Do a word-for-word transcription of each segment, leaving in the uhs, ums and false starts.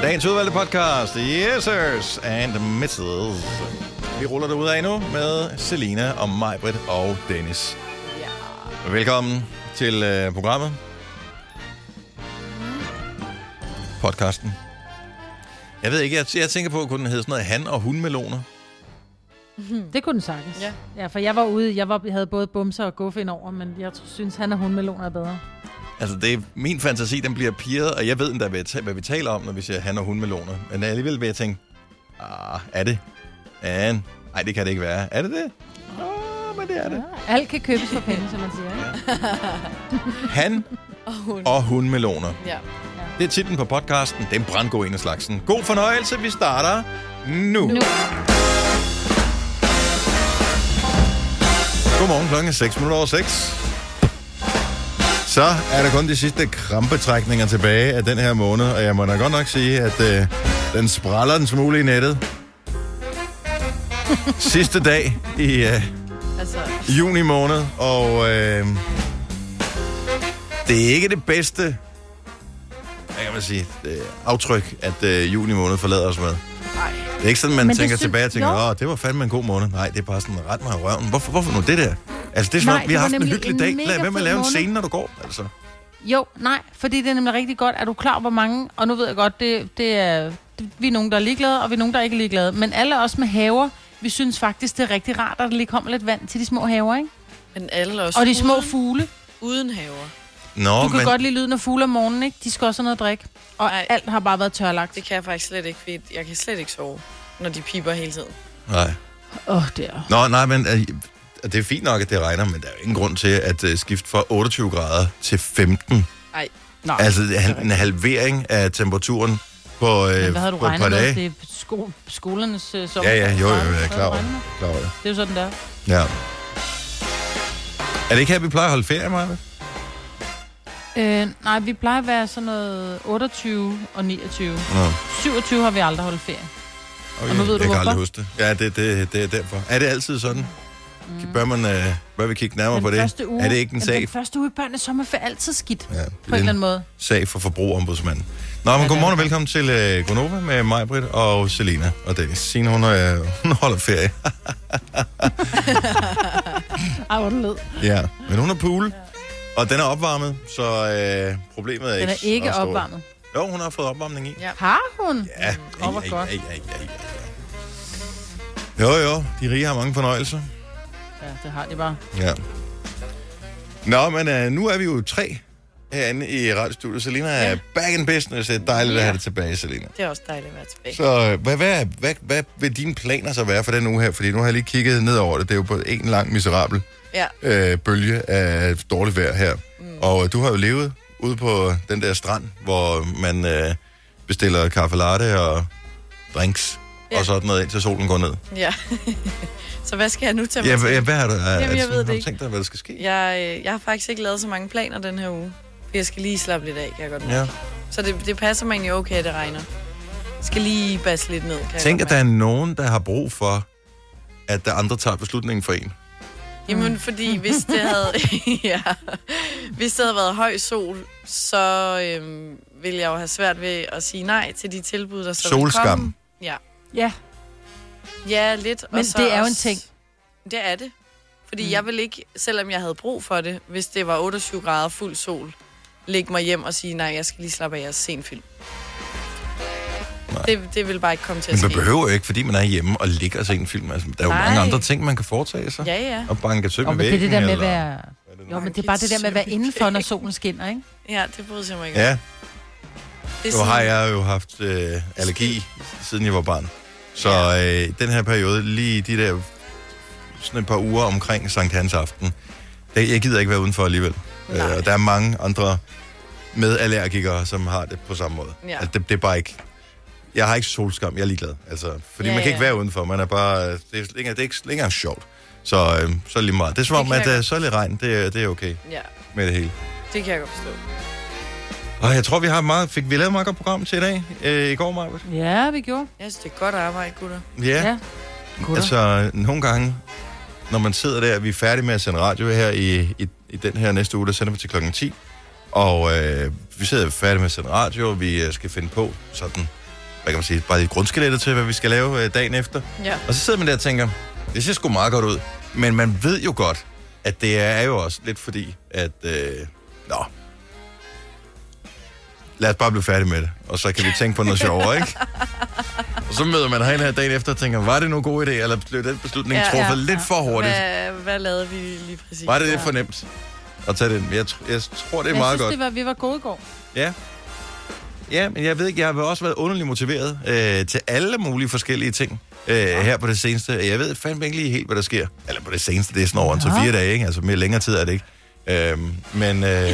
Dagens udvalgte podcast, yes sirs and missus Vi ruller det ud af nu med Selina og Majbrit og Dennis. Ja. Velkommen til uh, programmet. Podcasten. Jeg ved ikke, jeg, jeg tænker på, at kunne den hedde sådan noget han- og hundmeloner. Det kunne den sagtens. Ja. Ja, for jeg var ude, jeg var, havde både bumser og guffe ind over, men jeg synes, han og hundmeloner er bedre. Altså, det er, min fantasi, den bliver pirret, og jeg ved endda, hvad, hvad vi taler om, når vi siger han- og hundmeloner. Men alligevel vil jeg tænke, ah, er det? Ja, nej, det kan det ikke være. Er det det? Åh, men det er det. Ja, alt kan købes for penge, som man siger. Ja. Han og, hund. og hundmeloner. Ja. Det er titlen på podcasten. Det er en brandgod en af slagsen. God fornøjelse, vi starter nu. nu. Godmorgen, klokken er seks minutter over seks. Så er der kun de sidste krampetrækninger tilbage af den her måned, og jeg må da godt nok sige, at øh, den spræller en smule i nettet. Sidste dag i øh, altså. juni måned, og øh, det er ikke det bedste, hvad kan man sige, det aftryk, at øh, juni måned forlader os med. Nej. Det er ikke sådan, man Men tænker tilbage og tænker, åh, det var fandme en god måned. Nej, det er bare sådan, ret mig i røven. Hvorfor, hvorfor nu det der? Altså, det er sådan, vi har haft en hyggelig dag. Lad være med at lave en scene, når du går, altså. Jo, nej, fordi det er nemlig rigtig godt. Er du klar, hvor mange, og nu ved jeg godt, det, det er, det, vi er nogen, der er ligeglade, og vi er nogen, der er ikke ligeglade. Men alle os med haver, vi synes faktisk, det er rigtig rart, at der lige kommer lidt vand til de små haver, ikke? Men alle også og de små fugle. Uden haver. Nå, du kan men... godt lide lyden af fugle om morgenen, ikke? De skal også have noget at drikke. Og Ej, alt har bare været tørlagt. Det kan jeg faktisk slet ikke, fordi jeg kan slet ikke sove, når de piper hele tiden. Nej. Åh, oh, det er... Nå, nej, men øh, det er fint nok, at det regner, men der er jo ingen grund til at øh, skifte fra otteogtyve grader til femten. Nej. Altså en halvering af temperaturen på, øh, men hvad havde du på et par med? dage. Det er sko- skolernes øh, sommer. Ja, ja, jo, jo, jeg er klar over det. Klar over det. Det er jo sådan, der. Ja. Er det ikke her, vi plejer at holde ferie, Maja? Øh, nej, vi plejer at være sådan noget otteogtyve og niogtyve. Nå. syvogtyve har vi aldrig holdt ferie. Okay. Og nu ved jeg du, kan hvorfor? aldrig huske det. Ja, det, det, det er derfor. Er det altid sådan? Mm. Bør, man, øh, bør vi kigge nærmere den på det? Uge, er det ikke en sag? Den første uge i børnenes sommerferie er altid skidt. Ja, på en eller anden måde. Sag for forbrugerombudsmanden. Nå, men ja, godmorgen og velkommen til øh, Gonova med Majbrit og Selina. Og Dennis. Signe, hun, øh, hun holder ferie. Ej, hvor den lød. Ja, men hun er pool. Ja. Og den er opvarmet, så øh, problemet er den ikke... Den er ikke opvarmet. Jo, hun har fået opvarmning i. Ja. Har hun? Ja. Åh, oh, hvor ja, godt. ja, ja, ja, ja. Jo, jo, de rige har mange fornøjelser. Ja, det har de bare. Ja. Nå, men øh, nu er vi jo tre herinde i radiostudiet. Selina er ja. back in business. Det er dejligt ja. at have det tilbage, Selina. Det er også dejligt at være tilbage. Så øh, hvad, hvad, hvad, hvad vil dine planer så være for den uge her? Fordi nu har jeg lige kigget ned over det. Det er jo på en lang miserabel ja. øh, bølge af dårligt vejr her. Mm. Og øh, du har jo levet ude på den der strand, hvor man øh, bestiller kaffe latte og drinks ja. og sådan noget, indtil solen går ned. Ja. Så hvad skal jeg nu tage ja, med ja, hvad har du, er, Jamen, jeg altså, ved har det du tænkt dig, hvad der skal ske? Jeg, jeg har faktisk ikke lavet så mange planer den her uge. Jeg skal lige slappe lidt af, kan jeg godt mærke. Ja. Så det, det passer mig egentlig okay, at det regner. Jeg skal lige basse lidt ned, kan Tænk, at der er nogen, der har brug for, at der andre tager beslutningen for en. Jamen, fordi hvis det havde, ja, hvis det havde været høj sol, så øhm, ville jeg jo have svært ved at sige nej til de tilbud, der så Solskam. vil komme. Ja. Ja. Ja, lidt. Men og så det er jo også, en ting. Det er det. Fordi mm. jeg vil ikke, selvom jeg havde brug for det, hvis det var otteogtyve grader fuld sol, lægge mig hjem og sige, nej, jeg skal lige slappe af og se en film. Det, det vil bare ikke komme til at Men ske. man behøver jo ikke, fordi man er hjemme og ligger og ser en film. Altså, der er jo Nej. mange andre ting, man kan foretage sig. Ja, ja. Og banke søm oh, i væggen. Det er det der med at være... eller... Jo, men det er bare det der med at være indenfor, når solen skinner, ikke? Ja, det bryder jeg mig ikke. Ja. Det Så har jeg jo haft øh, allergi, siden jeg var barn. Så øh, den her periode, lige de der sådan et par uger omkring Sankt Hans aften, det, jeg gider ikke være udenfor alligevel. Øh, og der er mange andre medallergikere, som har det på samme måde. Ja. Altså, det, det er bare ikke... Jeg har ikke solskam, jeg er ligeglad. Altså, fordi ja, man kan ikke ja. være udenfor, man er bare... Det er, det er, det er ikke længere sjovt. Så, øh, så er det lige meget. Det er som om, at uh, så er lidt regn, det, det er okay ja. med det hele. Det kan jeg godt forstå. Og jeg tror, vi har meget... Fik vi lavet et meget godt program til i dag? Øh, I går, Marvitt? Ja, vi gjorde. Jeg synes, det er godt arbejde, gutter. Ja. Ja. Gutter. Altså, nogle gange, når man sidder der, vi er færdige med at sende radio her i, i, i den her næste uge, der sender vi til klokken ti. Og øh, vi sidder færdige med at sende radio, og vi skal finde på sådan hvad kan man sige, bare lidt grundskelettet til, hvad vi skal lave øh, dagen efter. Ja. Og så sidder man der og tænker, det ser sgu meget godt ud. Men man ved jo godt, at det er jo også lidt fordi, at... Øh, nå, lad os bare blive færdige med det, og så kan vi tænke på noget sjovere, ikke? Og så møder man herinde her dagen efter og tænker, var det nu en god idé, eller blev den beslutning ja, truffet ja, lidt for hurtigt? Hvad, hvad lavede vi lige præcis? Var det lidt for nemt at tage den? Jeg, tr- jeg tror, det er jeg meget synes, godt. Det var, vi var gode i går. Ja. Ja, men jeg ved ikke, jeg har også været underligt motiveret øh, til alle mulige forskellige ting øh, her på det seneste. Jeg ved fandme ikke lige helt, hvad der sker. Eller på det seneste, det er sådan over en til fire dage, ikke? Altså mere længere tid er det ikke. Øh, men... Øh,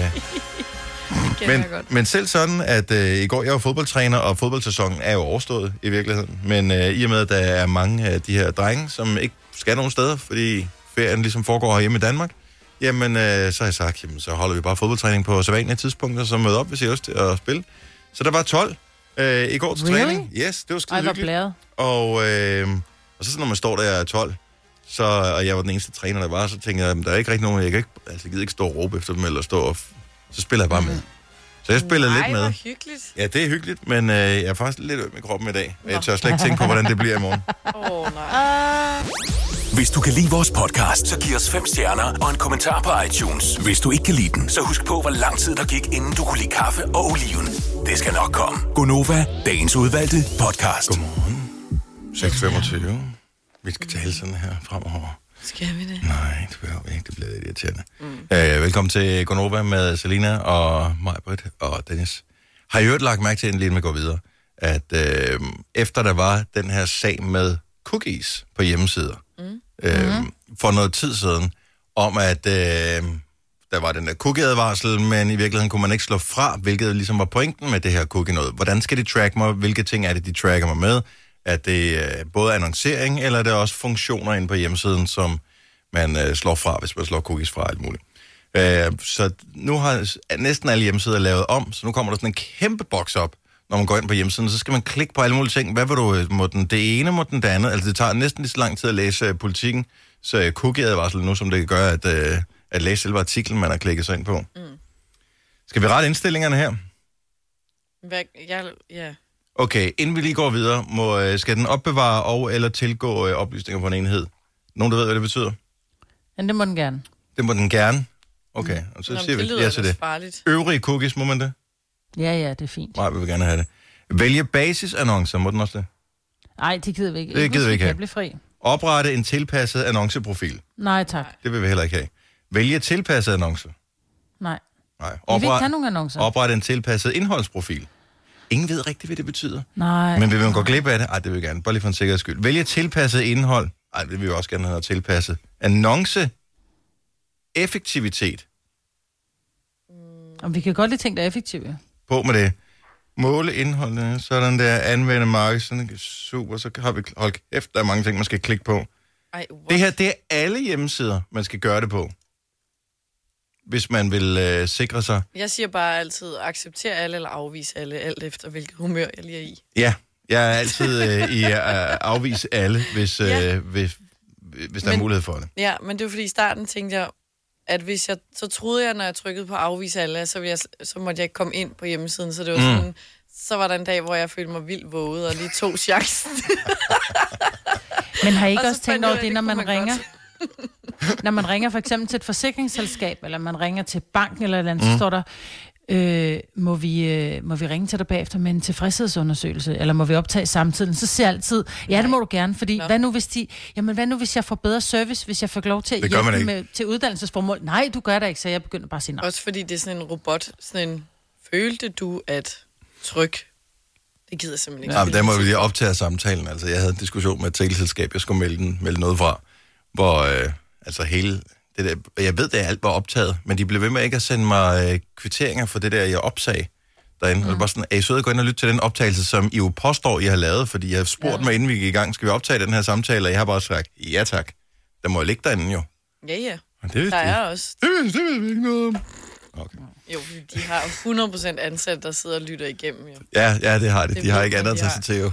Men, men selv sådan, at øh, i går, jeg var fodboldtræner, og fodboldsæsonen er jo overstået i virkeligheden. Men øh, i og med, at der er mange af de her drenge, som ikke skal nogen steder, fordi ferien ligesom foregår hjemme i Danmark, jamen øh, så har jeg sagt, jamen, så holder vi bare fodboldtræning på sædvanlige tidspunkter, så møder op, hvis I har lyst til at spille. Så der var tolv øh, i går til really? træning. Yes, det var skide hyggeligt. Ej, og, øh, og så når man står der tolv, så, og jeg var den eneste træner, der var, så tænkte jeg, der er ikke rigtig nogen, jeg kan ikke, altså, jeg gider ikke stå og råbe efter dem, eller stå og... Så spiller jeg bare med. Så jeg spiller Nej, lidt med. Nej, hvor hyggeligt. Ja, det er hyggeligt, men øh, jeg er faktisk lidt øm i kroppen i dag. Og jeg tør slet ikke tænke på, hvordan det bliver i morgen. Åh, oh, nej. Uh... Hvis du kan lide vores podcast, så giv os fem stjerner og en kommentar på iTunes. Hvis du ikke kan lide den, så husk på, hvor lang tid der gik, inden du kunne lide kaffe og oliven. Det skal nok komme. Gonova, dagens udvalgte podcast. Godmorgen. seks femogtyve. Vi skal tale sådan her fremover. Skal vi det? Nej, det behøver vi ikke. Det bliver lidt irriterende. Mm. Øh, velkommen til Gonova med Selina og Maj-Britt og Dennis. Har I hørt lagt mærke til, inden vi går videre, at øh, efter der var den her sag med cookies på hjemmesider, mm. øh, mm. for noget tid siden, om at øh, der var den der cookie-advarsel, men i virkeligheden kunne man ikke slå fra, hvilket ligesom var pointen med det her cookie-noget. Hvordan skal de track mig? Hvilke ting er det, de tracker mig med? Er det øh, både annoncering, eller er det også funktioner inde på hjemmesiden, som man øh, slår fra, hvis man slår cookies fra alt muligt. Øh, så nu har næsten alle hjemmesider lavet om, så nu kommer der sådan en kæmpe boks op, når man går ind på hjemmesiden, så skal man klikke på alle mulige ting. Hvad vil du, må den det ene, må den det andet? Altså det tager næsten lige så lang tid at læse uh, politikken, så uh, cookie-advarsel nu, som det kan gøre, at, uh, at læse selve artiklen, man har klikket sig ind på. Mm. Skal vi rette indstillingerne her? Hvad, jeg, ja... Okay, inden vi lige går videre, må, skal den opbevare og eller tilgå øh, oplysninger på en enhed? Nogen, der ved, hvad det betyder? Ja, det må den gerne. Det må den gerne? Okay, og så Nå, siger det vi ja til det. Farligt. Øvrige cookies, må man det? Ja, ja, det er fint. Nej, vi vil gerne have det. Vælge basisannoncer, må den også det? Nej, det gider vi ikke. Det gider vi ikke have. Blive fri. Oprette en tilpasset annonceprofil. Nej, tak. Det vil vi heller ikke have. Vælge tilpasset annoncer. Nej. Nej. Vi vil ikke have nogen annoncer. Oprette en tilpasset indholdsprofil. Ingen ved rigtigt, hvad det betyder. Nej. Men vil man gå glip af det? Ej, det vil vi gerne. Bare lige for en sikkerheds skyld. Vælge tilpasset indhold. Ej, det vil vi også gerne have tilpasset. Annonce. Effektivitet. Og vi kan godt lide ting, der er effektive. På med det. Måle indholdet. Sådan der. Anvende marked. Sådan super. Så har vi holdt kæft. Der er mange ting, man skal klikke på. Ej, det her, det er alle hjemmesider, man skal gøre det på. Hvis man vil øh, sikre sig. Jeg siger bare altid, acceptere alle eller afvise alle, alt efter hvilket humør jeg lige er i. Ja, jeg er altid øh, i at øh, afvise alle, hvis, øh, ja. hvis, hvis der men, er mulighed for det. Ja, men det var fordi i starten tænkte jeg, at hvis jeg, så troede jeg, når jeg trykkede på afvise alle, så, jeg, så måtte jeg ikke komme ind på hjemmesiden, så det var sådan, mm. så var der en dag, hvor jeg følte mig vildt våget og lige tog chancen. Men har I ikke også tænkt over det, når man, man ringer? Når man ringer for eksempel til et forsikringsselskab, eller man ringer til banken eller et eller andet, mm. så står der, øh, må, vi, øh, må vi ringe til dig bagefter med en tilfredshedsundersøgelse, eller må vi optage samtidig? Så siger jeg altid, ja, det må du gerne, fordi no. hvad nu hvis de, jamen hvad nu hvis jeg får bedre service, hvis jeg får lov til at hjælpe med, til uddannelsesformål? Nej, du gør det ikke, så jeg begynder bare at sige nej. Også fordi det er sådan en robot, sådan en, følte du at tryk? Det gider simpelthen ikke. Ja, men der må vi lige optage samtalen. Altså, jeg havde en diskussion med et teleselskab, jeg skulle melde, den, melde noget fra, hvor øh, altså hele det der, jeg ved, at alt var optaget, men de blev ved med ikke at sende mig øh, kvitteringer for det der, jeg opsag derinde. Mm. Og det var sådan, er I søde at gå ind og lytte til den optagelse, som I jo påstår, I har lavet, fordi jeg har spurgt ja. mig, inden vi gik i gang, skal vi optage den her samtale, og jeg har bare sagt, ja tak. Der må jo ligge derinde jo. Ja, ja. Og det der er også. Det ved, det ved vi ikke noget om. Okay. Jo, de har hundrede procent ansat, der sidder og lytter igennem. Jo. Ja, ja, det har de. De, de har ikke andet at tage sig til jo.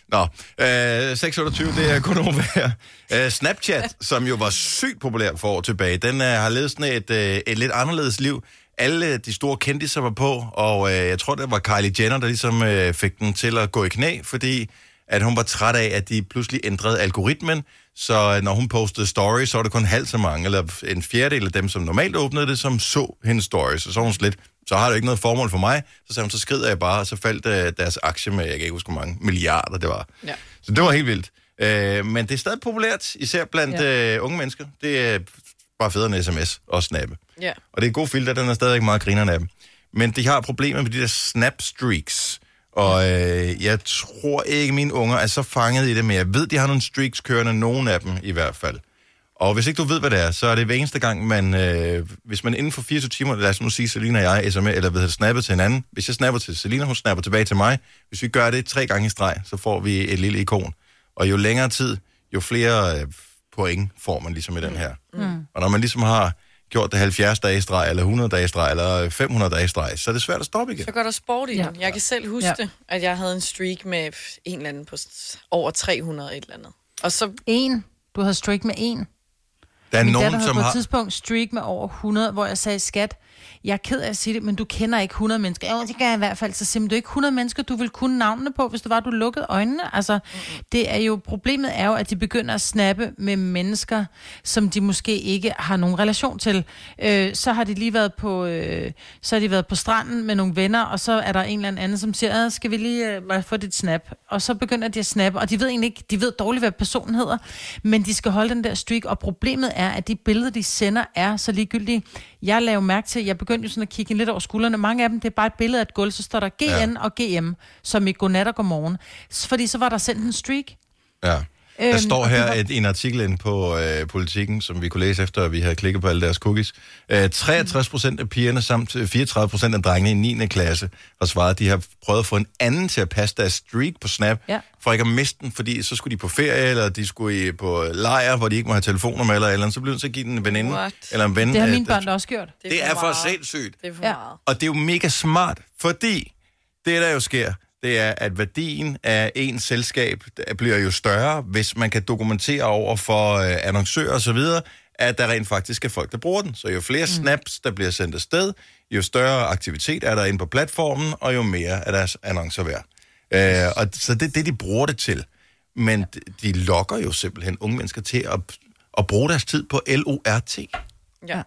Nå, øh, seks otteogtyve, det er kun over her. Øh, Snapchat, som jo var sygt populær for år tilbage, den øh, har levet sådan et, øh, et lidt anderledes liv. Alle de store kendisser var på, og øh, jeg tror, det var Kylie Jenner, der ligesom øh, fik den til at gå i knæ, fordi at hun var træt af, at de pludselig ændrede algoritmen, så når hun postede stories, så var det kun halvt så mange, eller en fjerdedel af dem, som normalt åbnede det, som så hendes stories. Og så var hun slet, så har det jo ikke noget formål for mig. Så sagde hun, så skrider jeg bare, og så faldt uh, deres aktie med, jeg kan ikke huske, hvor mange milliarder det var. Ja. Så det var helt vildt. Uh, men det er stadig populært, især blandt ja. uh, unge mennesker. Det er bare federe end sms og snappe. Ja. Og det er en god filter, den er stadig meget grinerne af dem. Men de har problemer med de der snap-streaks. Og øh, jeg tror ikke, mine unger er så fanget i det, men jeg ved, de har nogle streaks kørende, nogen af dem i hvert fald. Og hvis ikke du ved, hvad det er, så er det hver eneste gang, man, øh, hvis man inden for fireogtyve timer, lad os nu sige, Selina og jeg sms, eller ved at snappe til hinanden. Hvis jeg snapper til Selina, hun snapper tilbage til mig. Hvis vi gør det tre gange i streg, så får vi et lille ikon. Og jo længere tid, jo flere øh, point får man ligesom i den her. Mm. Og når man ligesom har gjort det halvfjerds dage i streg, eller hundrede dage i streg, eller fem hundrede dage i streg, så er det svært at stoppe igen. Så går der sport i ja. den. Jeg kan selv huske, ja. at jeg havde en streak med en eller anden på over tre hundrede et eller andet. Og så... En. Du havde streak med en. Der er Min nogen, datter som havde på har... et tidspunkt streak med over hundrede, hvor jeg sagde, skat, jeg er ked af at sige det, men du kender ikke hundrede mennesker. Jo, det gør jeg i hvert fald. Så simpelthen, du er ikke hundrede mennesker, du vil kunne navnene på, hvis det var, du lukkede øjnene. Altså, mm-hmm. det er jo, problemet er jo, at de begynder at snappe med mennesker, som de måske ikke har nogen relation til. Øh, så har de lige været på, øh, så har de været på stranden med nogle venner, og så er der en eller anden, som siger, skal vi lige øh, få dit snap? Og så begynder de at snappe, og de ved egentlig ikke, de ved dårligt, hvad personen hedder, men de skal holde den der streak, og problemet er, at de billeder, de sender, er så ligegyldige. Jeg laver mærke til, jeg begyndte jo sådan at kigge lidt over skuldrene. Mange af dem, det er bare et billede af et gulv, så står der G N ja. og G M, som i godnat og godmorgen. Fordi så var der sendt en streak. Ja. Der Øhm, står her var... et, en artikel inde på øh, Politikken, som vi kunne læse efter, at vi havde klikket på alle deres cookies. Øh, treogtres procent af pigerne samt fireogtredive procent af drengene i niende klasse har svaret, at de har prøvet at få en anden til at passe deres streak på Snap, ja. for ikke at miste den, fordi så skulle de på ferie, eller de skulle i, på lejr, hvor de ikke må have telefoner med, eller, eller så blev de så give den en veninde, What? eller en ven. Det har mine børn da også gjort. Det er, det er for sindssygt. Det er for meget. Og det er jo mega smart, fordi det, der jo sker, det er, at værdien af ens selskab bliver jo større, hvis man kan dokumentere over for øh, annoncører og så videre, at der rent faktisk er folk, der bruger den. Så jo flere mm. snaps, der bliver sendt afsted, jo større aktivitet er der inde på platformen, og jo mere er deres annoncer værd. Øh, og så det er det, de bruger det til. Men de, de lokker jo simpelthen unge mennesker til at, at bruge deres tid på L O R T. Ja.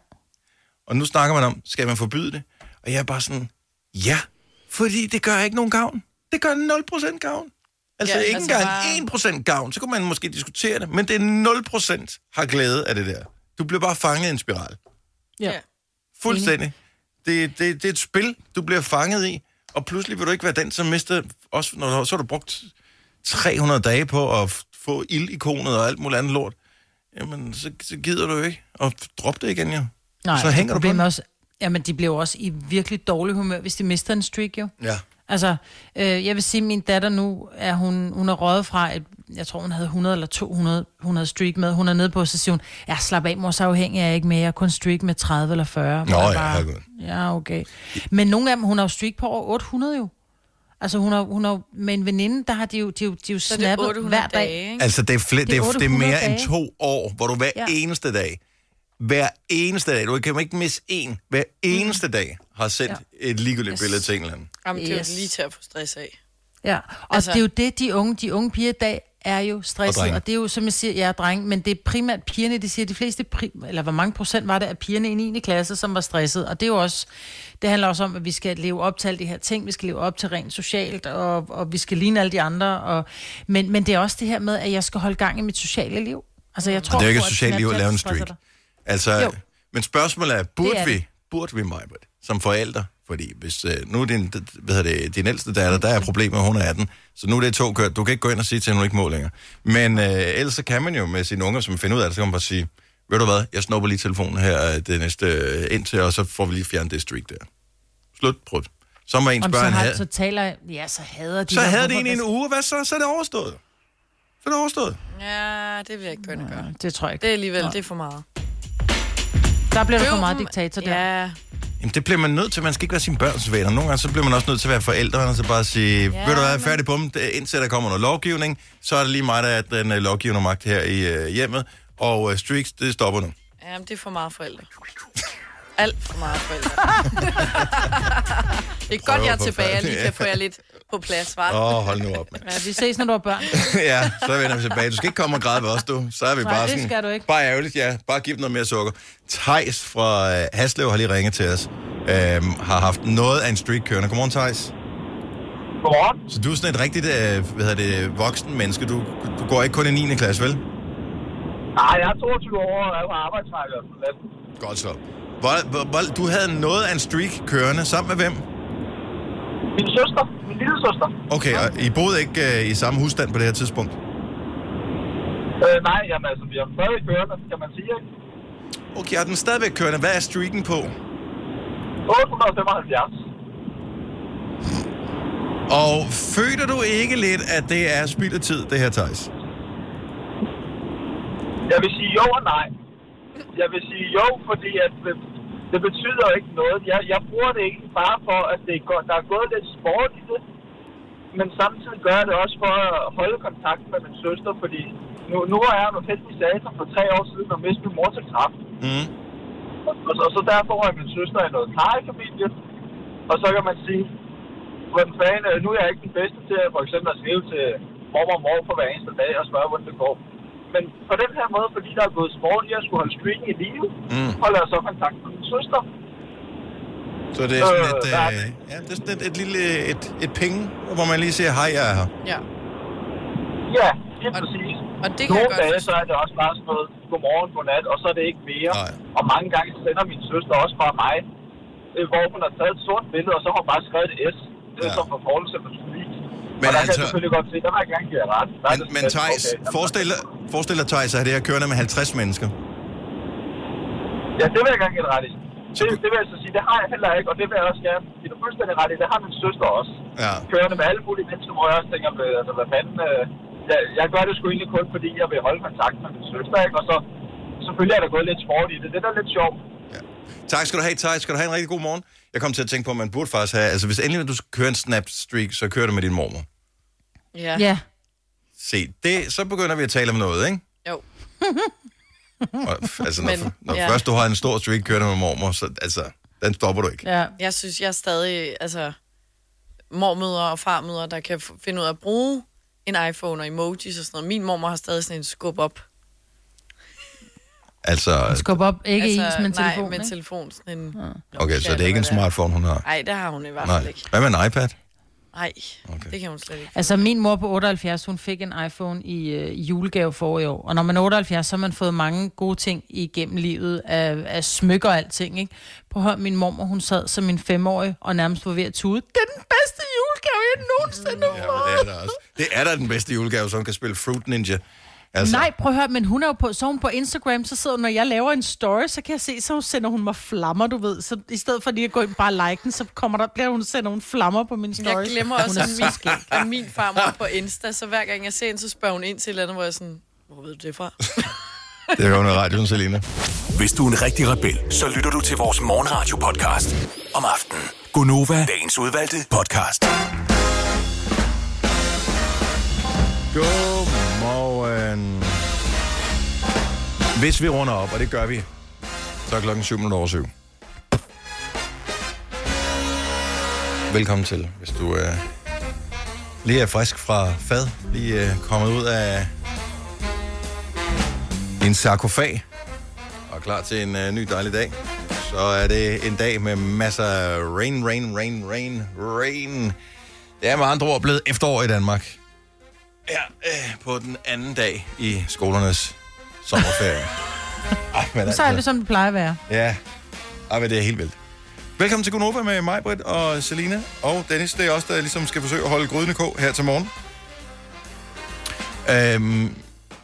Og nu snakker man om, skal man forbyde det? Og jeg er bare sådan, ja, fordi det gør ikke nogen gavn. Det gør nul procent gavn. Altså ja, ikke altså engang bare... en procent gavn, så kunne man måske diskutere det, men det er nul procent har glæde af det der. Du bliver bare fanget i en spiral. Ja. Fuldstændig. Det, det, det er et spil, du bliver fanget i, og pludselig vil du ikke være den, som mister, også når du, så har du brugt tre hundrede dage på at få ildikonet og alt muligt andet lort. Jamen, så, så gider du ikke at droppe det igen, jo. Nej, så hænger du på også, jamen, de bliver også i virkelig dårlig humør, hvis de mister en streak, jo. Ja. Altså, øh, jeg vil sige, at min datter nu, er hun, hun er røget fra, et, jeg tror, hun havde hundrede eller to hundrede, hun havde streak med. Hun er nede på, så siger hun, ja, slap af, mor, så afhængig er jeg ikke med. Jeg kun streak med tredive eller fyrre. Nå, ja, bare, ja, okay. Men nogle af dem, hun har jo streak på over otte hundrede jo. Altså, hun har, hun har med en veninde, der har de jo, de jo, de jo snappet hver dag. Dage, altså, det er, fl- det, er, det er mere dage. end to år, hvor du hver ja. eneste dag, hver eneste dag, du kan ikke misse en, hver eneste mm. dag har sendt ja. et ligegyldigt yes. billede til en eller anden. Jamen, det er jo lige til at få stress af. Ja, og altså... det er jo det, de unge, de unge piger i dag er jo stresset, og, og det er jo, som jeg siger, jeg er dreng, men det er primært pigerne, de siger, de fleste, pri- eller hvor mange procent var det af pigerne i niende klasse, som var stresset, og det er jo også, det handler også om, at vi skal leve op til alle de her ting, vi skal leve op til rent socialt, og, og vi skal ligne alle de andre, og, men, men det er også det her med, at jeg skal holde gang i mit sociale liv. Altså, jeg tror, det er jo ikke et socialt liv at lave en streak. Altså, jo. Men spørgsmålet er, burde er vi, burde vi, Majbert, som forældre, fordi hvis, øh, nu er din, hvad hedder det, din ældste datter, der er problemet, hun er atten, så nu er det to kørt, du kan ikke gå ind og sige til, at hun ikke må længere. Men øh, ellers så kan man jo med sine unger, som finder ud af det, så kan man bare sige, ved du hvad, jeg snupper lige telefonen her det næste øh, indtil, og så får vi lige fjernet det streak der. Slut, prøv. Så må ens Om børn så have... Så taler ja, så hader de... Så havde de en i en uge, hvad så? Så er det overstået. Så er det overstået. Ja, det vil jeg ikke kunne gøre. Det tror jeg ikke. Det er alligevel, ja. det er for meget. Der bliver der for meget diktator der. Ja. Jamen, det bliver man nødt til. Man skal ikke være sine børns venner. Nogle gange så bliver man også nødt til at være forældre, og så bare sige, ja, ved du hvad, færdig på dem, indtil der kommer noget lovgivning, så er det lige mig, der er den uh, lovgivende magt her i uh, hjemmet, og uh, streaks, det stopper nu. Jamen, det er for meget forældre. Alt for meget forældre. Det er godt, jeg er tilbage, og lige kan få jer lidt på plads, hva'? Åh, oh, hold nu op, mand. Ja, vi ses, når du har børn. Ja, så vender vi tilbage. Du skal ikke komme og græde ved os, du. Så er vi Nej, bare det sådan... skal du ikke. Bare ærgerligt, ja. Bare giv dem noget mere sukker. Thijs fra uh, Haslev har lige ringet til os. Øhm, har haft noget af en streak kørende. Godmorgen, Thijs. Godmorgen. Så du er sådan et rigtigt, øh, hvad hedder det, voksen menneske. Du, du går ikke kun i niende klasse, vel? Nej, jeg er toogtyve år og er på arbejdsmarkedet. Godt så. Hvor, hvor, hvor, du havde noget af en streak kørende. Sammen med hvem? Min søster. Min lille søster. Okay, og I boede ikke øh, i samme husstand på det her tidspunkt? Øh, nej, jamen altså, vi har stadig kørende, kan man sige, ikke? Okay, og den stadigvæk kørende. Hvad er streaken på? otte hundrede og femoghalvfjerds. Og føler du ikke lidt, at det er spild af tid, det her, Thijs? Jeg vil sige jo og nej. Jeg vil sige jo, fordi at det, det betyder ikke noget. Jeg, jeg bruger det ikke bare for, at det er godt, der er gået lidt sport i det, men samtidig gør jeg det også for at holde kontakt med min søster, fordi nu, nu er jeg jo heldigvis satan for tre år siden og mistet min mor til kræft. Mm. Og, og, og så derfor er min søster i noget plejefamilie, og så kan man sige, hvordan fanden, nu er jeg ikke den bedste til for eksempel at skrive til mormor og mor for hver eneste dag og spørge, hvordan det går. Men på den her måde, fordi der er gået sport i at skulle holde streaking i live, mm. holder jeg så kontakt med min søster. Så det er sådan øh, et, øh, ja, det er sådan et, et lille et, et penge, hvor man lige siger, hej, jeg er her. Ja. Ja, lige præcis. Og det kan Nogle jeg godt dage, forstå. så er det også bare sådan noget, godmorgen, godnat, og så er det ikke mere. Nej. Og mange gange sender min søster også fra mig, øh, hvor hun har taget et sort billede, og så har hun bare skrevet et S, ja. Som forkortelse for streak. Men og der altså, kan jeg selvfølgelig godt se, der vil jeg gerne give jer ret. Der men, men Thijs, okay, forestil, forestil dig, Thijs, at det her kørende med halvtreds mennesker. Ja, det vil jeg gerne give ret i. Det, det vil jeg så sige, det har jeg heller ikke, og det vil jeg også gerne give dig fuldstændig ret i. Det har min søster også. Ja. Kørende med alle mulige mennesker, hvor jeg også tænker, altså, hvad fanden... Øh, jeg, jeg gør det sgu egentlig kun, fordi jeg vil holde kontakt med min søster, ikke? Og så selvfølgelig er der gået lidt sport i det. Det er da lidt sjovt. Ja. Tak skal du have, Thijs. Skal du have en rigtig god morgen? Jeg kom til at tænke på, at man burde faktisk have... Altså, hvis endelig du kører en snap-streak, så kører du med din mormor. Ja. Ja. Se, det, så begynder vi at tale om noget, ikke? Jo. Og, altså, når, Men, når ja. først du har en stor streak kørende med mormor, så altså, den stopper du ikke. Ja. Jeg synes, jeg er stadig, altså, mormødre og farmødre, der kan f- finde ud af at bruge en iPhone og emojis og sådan noget. Min mormor har stadig sådan en skub op. Altså, Skub op, ikke altså, is, men nej, telefon, med ikke? telefon. Sådan en okay, så det er ikke en smartphone, hun har? Nej, det har hun i hvert Nej. fald ikke. Hvad med en iPad? Nej, Okay. det kan hun slet ikke. Altså, min mor på otteoghalvfjerds, hun fik en iPhone i øh, julegave for i år. Og når man er otteoghalvfjerds, så har man fået mange gode ting igennem livet af, af smykker og alting, ikke? På hør, min mormor, hun sad som en femårig og nærmest var ved at tude. Det er den bedste julegave, jeg nogensinde har Ja, fået. det er der også. Det er da den bedste julegave, så hun kan spille Fruit Ninja. Altså, Nej, prøv at høre, men hun er jo på, så er hun på Instagram, så sidder hun, når jeg laver en story, så kan jeg se, så sender hun mig flammer, du ved. Så i stedet for lige at gå ind bare like den, så kommer der, bliver hun sender hun flammer på min story. Jeg glemmer Hun også, er at så skæg. min, at min farmor på Insta, så hver gang jeg ser hende, så spørger hun ind til et eller andet, hvor jeg sådan, hvor ved du det fra? det er jo under radioen, Selina. Hvis du er en rigtig rebel, så lytter du til vores morgenradio-podcast om aftenen. Gonova, dagens udvalgte podcast. Godmorgen. Hvis vi runder op, og det gør vi, så er klokken syv minutter over syv. Velkommen til, hvis du øh, lige er frisk fra fad, lige øh, kommet ud af en sarkofag og er klar til en øh, ny dejlig dag. Så er det en dag med masser af rain, rain, rain, rain, rain. Det er med andre ord blevet efterår i Danmark. Ja, øh, på den anden dag i skolernes sommerferie. Ej, men Så er det, som det plejer at være. Ja, ej, men det er helt vildt. Velkommen til Gonova med mig, Britt og Selina og Dennis. Det er os, der ligesom skal forsøge at holde grydende kog her til morgen. Øhm,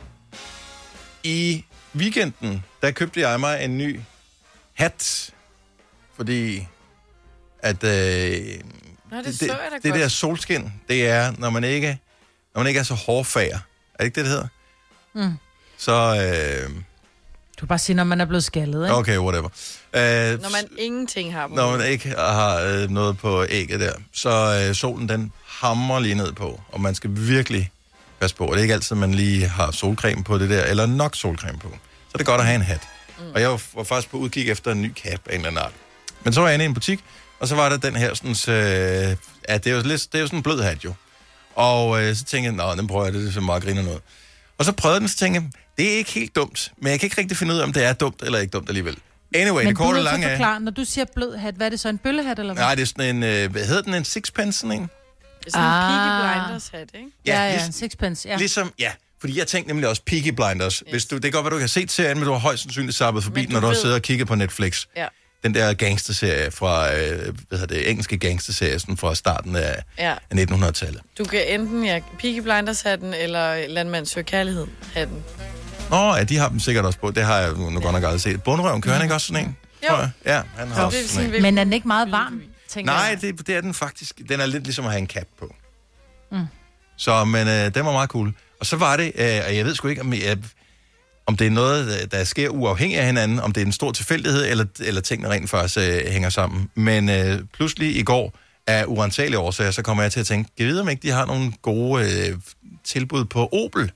I weekenden, der købte jeg mig en ny hat, fordi at øh, Nå, det, det, det så jeg da det godt. der solskin, det er, når man ikke, når man ikke er så hårdfager. Er det ikke det, det hedder? Mm. Så, øh, Du kan bare sige, når man er blevet skaldet, ikke? Okay, whatever. Uh, Når man ingenting har på Når man ikke har uh, noget på ægget der, så uh, solen den hamrer lige ned på, og man skal virkelig passe på. Og det er ikke altid, man lige har solcreme på det der, eller nok solcreme på. Så er det godt at have en hat. Mm. Og jeg var, var faktisk på udkig efter en ny cap af en eller anden art. Men så var jeg inde i en butik, og så var der den her sådan, uh, ja, det er jo, lidt, det er jo sådan en blød hat jo. Og uh, så tænkte jeg, nå, den prøver jeg, det er så meget griner noget. Og så prøvede den, så tænkte jeg, det er ikke helt dumt, men jeg kan ikke rigtig finde ud af, om det er dumt eller ikke dumt alligevel. Anyway, men det korte og lange er... forklare, når du siger blød hat, hvad er det så, en bøllehat eller hvad? Nej, det er sådan en, øh, hvad hedder den, en sixpence sådan en? Det er sådan Ah. en Peaky Blinders hat, ikke? Ja, ja, lig- en sixpence, ja. Ligesom, ja, fordi jeg tænkte nemlig også Peaky Blinders. Hvis du, det er godt, hvad du kan se serien, men du har højst sandsynligt sappet forbi, Men du når du har ved- siddet og kigget på Netflix. Ja. Den der gangsterserie fra, øh, hvad hedder det, engelske gangsterserie sådan fra starten af, Ja. af nitten hundrede-tallet. Du kan enten ja, Peaky Blinders hatten, eller Landmand søger kærlighed hatten. Nå, ja, de har dem sikkert også på. Det har jeg nu, nu godt nok aldrig set. Bundrøven, kører han ikke også sådan en? Jo. Tror jeg. Ja, han har Jo, også det er sådan en. sådan, Men er den ikke meget varm, tænker Nej, jeg? det, det er den faktisk. Den er lidt ligesom at have en cap på. Mm. Så, men øh, den var meget cool. Og så var det, øh, og jeg ved sgu ikke, om, jeg, om det er noget, der sker uafhængigt af hinanden, om det er en stor tilfældighed, eller, eller tingene rent faktisk øh, hænger sammen. Men øh, pludselig i går, af uantagelige årsager, så kommer jeg til at tænke, jeg ved om ikke, de har nogle gode øh, tilbud på Opel.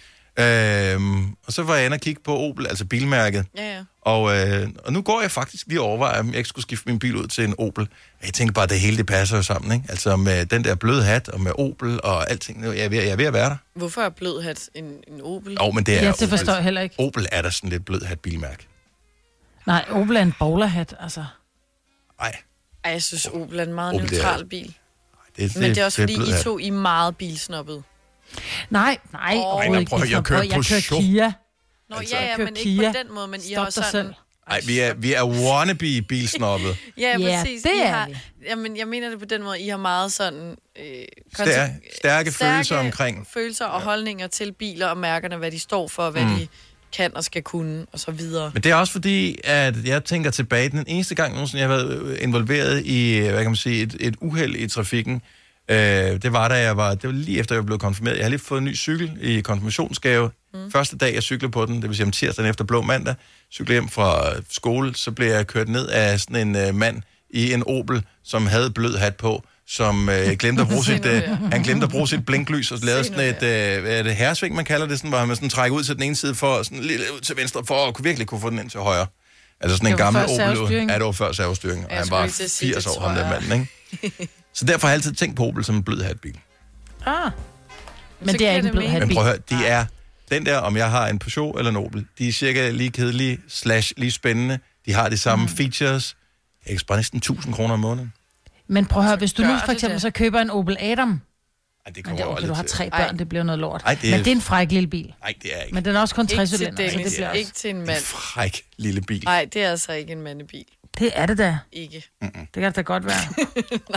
Øhm, og så var jeg inde og kigge på Opel, altså bilmærket. Ja, ja. Og, øh, og nu går jeg faktisk lige og overvejer, om jeg ikke skulle skifte min bil ud til en Opel. Jeg tænker bare, at det hele det passer jo sammen, ikke? Altså med den der bløde hat, og med Opel og alting. Jeg er ved, jeg er ved at være der. Hvorfor er blød hat en, en Opel? Jo, men det er Ja, det forstår jeg heller ikke. Opel er der sådan lidt blød hat bilmærke. Nej, Opel er en bowlerhat, altså. Nej, Ej, jeg synes, Opel er en meget Opel, det er- neutral bil. det, det, Men det er også fordi, blød I hat. to I er meget bilsnoppet. Nej, nej, Åh, overhovedet nej, ikke. prøv at- jeg kører jeg på kører show. Kia. Nå, Altså- ja, ja, Kører men ikke Kia. på den måde, men I Stop har dig sådan... selv. Nej, vi er, vi er wannabe bilsnobbet. Ja, Ja, præcis. det I er har, vi. jamen, jeg mener det på den måde, I har meget sådan... Øh, Stær, konse- stærke følelser omkring. følelser og holdninger til biler og mærkerne, hvad de står for, hvad mm. de kan og skal kunne, og så videre. Men det er også fordi, at jeg tænker tilbage, den eneste gang nogensinde, jeg har været involveret i, hvad kan man sige, et, et uheld i trafikken, øh, det var da jeg var, det var lige efter jeg blev konfirmeret. Jeg har lige fået en ny cykel i konfirmationsgave. Mm. Første dag, jeg cyklede på den, det vil sige om tirsdagen efter blå mandag, cyklede hjem fra skole, så blev jeg kørt ned af sådan en øh, mand i en Opel, som havde blød hat på, som øh, glemte at bruge sit, øh, han glemte at bruge sit blinklys og lavede sådan et, øh, hvad er det, herresving, man kalder det, sådan, hvor man sådan trækker ud til den ene side for, sådan lidt ud til venstre, for at kunne virkelig kunne få den ind til højre. Altså sådan en Det var gammel før Opel. servostyring. Ja, det var før servostyring. Og Jeg han skulle var lige til at sige, firs det år, tror ham der jeg. manden, ikke? Så derfor har jeg altid tænkt på Opel som en blød hatbil. Ah. Men Så det er giver ikke en det blød mening. Men hatbil. prøv at høre, de er, den der, om jeg har en Peugeot eller en Opel, de er cirka lige kedelige, slash lige spændende. De har de samme mm. features. Jeg kan spare næsten tusind kroner om måneden. Men prøv at høre, hvis du nu gør for det eksempel det. så køber en Opel Adam, Ej, det men kommer det er jo okay, aldrig du har til. tre Ej. børn, det bliver noget lort. Ej, det er- Men det er en fræk lille bil. Nej, det er ikke. Men den er også kun Ikke tres til cylinder, så det Dennis, bliver ikke også... til en En mand. fræk lille bil. Nej, det er altså ikke en mandebil. Det er det da. Ikke. Det kan det da godt være.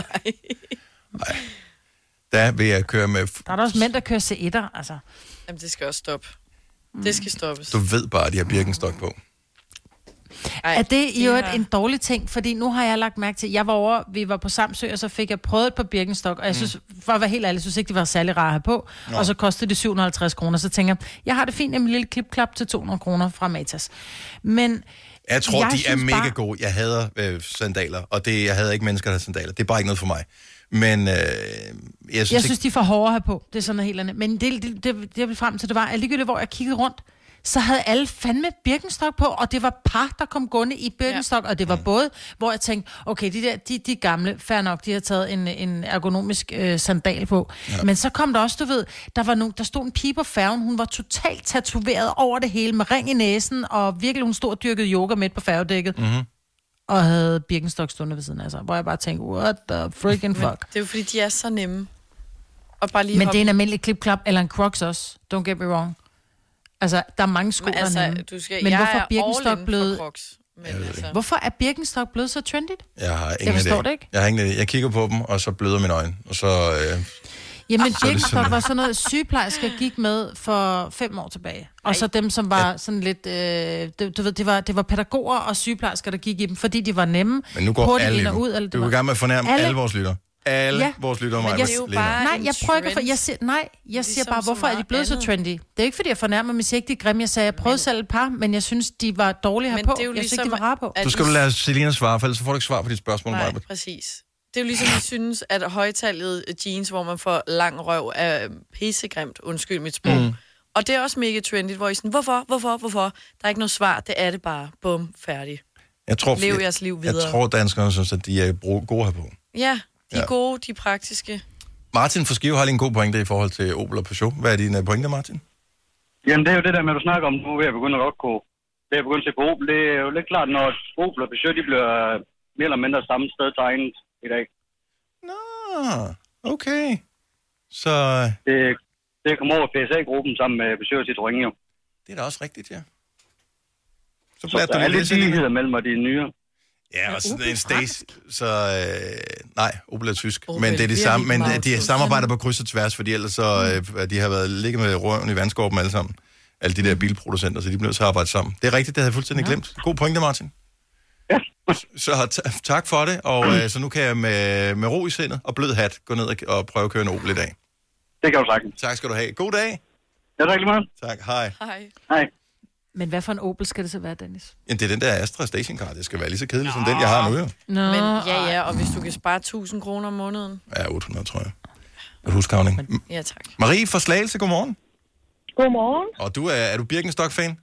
Nej. Der vil jeg køre med... Der er der også mænd, der kører C et'er, altså. Jamen, det skal også stoppe. Det skal stoppes. Du ved bare, at de har Birkenstock på. Ej, Er det i de øvrigt har- en dårlig ting? Fordi nu har jeg lagt mærke til, jeg var over, vi var på Samsø, og så fik jeg prøvet et par Birkenstock, og jeg synes, for at være helt ærlig, synes ikke, de var særlig rare at have på. Nå. Og så kostede det syv hundrede og halvtreds kroner. Så tænker jeg, jeg har det fint med en lille klipklap til to hundrede kroner fra Matas. Men Jeg tror, Jeg de er synes mega bare- gode. Jeg hader øh, sandaler, og det, jeg hader ikke mennesker, der har sandaler. Det er bare ikke noget for mig. Men øh, jeg synes, jeg synes, de er for hårde at have på. Det er sådan noget helt andet. Men det, det, det, det jeg ville frem til, det var, at ligegyldigt, hvor jeg kiggede rundt, så havde alle fandme Birkenstock på, og det var par, der kom gående i Birkenstock, ja. Og det var både, hvor jeg tænkte, okay, de der, de, de gamle, fair nok, de har taget en, en ergonomisk øh, sandal på. Ja. Men så kom der også, du ved, der var nogen, der stod en pige på færgen, hun var totalt tatoveret over det hele, med ring i næsen, og virkelig hun stod og dyrkede yoga midt på færgedækket. Mm-hmm. Og havde Birkenstock stående ved siden af sig, hvor jeg bare tænkte, what the freaking fuck. Men det er jo fordi, de er så nemme. Og bare lige Men hoppe- det er en almindelig klipklap, eller en Crocs også. Don't get me wrong. Altså, der er mange sko, Men der er altså, nemme. du skal, Men jeg hvorfor er er Birkenstock all in blevet... for Crocs. Men Jeg ved det altså, Hvorfor er Birkenstock blevet så trendigt? Jeg har ingen Jeg forstår idé. det ikke. Jeg har ingen idé. Jeg kigger på dem, og så bløder mine øjne. Og så... Øh, Jamen, så er det Birkenstock sådan- var sådan noget, sygeplejersker gik med for fem år tilbage. Og så dem, som var sådan lidt... Øh, det, du ved, det var, det var pædagoger og sygeplejersker, der gik i dem, fordi de var nemme. men nu går hurtigt alle i ind og dem. ud. Eller det Du er var... i gang med at fornærme alle, Alle- alle vores lytter. alle Ja. vores lyttere Men mig. jeg- Det er jo lige nu. bare Nej, en jeg prøver ikke at for, trend. jeg siger, nej, jeg Ligesom siger bare, så hvorfor er de meget blevet så andet. trendy? Det er ikke, fordi jeg fornærmer mig, siger ikke, de er grimme. Jeg sagde, jeg prøvede selv et par, men jeg synes, de var dårlige Men herpå. det er jo Jeg synes ikke, de ligesom, var rare på. at Så skal I- du lade Selina svare, for ellers så får du ikke svar på dit spørgsmål, Nej, Maja. præcis. Det er jo ligesom, vi synes, at højtallet jeans, hvor man får lang røv, er pissegrimt, undskyld mit sprog. Mm. Og det er også mega trendy, hvor I sådan, hvorfor, hvorfor, hvorfor? Der er ikke noget svar, det er det bare. Bum, færdig. Jeg tror, Lev jeg, jeres liv jeg videre. tror, danskerne synes, at de er bro- gode herpå. Ja, de er Ja. gode, de er praktiske. Martin fra Skive har lige en god pointe i forhold til Opel og Peugeot. Hvad er dine pointer, Martin? Jamen, det er jo det der med, at du snakker om nu, ved at begynde at godt gå. Det er begyndt at se på Opel. Det er jo lidt klart, når Opel og Peugeot, de bliver mere eller mindre samme sted tegnet i dag. Nå, okay. Så Det, det kommer over P S A-gruppen sammen med Peugeot og Citroën, jo. det er da også rigtigt, ja. Så Så bladrer der du er lige lidt lidt ind i- ligheder mellem, og de er nye. Ja, og sådan Opel en Stace, så øh, nej, Opel er tysk. Opel Men det er de virkelig samme, men meget de tysk. samarbejder på kryds og tværs, fordi ellers så øh, de har været ligget med røven i vandskorpen alle sammen. Alle de der bilproducenter, så de bliver nødt til at arbejde sammen. Det er rigtigt, det havde jeg fuldstændig glemt. God pointe, Martin. Ja. Så t- tak for det, og øh, så nu kan jeg med, med ro i sindet og blød hat gå ned og, og prøve at køre en Opel i dag. Det kan du sagtens. Tak skal du have. God dag. Ja, tak lige meget. Tak, hej. Hej. Hej. Men hvad for en Opel skal det så være, Dennis? Ja, det er den der Astra stationcar. Det skal være lige så kedeligt som den, jeg har nu, jo. Nå, Men ja, ja, og hvis du kan spare tusind kroner om måneden. Ja, otte hundrede, tror jeg. Et huskavning. M- Ja, tak. Marie fra Slagelse, godmorgen. Godmorgen. Og du er, er du Birkenstock-fan?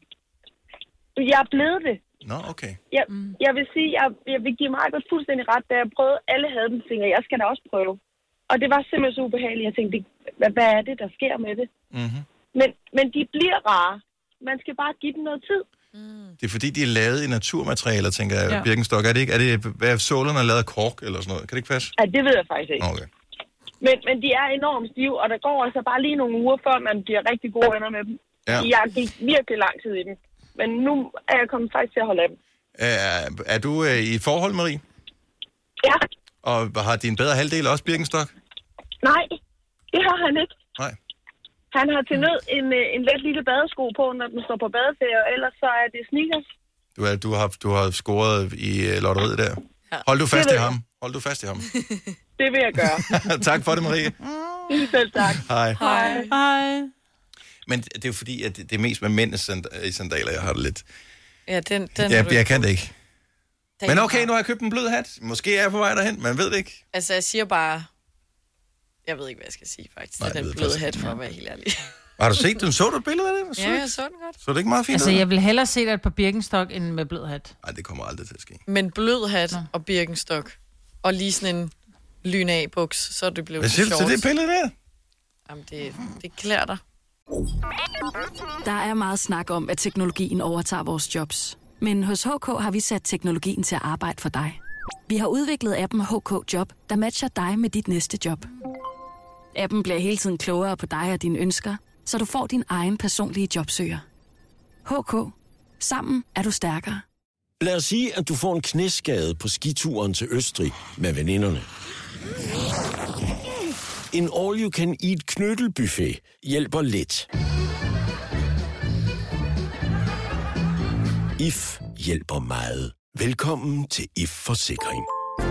Jeg er blevet det. Nå, okay. Jeg, jeg vil sige, jeg, jeg vil give mig godt fuldstændig ret, da jeg prøvede. Alle havde den, tænker jeg skal da også prøve. Og det var simpelthen så ubehageligt. Jeg tænkte, hvad, hvad er det, der sker med det? Mm-hmm. Men, men de bliver rare. Man skal bare give dem noget tid. Det er fordi, de er lavet i naturmaterialer, tænker jeg, Ja. ja. Birkenstock. Er det ikke? Er det, hvad er sålerne er lavet af kork eller sådan noget? Kan det ikke passe? Ja, det ved jeg faktisk ikke. Okay. Men, men de er enormt stive, og der går altså bare lige nogle uger, før man bliver rigtig gode venner med dem. Ja. Jeg gik virkelig lang tid i dem. Men nu er jeg kommet faktisk til at holde af dem. Er, er du øh, i et forhold, Marie? Ja, Og har din bedre halvdel også Birkenstock? nej, det har han ikke. Nej. Han har til nød en, øh, en let lille badesko på, når den står på badeferie, og ellers så er det sneakers. Du, er, du, har, du har scoret i øh, lotteriet der. Ja. Hold du fast Det i ved ham. Hold du fast i ham. Det vil jeg gøre. Tak for det, Marie. Selv tak. Hej. Hej. hej. Men det er jo fordi, at det det er mest med mænd i sand- i sandaler, jeg har det lidt. Ja, den, den Ja, er du jeg kan det ikke. den Men er okay, bare- nu har jeg købt en blød hat. Måske er jeg på vej derhen, man ved det ikke. Altså, jeg siger bare... Jeg ved ikke, hvad jeg skal sige, faktisk. Nej, Det er jeg den ved bløde faktisk hat, for at være helt ærlig. Har du set den? Så du et billede af det? Ja, jeg så den godt. Så er det ikke meget fint? Altså, jeg vil hellere se dig et par Birkenstock end med blød hat. Nej, det kommer aldrig til at ske. Men blød hat og Birkenstock, og lige sådan en lyn af buks, så er det blevet Hvad siger du til det billede der? Jamen, det, det klæder dig. Der er meget snak om, at teknologien overtager vores jobs. Men hos H K har vi sat teknologien til at arbejde for dig. Vi har udviklet appen H K Job, der matcher dig med dit næste job. Appen bliver hele tiden klogere på dig og dine ønsker, så du får din egen personlige jobsøger. H K. Sammen er du stærkere. Lad os sige, at du får en knæskade på skituren til Østrig med veninderne. En all-you-can-eat knyttelbuffet hjælper lidt. I F hjælper meget. Velkommen til I F Forsikring.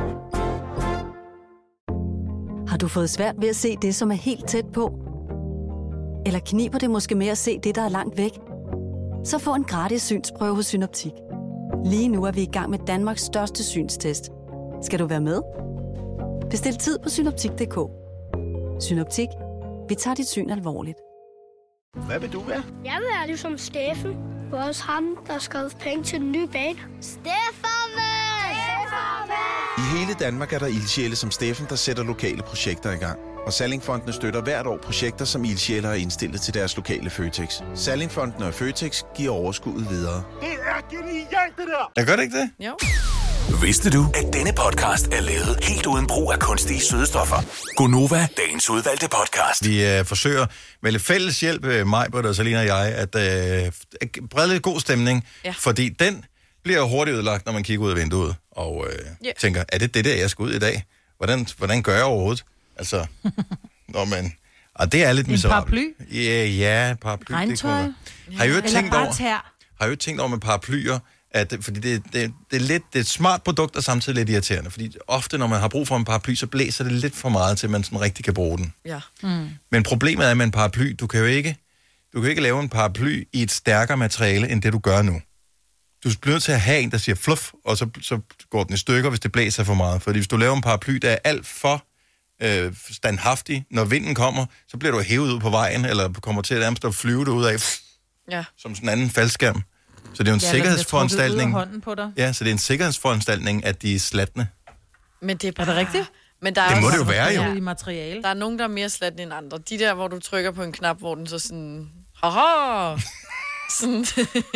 Har du fået svært ved at se det, som er helt tæt på? Eller kniber det måske med at se det, der er langt væk? Så få en gratis synsprøve hos Synoptik. Lige nu er vi i gang med Danmarks største synstest. Skal du være med? Bestil tid på synoptik punktum d k. Synoptik. Vi tager dit syn alvorligt. Hvad vil du være? Jeg vil være ligesom Steffen. Det var også ham, der skrev penge til den nye bane. Steffen! I hele Danmark er der ildsjæle som Steffen, der sætter lokale projekter i gang. Og Sallingfondene støtter hvert år projekter, som ildsjæle har indstillet til deres lokale Føtex. Sallingfondene og Føtex giver overskuddet videre. Det er genialt, det der! Jeg gør det ikke det? Jo. Vidste du, at denne podcast er lavet helt uden brug af kunstige sødestoffer? Gonova, dagens udvalgte podcast. Vi øh, forsøger med lidt fælles hjælp, øh, mig, Britta og Selina og jeg, at øh, brede lidt god stemning. Ja. Fordi den bliver hurtigt ødelagt, når man kigger ud af vinduet og øh, Yeah. tænker, er det det der, jeg skal ud i dag? Hvordan, hvordan gør jeg overhovedet? Altså, når man... Og det er lidt En miserabelt. paraply? Ja, ja, paraply. det Regntøj? kunne være. Har I jo Eller tænkt bare over, tær? har I jo tænkt over med paraplyer, At, fordi det, det, det, er lidt, det er et smart produkt, og samtidig lidt irriterende. Fordi ofte, når man har brug for en paraply, så blæser det lidt for meget, til man sådan rigtig kan bruge den. Ja. Mm. Men problemet er med en paraply, du kan jo ikke, du kan ikke lave en paraply i et stærkere materiale, end det du gør nu. Du bliver nødt til at have en, der siger fluff, og så, så går den i stykker, hvis det blæser for meget. Fordi hvis du laver en paraply, der er alt for øh, standhaftig, når vinden kommer, så bliver du hævet ud på vejen, eller kommer til at nærmest at flyve ud af, ja. som sådan en anden faldskærm. Så det er jo en ja, sikkerhedsforanstaltning. På dig. Ja, så det er en sikkerhedsforanstaltning, at de er slatne. Men det er, bare... er det rigtigt? Men der er det må også... det jo være, jo. Ja. Materiale. Der er nogen, der er mere slatne end andre. De der, hvor du trykker på en knap, hvor den så sådan... Haha! sådan,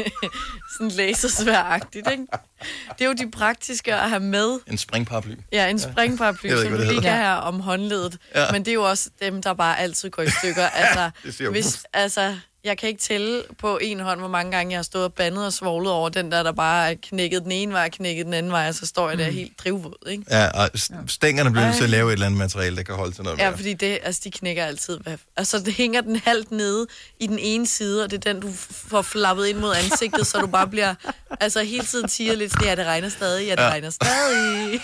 sådan lasersværagtigt, ikke? Det er jo de praktiske at have med. En springparaply. Ja, en springparaply, ja. som du lige kan have om håndledet. Ja. Men det er jo også dem, der bare altid går i stykker. Altså, hvis, altså, jeg kan ikke tælle på en hånd, hvor mange gange jeg har stået og bandet og svoglet over den der, der bare er knækket den ene vej og knækket den anden vej, og så står jeg der helt drivvåd, ikke? Ja, og stængerne bliver til at lave et eller andet materiale, der kan holde til noget Ja, mere. fordi det, altså, de knækker altid. Altså, det hænger den halvt nede i den ene side, og det er den, du får flappet ind mod ansigtet, så du bare bliver, altså, hele tiden tiger lidt, ja, det regner stadig, ja, det ja. regner stadig.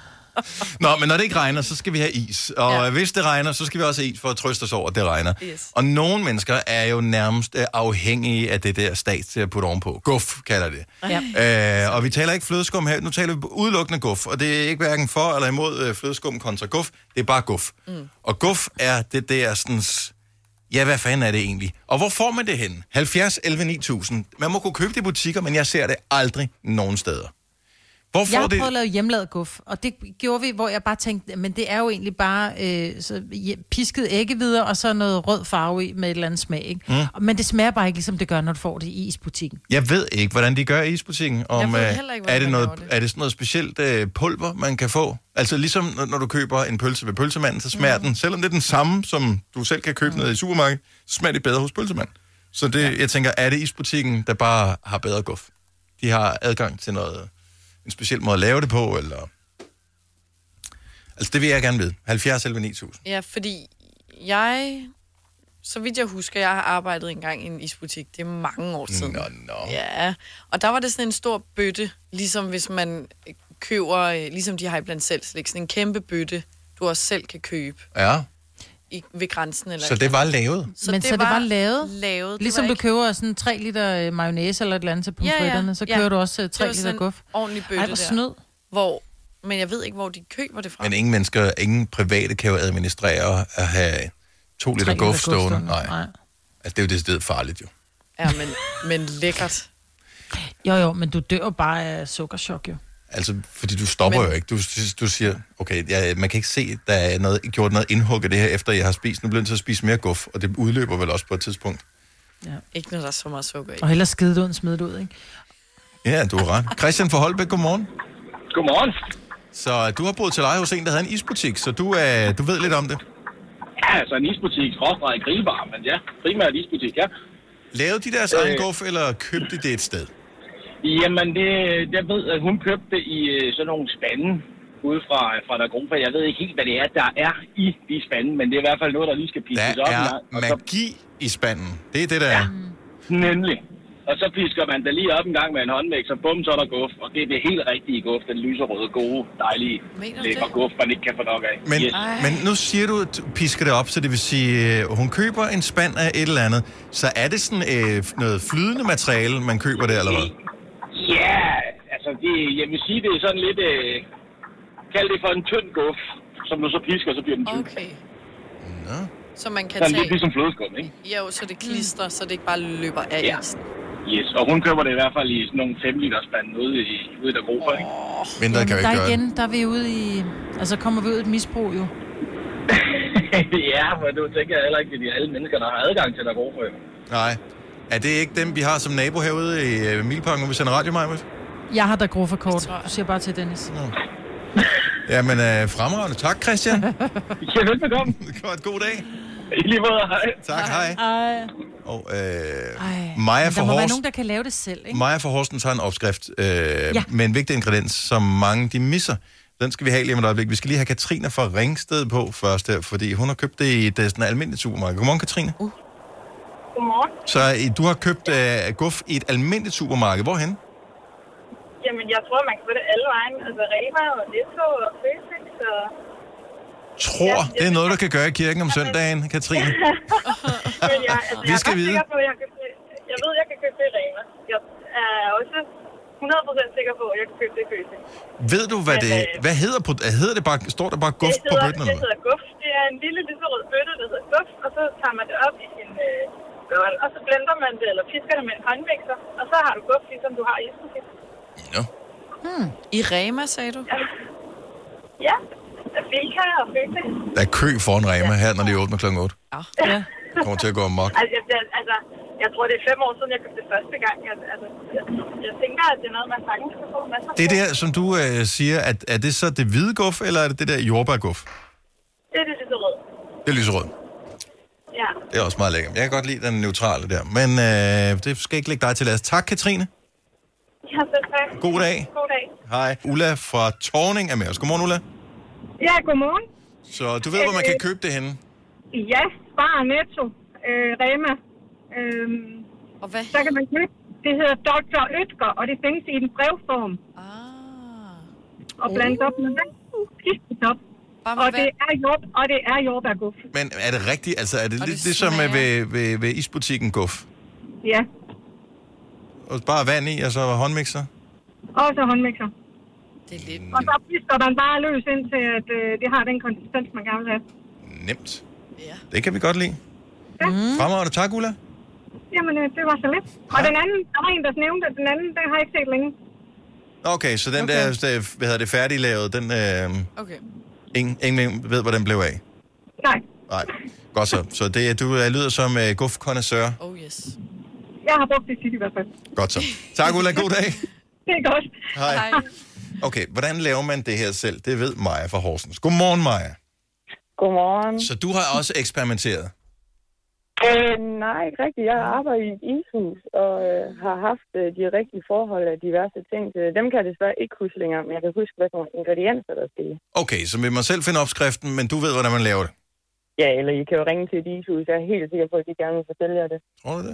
Nå, men når det ikke regner, så skal vi have is. Og ja. hvis det regner, så skal vi også have is for at trøste os over, at det regner. Yes. Og nogle mennesker er jo nærmest uh, afhængige af det der stat til at putte ovenpå. Guf kalder det. Ja. Uh, og vi taler ikke flødeskum her, nu taler vi udelukkende guf. Og det er ikke hverken for eller imod uh, flødeskum kontra guf, det er bare guf. Mm. Og guf er det der sådan... Ja, hvad fanden er det egentlig? Og hvor får man det hen? halvfjerds elleve ni tusind. Man må kunne købe det i butikker, men jeg ser det aldrig nogen steder. Hvor får jeg har det... prøvet at lave hjemmelavet guf, og det gjorde vi, hvor jeg bare tænkte, men det er jo egentlig bare øh, så pisket æggevidder, og så noget rød farve i med et eller andet smag, ikke? Mm. Men det smager bare ikke, ligesom det gør, når du får det i isbutikken. Jeg ved ikke, hvordan de gør i isbutikken. Om, jeg ved heller ikke, er, det noget, det. er det sådan noget specielt øh, pulver, man kan få? Altså ligesom, når, når du køber en pølse ved pølsemanden, så smager mm. den, selvom det er den samme, som du selv kan købe mm. ned i supermarkedet, så smager det bedre hos pølsemanden. Så det, ja. jeg tænker, er det isbutikken, der bare har bedre guf? De har adgang til noget... en speciel måde at lave det på, eller... Altså, det vil jeg gerne vide. halvfjerds elleve ni tusind. Ja, fordi jeg... Så vidt jeg husker, jeg har arbejdet engang i en isbutik. Det er mange år siden. Nå, nå. Ja, og der var det sådan en stor bøtte, ligesom hvis man køber... Ligesom de har i blandt selv slik. Sådan en kæmpe bøtte, du også selv kan købe. Ja. I, ved grænsen. Eller så det var lavet? Så Men det så det var lavet? lavet. Ligesom du ikke... køber sådan tre liter mayonnaise eller et eller andet til pomfritterne, ja, ja. så køber ja. du også tre liter guf. Ordentlig bøtte. Ej, hvor snød. Hvor, men jeg ved ikke, hvor de køber det fra. Men ingen mennesker, ingen private kan jo administrere at have to liter guf stående. Nej. Nej. Altså, det er jo det sted farligt jo. Ja, men, men lækkert. Jo, jo, men du dør bare af sukkerchok jo. Altså, fordi du stopper men... jo ikke. Du, du siger, okay, jeg, man kan ikke se, der er noget, gjort noget indhug af det her, efter jeg har spist. Nu bliver jeg til at spise mere guf, og det udløber vel også på et tidspunkt. Ja. Ikke når der er så meget sukker i. Og hellere skide det ud, end smide det ud, ikke? Ja, du har ret. Christian fra Holbæk, godmorgen. Godmorgen. Så du har boet til leje hos en, der havde en isbutik, så du, øh, du ved lidt om det. Ja, altså en isbutik, skråstreg grillbar, men ja, primært isbutik, ja. Lavede de deres øh... egen guf, eller købte de det et sted? Jamen, det, jeg ved, at hun købte det i sådan nogle spande ude fra, fra der gruppe. Jeg ved ikke helt, hvad det er, der er i de spande, men det er i hvert fald noget, der lige skal piskes op. Der er magi så... i spanden. Det er det, der ja, er. Nemlig. Og så pisker man da lige op en gang med en håndvægt, så bum, så er der guf. Og det er det helt rigtige guf, den lyserøde, gode, dejlige, lækre guf, man ikke kan få nok af. Men, yes. men nu siger du, at du pisker det op, så det vil sige, at hun køber en spand af et eller andet. Så er det sådan øh, noget flydende materiale, man køber det, eller hvad? Ja, altså det, jeg vil sige, det er sådan lidt, øh, kald det for en tynd guf, som du så pisker, så bliver den tynd. Okay. Nå. Så man kan sådan tage... lidt ligesom flødeskum, ikke? Jo, så det klister, så det ikke bare løber af ja. isen. Yes, og hun køber det i hvert fald i sådan nogle fem liters spand ude i, ude i der grupper, ikke? Oh. Mindre kan vi ikke der gøre igen, der er vi ude i... Altså kommer vi ud i et misbrug, jo. Ja, men du tænker heller ikke, at det er alle mennesker, der har adgang til der grupper, jo. Nej. Er det ikke dem, vi har som nabo herude i uh, Milparken, hvor vi sender radio, Majmus? Jeg har da grofakort. Du siger bare til Dennis. Nå. Jamen, uh, fremragende. Tak, Christian. Ja, velbekomme. Godt, god dag. I lige måde, hej. Tak, hej. Hej. Og øh, Ej, Maja der for må Horst, være nogen, der kan lave det selv, ikke? Maja for Horsten tager en opskrift øh, ja. med en vigtig ingrediens, som mange de misser. Den skal vi have lige om et øjeblik. Vi skal lige have Katrine fra Ringsted på først her, fordi hun har købt det i et sådan almindeligt supermarked. Godmorgen, Katrine. Uh. Godmorgen. Så du har købt øh, guf i et almindeligt supermarked. Hvorhen? Jamen, jeg tror, man kan få det alle vejen. Altså, Rema og Netto og Føtex og... Tror, ja, det er noget, du kan gøre i kirken om søndagen, Katrine. Men jeg, altså, Vi jeg skal er vide. sikker på, at jeg, kan, jeg ved, at jeg kan købe det i Rema. Jeg er også hundrede procent sikker på, at jeg kan købe det i Føtex. Ved du, hvad Men, det... øh, Hvad hedder, hedder det bare... Står der bare guf det på hedder, bøtten? Det hedder guf. Det er en lille lyserød bøtte, der hedder guf, og så tager man det op i sin øh, børn, og så blender man det, eller pisker det med en håndmixer, og så har du guf, ligesom du har i Isbusik. Ja. Hmm. I Rema, sagde du? Ja. Ja. Bilka og Føtex. Der er kø foran Rema her, når de åbner klokken otte. Ja. Det kommer til at gå amok. Altså, jeg, altså, jeg tror, det er fem år siden, jeg købte det første gang. Jeg, altså, jeg, jeg tænker, at det er noget, man sagtens kan få masser af. Det der, som du øh, siger, at er det så det hvide guf, eller er det det der jordbærguf? Det er det lyserød. Det er lyserød. Ja. Det er også meget lækkert. Jeg kan godt lide den neutrale der. Men øh, det skal ikke lægge dig til last. Tak, Katrine. Ja, selv tak. God dag. God dag. Hej. Ulla fra Tårning er med os. Godmorgen, Ulla. Ja, godmorgen. Så du ved, hvor man kan købe det henne? Ja, Spar, Netto, øh, Rema. Øhm, og hvad? Så kan man købe. Det hedder doktor Oetker, og det findes i en brevform. Ah. Og blandet op med vand. Skiftet op. Og det er jord, og det er jordbærguf. Men er det rigtigt? Altså, er det Og lidt det ligesom smager. ved, ved, ved isbutikken guf? Ja, Og bare vand i, og så håndmixer? og så håndmixer. Det er lidt... Og så pisker man bare løs indtil, at øh, det har den konsistens, man gerne vil have. Nemt. Ja. Det kan vi godt lide. Ja. Mm. Fremragende. Tak, Ulla. Jamen, øh, det var så lidt. Og den anden, der var en, der nævnte, at den anden, den har jeg ikke set længe. Okay, så den okay. der, der, hvad hedder det, færdiglavet, den... Øh, okay. Ingen, ingen ved, hvor den blev af. Nej. Nej. Godt så. Så det, du uh, lyder som uh, guf-connoisseur. Oh yes. Jeg har brugt det tit i hvert fald. Godt så. Tak, Ulla. God dag. Det er godt. Hej. Okay, hvordan laver man det her selv? Det ved Maja fra Horsens. Godmorgen, Maja. Godmorgen. Så du har også eksperimenteret? Øh, nej, ikke rigtigt. Jeg arbejder i et ishus og øh, har haft øh, de rigtige forhold af diverse ting. Dem kan jeg desværre ikke huske længere, men jeg kan huske, hvad for nogle ingredienser, der skal i. Okay, så vi må selv finde opskriften, men du ved, hvordan man laver det? Ja, eller I kan jo ringe til et ishus. Jeg er helt sikker på, at de gerne vil fortælle jer det. Tror du det?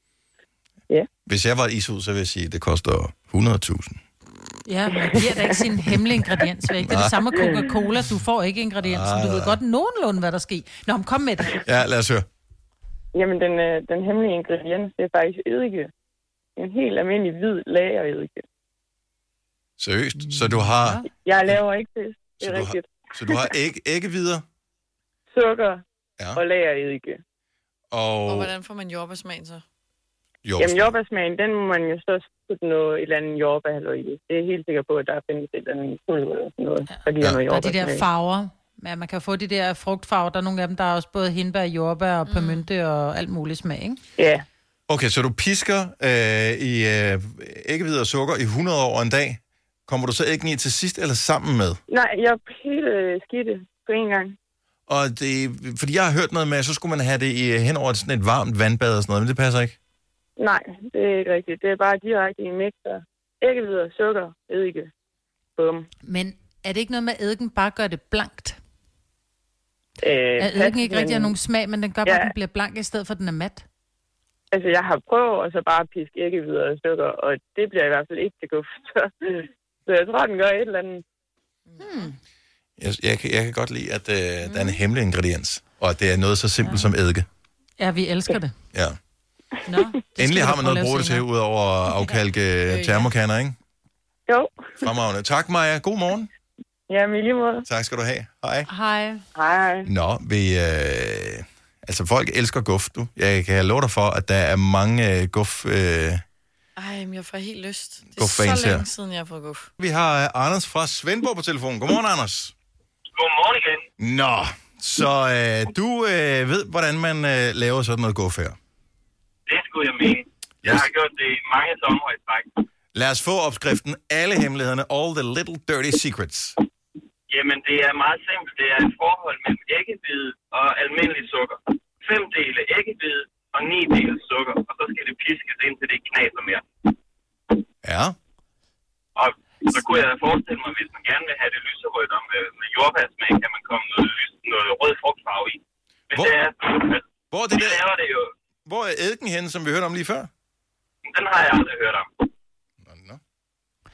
Ja. Hvis jeg var et ishus, så vil jeg sige, at det koster hundrede tusind. Ja, man giver da ikke sin hemmelige ingrediens væk. Det er det samme med Coca-Cola. Du får ikke ingrediensen. Du ved godt nogenlunde, hvad der sker. Nå, men kom med det. Ja, lad os høre. Jamen, den, øh, den hemmelige ingrediens, det er faktisk eddike. En helt almindelig hvid lagereddike. Seriøst? Så du har... Jeg laver ikke det. Det er Så du rigtigt. Så du har æg, æggevidder Sukker ja. og lagereddike. og... Og hvordan får man jordbærsmagen så? Jo. Jamen, jordbærsmagen, den må man jo så putte noget, et eller andet jordbærhalløj i. Det er helt sikker på, at der findes et eller andet pulver eller sådan noget. Der giver noget Der er de der jordbærsmag. farver. Ja, man kan få de der frugtfarver. Der er nogle af dem, der er også både hindbær, jordbær og pimynte og alt muligt smag, ikke? Ja. Okay, så du pisker øh, i øh, æggevidder og sukker i hundrede år en dag. Kommer du så æggen i til sidst, eller sammen med? Nej, jeg hele skidte på en gang. Og det, fordi jeg har hørt noget med, at så skulle man have det i, hen over sådan et varmt vandbad og sådan noget, men det passer ikke. Nej, det er ikke rigtigt. Det er bare direkte i en mixer. Æggevidder, sukker, eddike. Bum. Men er det ikke noget med, at eddiken bare gør det blankt? Øh, Er eddiken ikke men- rigtig har nogen smag, men den gør bare, Ja. at den bliver blank, i stedet for, at den er mat? Altså, jeg har prøvet at så bare piske æggevidder og sukker, og det bliver i hvert fald ikke til guf. Så jeg tror, den gør et eller andet. Hmm. Jeg, jeg, kan- jeg kan godt lide, at øh, mm. der er en hemmelig ingrediens, og at det er noget så simpelt ja. som eddike. Ja, vi elsker det. Ja. Nå, Endelig vi har da man prøve noget at bruge det til, senere. ud over at afkalke termokanner, ikke? Jo. Fremragende. Tak, Maja. God morgen. Ja, med lige måde. Tak skal du have. Hej. Hej. Hej. Nå, vi... Øh, altså, folk elsker guf, du. Jeg kan love dig for, at der er mange øh, guf... Øh, Ej, men jeg får helt lyst. Det er Guf-fans så længe her. siden, jeg har fået guf. vi har øh, Anders fra Svendborg på telefonen. Godmorgen, Anders. Godmorgen igen. Nå, så øh, du øh, ved, hvordan man øh, laver sådan noget guf her. Det skulle jeg mene. Jeg har gjort det i mange sommer i træk. Lad os få opskriften. Alle hemmelighederne. All the little dirty secrets. Jamen, det er meget simpelt. Det er et forhold mellem æggehvide og almindelig sukker. Fem dele æggehvide og ni dele sukker. Og så skal det piskes indtil det ikke knaser mere. Ja. Og så kunne jeg forestille mig, hvis man gerne vil have det lyserødt og med, med jordbærsmag, kan man komme noget, lys, noget rød frugtfarve i. Men Hvor- det er... Hvor er det vi der? laver det jo... Hvor er eddiken henne, som vi hørte om lige før? Den har jeg aldrig hørt om.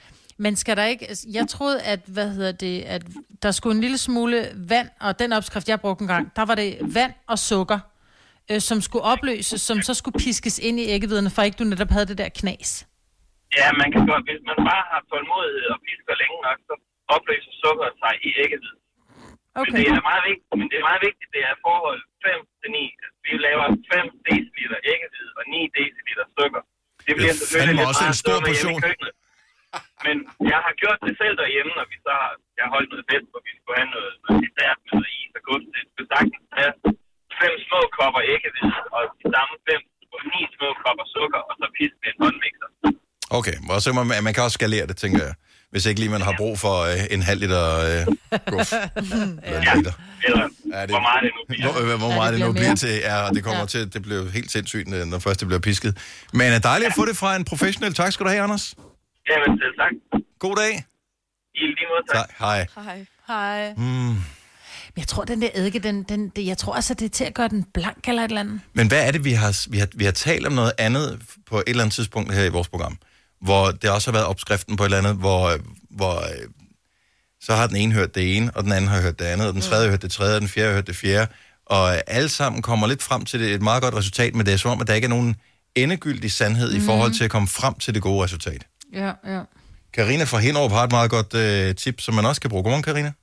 Men skal der ikke... Jeg troede, at, hvad hedder det, at der skulle en lille smule vand, og den opskrift, jeg brugte en gang, der var det vand og sukker, øh, som skulle opløses, som så skulle piskes ind i æggehviderne, for ikke du netop havde det der knas. Ja, man kan godt, hvis man bare har tålmodighed og pisker længe nok, så opløser sukkeret sig i æggehviden. Okay. Men det er meget vigtigt, men det er meget vigtigt, det er forhold fem til ni. Vi laver fem deciliter æggehvide og ni deciliter sukker. Det bliver selvfølgelig lidt meget større hjemme i køkkenet. Men jeg har gjort det selv derhjemme, når vi så har, jeg har holdt noget fedt, hvor vi skulle have noget, noget dessert med noget is og gods. Det skulle sagtens have fem små kopper æggehvide og de samme fem, ni små kopper sukker, og så piske med en håndmixer. Okay, og så man, man kan også skalere det, tænker jeg. Hvis ikke lige man har brug for øh, en halv liter øh, guf. Ja, liter. Eller ja, det, hvor meget det nu bliver. Hvor, hvor meget ja, det, det nu bliver til, ja, og det kommer ja. til, det bliver helt sindssygt, når først det bliver pisket. Men er dejligt at få det fra en professionel. Tak skal du have, Anders. Jamen, selv tak. God dag. I lige måde, tak. Hej. Hej. Hej. Mm. Men jeg tror, den der eddike, den, den, det, jeg tror altså, det er til at gøre den blank eller et eller andet. Men hvad er det, vi har, vi har, vi har talt om noget andet på et eller andet tidspunkt her i vores program, hvor det også har været opskriften på et eller andet, hvor, hvor så har den ene hørt det ene, og den anden har hørt det andet, og den tredje har hørt det tredje, og den fjerde har hørt det fjerde, og alle sammen kommer lidt frem til det, et meget godt resultat, men det er som om, at der ikke er nogen endegyldig sandhed mm. i forhold til at komme frem til det gode resultat. Ja, ja. Karina fra Hinderup har et meget godt øh, tip, som man også kan bruge. Godmorgen, Karina.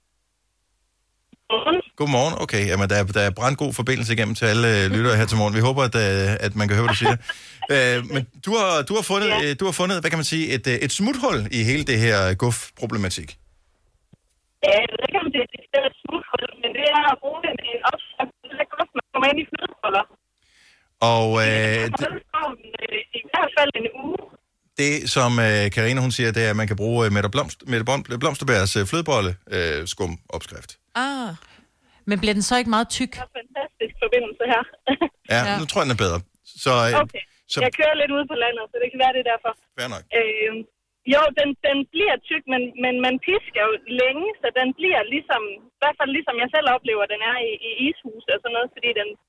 Godmorgen. Godmorgen, okay. Jamen, der er, der er brandgod forbindelse igennem til alle øh, lyttere her til morgen. Vi håber, at, øh, at man kan høre, hvad du siger. øh, men du har, du, har fundet, ja. øh, du har fundet, hvad kan man sige, et, øh, et smuthul i hele det her guf-problematik. Ja, jeg ved ikke, om det er et smuthul, men det er at bruge en, en opskrift, så det er guf, man kommer ind i flødeholder. Og øh, det, i hvert fald en uge. Det, som øh, Karina hun siger, det er, at man kan bruge øh, Mette, Blomst, Mette Blomsterbergs øh, flødebolle øh, skum opskrift. Ah. Men bliver den så ikke meget tyk? Det er en fantastisk forbindelse her. ja, ja, nu tror jeg, den er bedre. Så, øh, okay, så... jeg kører lidt ude på landet, så det kan være det derfor. Fair nok. Øh, jo, den, den bliver tyk, men, men man pisker jo længe, så den bliver ligesom, i hvert fald ligesom jeg selv oplever, den er i, i ishus og sådan noget, fordi den,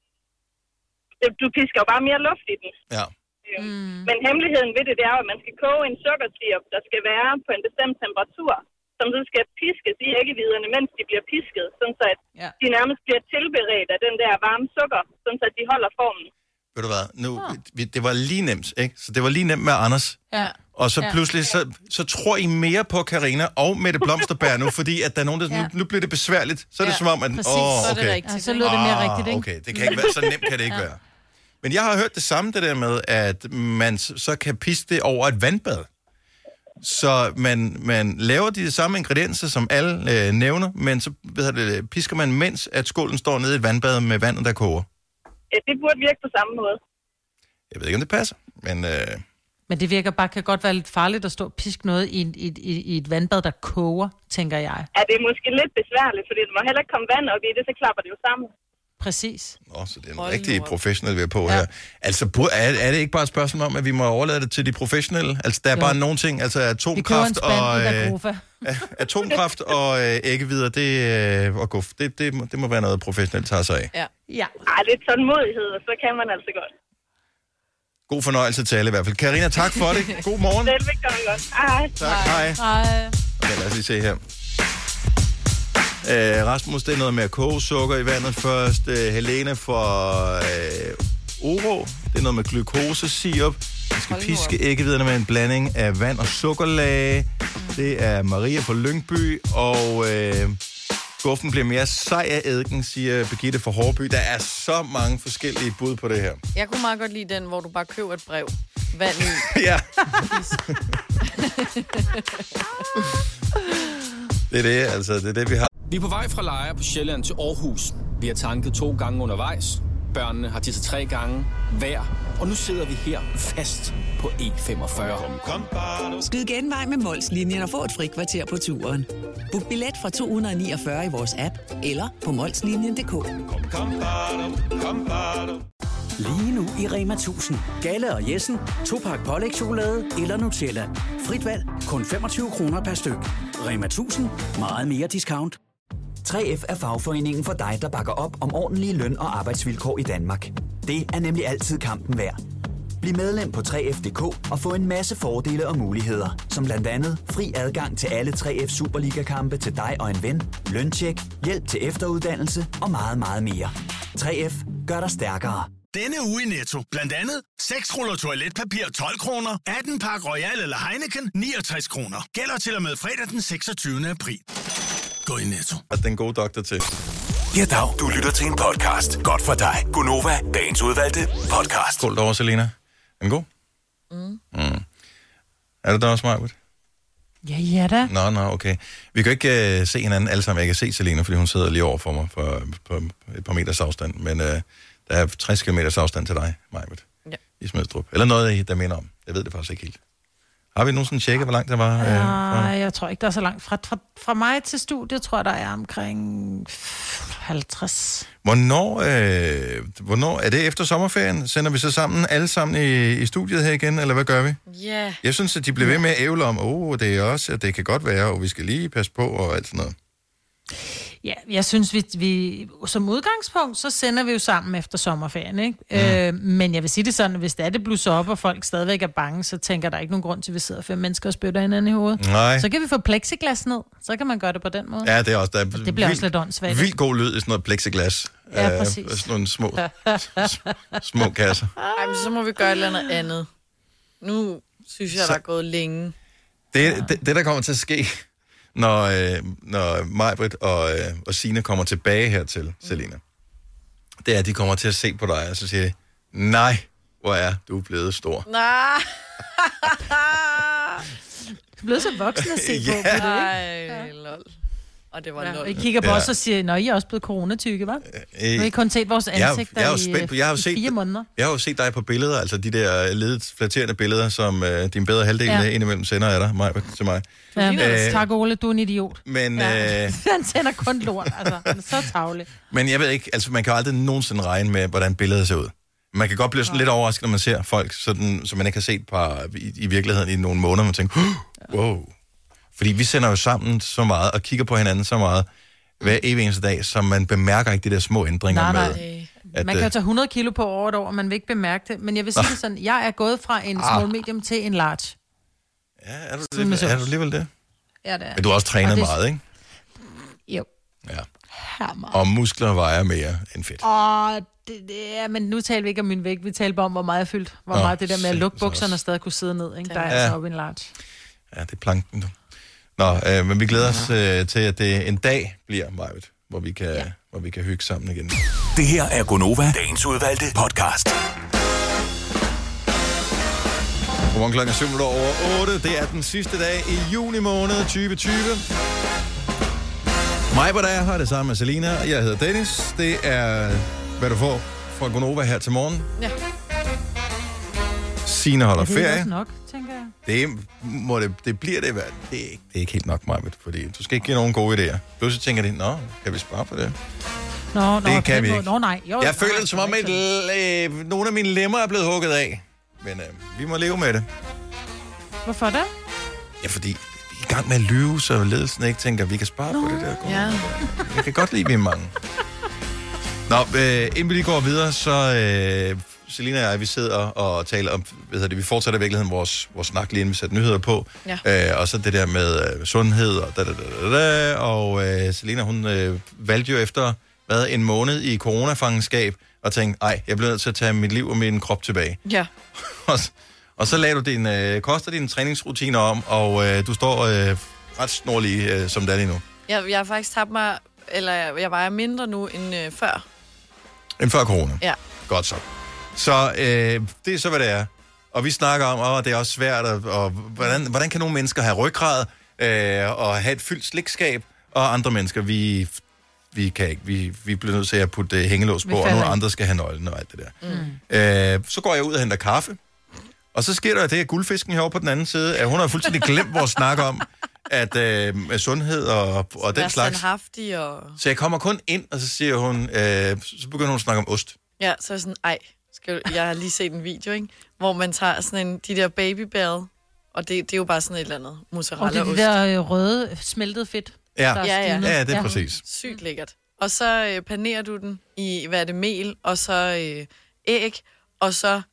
du pisker jo bare mere luft i den. Ja. Mm. Men hemmeligheden ved det, det er at man skal koge en sukkersirup, der skal være på en bestemt temperatur, som så skal piskes i æggehviderne, mens de bliver pisket, sådan så at ja. de nærmest bliver tilberedt af den der varme sukker, sådan så at de holder formen. Ved du hvad, nu, oh. det var lige nemt, ikke? Så det var lige nemt med Anders. Ja. Og så ja. pludselig, så, så tror I mere på Karina og Mette Blomsterberg nu, fordi at der er nogen, der, ja. nu, nu bliver det besværligt. Så er det ja. som om, at... Præcis, åh, okay. så er det rigtigt. Ja, så lyder det mere oh, rigtigt, ikke? Okay, det kan ikke være, så nemt kan det ikke ja. være. Men jeg har hørt det samme, det der med, at man så kan piske det over et vandbad. Så man, man laver de samme ingredienser, som alle øh, nævner, men så ved det, pisker man, mens at skålen står nede i et vandbad med vandet, der koger. Ja, det burde virke på samme måde. Jeg ved ikke, om det passer, men... Øh... Men det virker bare, kan godt være lidt farligt at stå og piske noget i, i, i, i et vandbad, der koger, tænker jeg. Ja, det er måske lidt besværligt, fordi der må heller ikke komme vand op i det, så klapper det jo sammen. Præcis. Nå, så det er en Hold rigtig professionel vi er på ja. her. Altså, er, er det ikke bare et spørgsmål om, at vi må overlade det til de professionelle? Altså, der er jo. bare nogle ting, altså atomkraft og... Øh, atomkraft og øh, æggehvider, det, øh, og guf, det, det, det må være noget professionelt tager sig af. Ja. ja. Ej, lidt tålmodighed, og så kan man altså godt. God fornøjelse til alle i hvert fald. Karina, tak for det. God morgen. Velbekomme godt. Hej. Tak, hej. Hej. Okay, lad os lige se her. Øh, Rasmus, det er noget med at koge sukker i vandet først. Øh, Helene fra øh, Oro, det er noget med glukosesirup. Man skal piske æggehviderne med en blanding af vand og sukkerlag. Det er Maria fra Lyngby, og øh, guffen bliver mere sej af eddiken, siger Birgitte fra Hårby. Der er så mange forskellige bud på det her. Jeg kunne meget godt lide den, hvor du bare køber et brev. Vand i. Ja. Det er det, altså. Det er det, vi har. Vi er på vej fra Lejre på Sjælland til Aarhus. Vi har tanket to gange undervejs. Børnene har tisset tre gange hver. Og nu sidder vi her fast på E femogfyrre. Skyd genvej med Mols-linjen og få et frikvarter på turen. Book billet fra to hundrede niogfyrre i vores app eller på molslinjen punktum d k. Lige nu i Rema tusind. Galle og Jessen. To pakke pålægschokolade eller Nutella. Frit valg. Kun femogtyve kroner per styk. Rema tusind. Meget mere discount. tre F er fagforeningen for dig, der bakker op om ordentlige løn- og arbejdsvilkår i Danmark. Det er nemlig altid kampen værd. Bliv medlem på tre F punktum d k og få en masse fordele og muligheder, som blandt andet fri adgang til alle tre F Superliga-kampe til dig og en ven, løntjek, hjælp til efteruddannelse og meget, meget mere. tre F gør dig stærkere. Denne uge i Netto. Blandt andet seks ruller toiletpapir tolv kroner, atten pakke Royal eller Heineken niogtres kroner. Gælder til og med fredag den seksogtyvende april. Gå i Netto. Og den gode doktor til. Ja, dag. Du lytter til en podcast. Godt for dig. Gonova, dagens udvalgte podcast. Skål derovre, Selina. Er den god? Mm. Mm. Er det der også, Majbert? Ja, ja da. Nå, nå, okay. Vi kan ikke uh, se hinanden alle sammen. Jeg kan se Selina, fordi hun sidder lige over for mig for, på et par meters afstand. Men uh, der er tres kilometers afstand til dig, Majbert. Ja. I Smedstrup. Eller noget, der minder om. Jeg ved det faktisk ikke helt. Har vi nogensinde tjekket, hvor langt det var? Nej, øh, uh, jeg tror ikke, der er så langt. Fra, fra, fra mig til studiet, tror jeg, der er omkring halvtreds. Hvornår, øh, hvornår er det efter sommerferien? Sender vi så sammen, alle sammen i, i studiet her igen, eller hvad gør vi? Ja. Yeah. Jeg synes, at de bliver ved med at ævle om, åh, oh, det er også, at det kan godt være, og vi skal lige passe på, og alt sådan noget. Ja, jeg synes, vi, vi som udgangspunkt, så sender vi jo sammen efter sommerferien, ikke? Mm. Øh, men jeg vil sige det sådan, at hvis det er, det blusser op, og folk stadigvæk er bange, så tænker der ikke nogen grund til, at vi sidder fem mennesker og spytter hinanden i hovedet. Nej. Så kan vi få plexiglas ned, så kan man gøre det på den måde. Ja, det er også, der er og det bliver vild, også lidt åndssvagt. Vildt god lyd i sådan noget plexiglas. Ja, præcis. Uh, sådan nogle små, små kasser. Ej, men så må vi gøre et eller andet andet. Nu synes jeg, så, der er gået længe. Det, ja. det, det, der kommer til at ske, når, øh, når Majbrit og, øh, og Signe kommer tilbage hertil, mm. Selina, det er, at de kommer til at se på dig, og så siger de, nej, hvor er du blevet stor. Nej. Du er blevet så voksen at se ja. på, på det, ikke? Ej, lol. Og det var ja, lol. I kigger på ja. os og siger, nå, I er også blevet coronatykke, hva'? Øh, nu har I kun set vores ansigter jeg, jeg i, i, jeg har i set, fire måneder. Jeg har jo set dig på billeder, altså de der ledet flatterende billeder, som øh, din bedre halvdel ja. indimellem sender af dig, mig, til mig. Ja, øh, tak Ole, du er en idiot. Men, ja. øh, Han sender kun lort, altså. Han er så tavlig. Men jeg ved ikke, altså man kan aldrig nogensinde regne med, hvordan billedet ser ud. Man kan godt blive sådan ja. lidt overrasket, når man ser folk, sådan, som man ikke har set par, i, i virkeligheden i nogle måneder, man tænker, wow. Fordi vi sender jo sammen så meget, og kigger på hinanden så meget, hver evig eneste dag, så man bemærker ikke de der små ændringer nej, med. Nej, at, man kan jo tage hundrede kilo på over et år, og man vil ikke bemærke det. Men jeg vil sige det sådan, jeg er gået fra en small medium til en large. Ja, er du, det, er du alligevel det? Ja, det er. Men du har også trænet det, meget, ikke? Jo. Ja. Hammer. Og muskler vejer mere end fedt. Og det, det er, men nu taler vi ikke om min vægt, vi taler bare om, hvor meget jeg fyldt. Hvor Nå, meget det der med at lukke bukserne og stadig kunne sidde ned, ikke? Der er ja. altså oppe i en large. Ja, det er planken, du. Nå, øh, men vi glæder os øh, til, at det en dag bliver, Majbet, hvor vi kan, ja. hvor vi kan hygge sammen igen. Det her er Gonova, dagens udvalgte podcast. Godmorgen klokken syv over otte. Det er den sidste dag i juni måned tyve tyve. Majbet er her, det samme med Selina, og jeg hedder Dennis. Det er, hvad du får fra Gonova her til morgen. Ja. Signe holder ferie. Det er også nok, tænker jeg. Det, må det, det bliver det, det er, ikke, det er ikke helt nok, Majbet, fordi du skal ikke give nogen gode idéer. Pludselig tænker de, nå, kan vi spare på det? Nå, det nå, kan vi ikke. Nå, nej. Jo, jeg føler nej, det som om, at øh, nogle af mine lemmer er blevet hugget af. Men øh, vi må leve med det. Hvorfor det? Ja, fordi vi er i gang med at lyve, så ledelsen ikke tænker, at vi kan spare nå, på det der. Ja. Jeg kan godt lide, vi er mange. Nå, øh, inden vi lige går videre, så... Øh, Selina og jeg, vi sidder og taler om, hvad det, vi fortsætter i virkeligheden vores, vores snak lige inden vi sætter nyheder på. Ja. Øh, og så det der med øh, sundhed og da, da, da, da, og øh, Selina, hun øh, valgte jo efter, hvad, en måned i coronafangenskab, og tænkte, ej, jeg bliver nødt til at tage mit liv og min krop tilbage. Ja. og, og så lagde du din, øh, koster dine træningsrutiner om, og øh, du står øh, ret snorlig, øh, som det er lige nu. Jeg, jeg har faktisk tabt mig, eller jeg, jeg vejer mindre nu end øh, før. End før corona? Ja. Godt så. Så øh, det er så, hvad det er. Og vi snakker om, at det er også svært, og, og hvordan, hvordan kan nogle mennesker have ryggrad øh, og have et fyldt slikskab, og andre mennesker, vi, vi kan ikke. Vi, vi bliver nødt til at putte hængelås på, og nogle andre skal have nøglen og alt det der. Mm. Øh, så går jeg ud og henter kaffe, og så sker der det, at guldfisken herovre på den anden side, at hun har fuldstændig glemt vores snak om, at øh, sundhed og, og den slags. Og... Så jeg kommer kun ind, og så siger hun, øh, så begynder hun at snakke om ost. Ja, så er jeg sådan, ej. Skal du, jeg har lige set en video, ikke? Hvor man tager sådan en, de der babybell, og det, det er jo bare sådan et eller andet mozzarella-ost. Og det er det der røde, smeltet fedt. Ja, ja, ja. ja, det er ja. præcis. Sygt lækkert. Og så øh, panerer du den i, hvad er det, mel, og så øh, æg, og så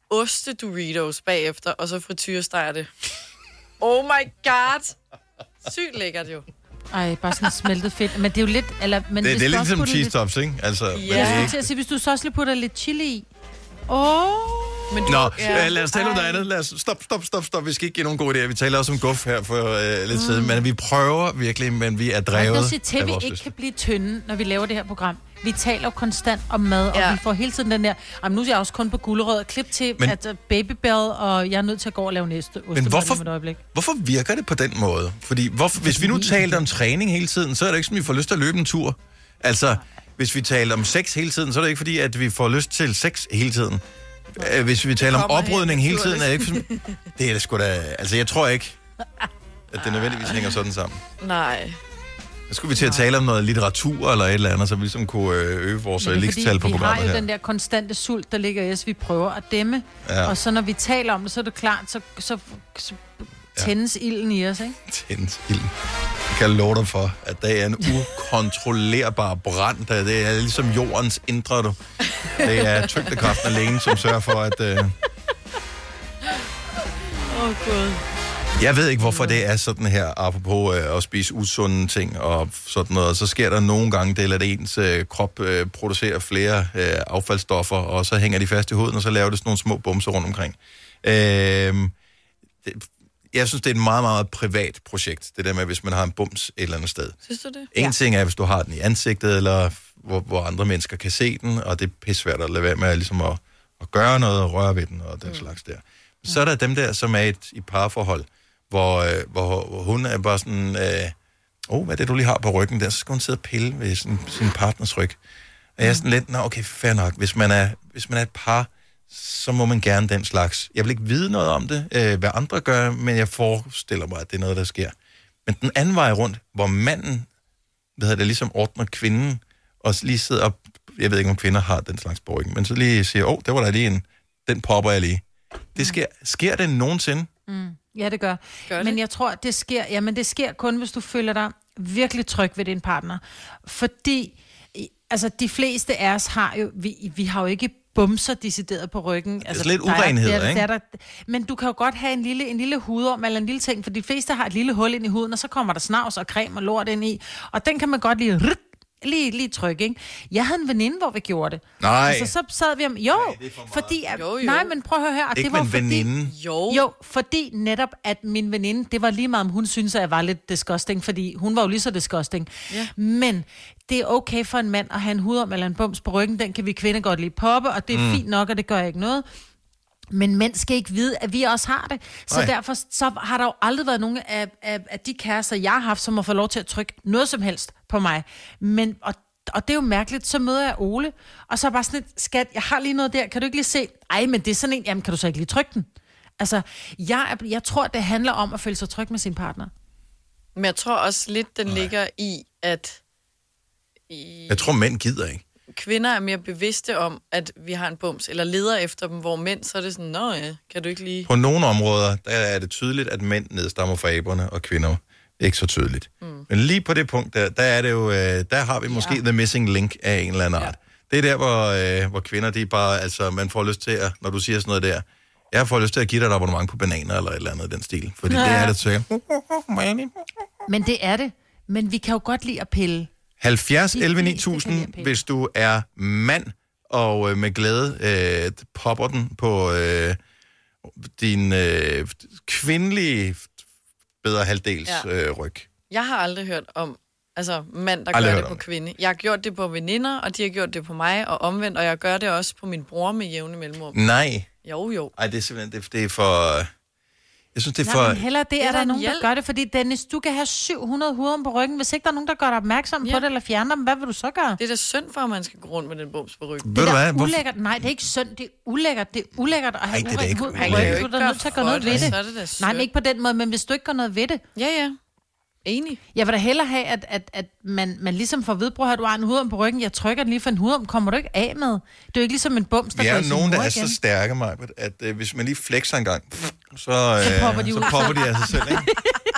oste-Doritos bagefter, og så frityresteger det. Oh my god! Sygt lækkert jo. Ej, bare sådan smeltet fedt. Men det er jo lidt... Eller, men det, hvis det er du lidt også som putter cheese tops, ikke? Altså, Ja, men det jeg er skulle ikke... til at sige, hvis du så også lige putter lidt chili i. Åh! Men du, Nå, ja. øh, lad os tale om noget andet. Lad os, stop, stop, stop, stop. Vi skal ikke give nogen gode idéer. Vi taler også om guf her for øh, lidt mm. siden, men vi prøver virkelig, men vi er drevet Jeg siger til, af at vi vores ikke lyst. kan blive tynde, når vi laver det her program. Vi taler jo konstant om mad, Ja. og vi får hele tiden den der... Jamen, nu er jeg også kun på gulerød. Klip til, Men- men, at uh, Babybell, og jeg er nødt til at gå og lave næste Men hvorfor, et øjeblik. hvorfor virker det på den måde? Fordi hvorfor, hvis vi nu talte om træning hele tiden, så er det ikke sådan, at vi får lyst til at løbe en tur. Altså, hvis vi taler om sex hele tiden, så er det ikke fordi, at vi får lyst til sex hele tiden. Øh, Hvis vi taler om oprydning hele tiden, er det ikke sådan... Det er det sgu da... Altså, jeg tror ikke, at det nødvendigvis hænger sådan sammen. Nej. Så skulle vi til at tale om noget litteratur eller et eller andet, så vi ligesom kunne øh, øge vores Men det er ligestal på fordi, vi har programmet jo her. den der konstante sult, der ligger i os, vi prøver at dæmme. Ja. Og så når vi taler om det, så er det klart, så, så, så tændes ja. ilden i os, ikke? Tændt ild. Jeg kan love dig for, at der er en ukontrollerbar brand. Der. Det er ligesom jordens indre, du. Det er tyngdekraften alene, som sørger for, at... Øh... Åh, oh, Gud. Jeg ved ikke, hvorfor det er sådan her, apropos øh, at spise usunde ting og sådan noget. Så sker der nogle gange det, at ens øh, krop øh, producerer flere øh, affaldsstoffer, og så hænger de fast i huden, og så laver det sådan nogle små bumser rundt omkring. Øh, det, jeg synes, det er et meget, meget privat projekt, det der med, hvis man har en bums et eller andet sted. Synes du det? En Ja. ting er, hvis du har den i ansigtet, eller hvor, hvor andre mennesker kan se den, og det er pissvært at lade være med ligesom at, at gøre noget og røre ved den og den mm. slags der. Så er der dem der, som er et, i parforhold, hvor, øh, hvor, hvor hun er bare sådan, øh, oh, hvad er det, du lige har på ryggen der? Så skal hun sidde og pille ved sin, sin partners ryg. Og jeg er sådan lidt, nå okay, fair nok. Hvis man er, hvis man er et par, så må man gerne den slags. Jeg vil ikke vide noget om det, øh, hvad andre gør, men jeg forestiller mig, at det er noget, der sker. Men den anden vej rundt, hvor manden, hvad hedder det, ligesom ordner kvinden, og lige sidder op, jeg ved ikke, om kvinder har den slags på ryggen, men så lige siger, åh, oh, der var der lige en, den popper jeg lige. Det sker, sker det nogensinde? Mm. Ja, det gør. Gør det? Men jeg tror, det sker, jamen, det sker kun, hvis du føler dig virkelig tryg ved din partner. Fordi, altså, de fleste af os har jo, vi, vi har jo ikke bumser decideret på ryggen. Altså, lidt der er- urenheder, der er- ikke? der er der- Men du kan jo godt have en lille, en lille hudorm eller en lille ting, for de fleste har et lille hul ind i huden, og så kommer der snavs og creme og lort ind i, og den kan man godt lige... Lige, lige tryk, ikke? Jeg havde en veninde, hvor vi gjorde det. Nej. Altså, så sad vi om... Jo, nej, fordi... At, Jo, jo. Nej, men prøv at høre her. og Ikke det var med en fordi, veninde. Jo. Jo, fordi netop, at min veninde, det var lige meget, om hun synes, at jeg var lidt disgusting, fordi hun var jo lige så disgusting. Ja. Men det er okay for en mand at have en hudorm eller en bums på ryggen, den kan vi kvinder godt lige poppe, og det er Mm. mm. fint nok, og det gør ikke noget. Men mænd skal ikke vide, at vi også har det. Så Nej. derfor så har der jo aldrig været nogen af, af, af de kærester, jeg har haft, som har fået lov til at trykke noget som helst på mig. Men, og, og det er jo mærkeligt, så møder jeg Ole, og så er bare sådan et, skat, jeg har lige noget der, kan du ikke lige se? Ej, men det er sådan en, jamen kan du så ikke lige trykke den? Altså, jeg, er- jeg tror, det handler om at føle sig tryg med sin partner. Men jeg tror også lidt, den ligger i, at i Jeg tror, mænd gider ikke. kvinder er mere bevidste om, at vi har en bums, eller leder efter dem, hvor mænd, så er det sådan, nå ja, kan du ikke lige... På nogle områder, der er det tydeligt, at mænd nedstammer fra aberne, og kvinder ikke så tydeligt. Mm. Men lige på det punkt, der, der er det jo, øh, der har vi måske ja. the missing link af en eller anden art. Det er der, hvor, øh, hvor kvinder, de bare, altså, man får lyst til at, når du siger sådan noget der, jeg får lyst til at give dig et abonnement på bananer, eller et eller andet i den stil. Fordi ja. det er det sikkert. Men det er det. Men vi kan jo godt lide at pille. halvfjerds De elleve ni fleste kan lide tusind, at pille. hvis du er mand, og øh, med glæde øh, popper den på øh, din øh, kvindelige bedre halvdels Ja. øh, ryg. Jeg har aldrig hørt om, altså mand, der Aldrig gør hørt det på om det. kvinde. Jeg har gjort det på veninder, og de har gjort det på mig, og omvendt, og jeg gør det også på min bror med jævne mellemrum. Nej. Jo, jo. Ej, det er simpelthen, det, det er for... Jeg synes, det er Nej, for... men hellere det, Det er er da der en nogen, der hjælp. gør det, fordi Dennis, du kan have syv hundrede hudorm på ryggen. Hvis ikke der er nogen, der gør dig opmærksom Ja. på det, eller fjerner dem, hvad vil du så gøre? Det er da synd for, at man skal gå rundt med den bums på ryggen. Ved du Det hvad? er Hvorfor? ulækkert. Nej, det er ikke synd, det er ulækkert. Det er ulækkert at have Ej, det er da uren ikke hud på ulækkert. ryggen. Man Du kan er jo da ikke nødt til at gøre gøre noget for ved det, det. så er det da Nej, synd. men ikke på den måde, men hvis du ikke gør noget ved det. Ja, ja. Enig. Jeg vil da hellere have, at, at, at man, man ligesom får vedbrug, at du har en hudorm på ryggen. Jeg trykker den lige for en hudorm, kommer du ikke af med. Det er jo ikke ligesom en bums, der Vi går i er sin nogen, der mor er igen. så stærke, Majbert, at øh, hvis man lige flexer en gang, så, øh, Så popper de så ud. popper de af sig selv, ikke?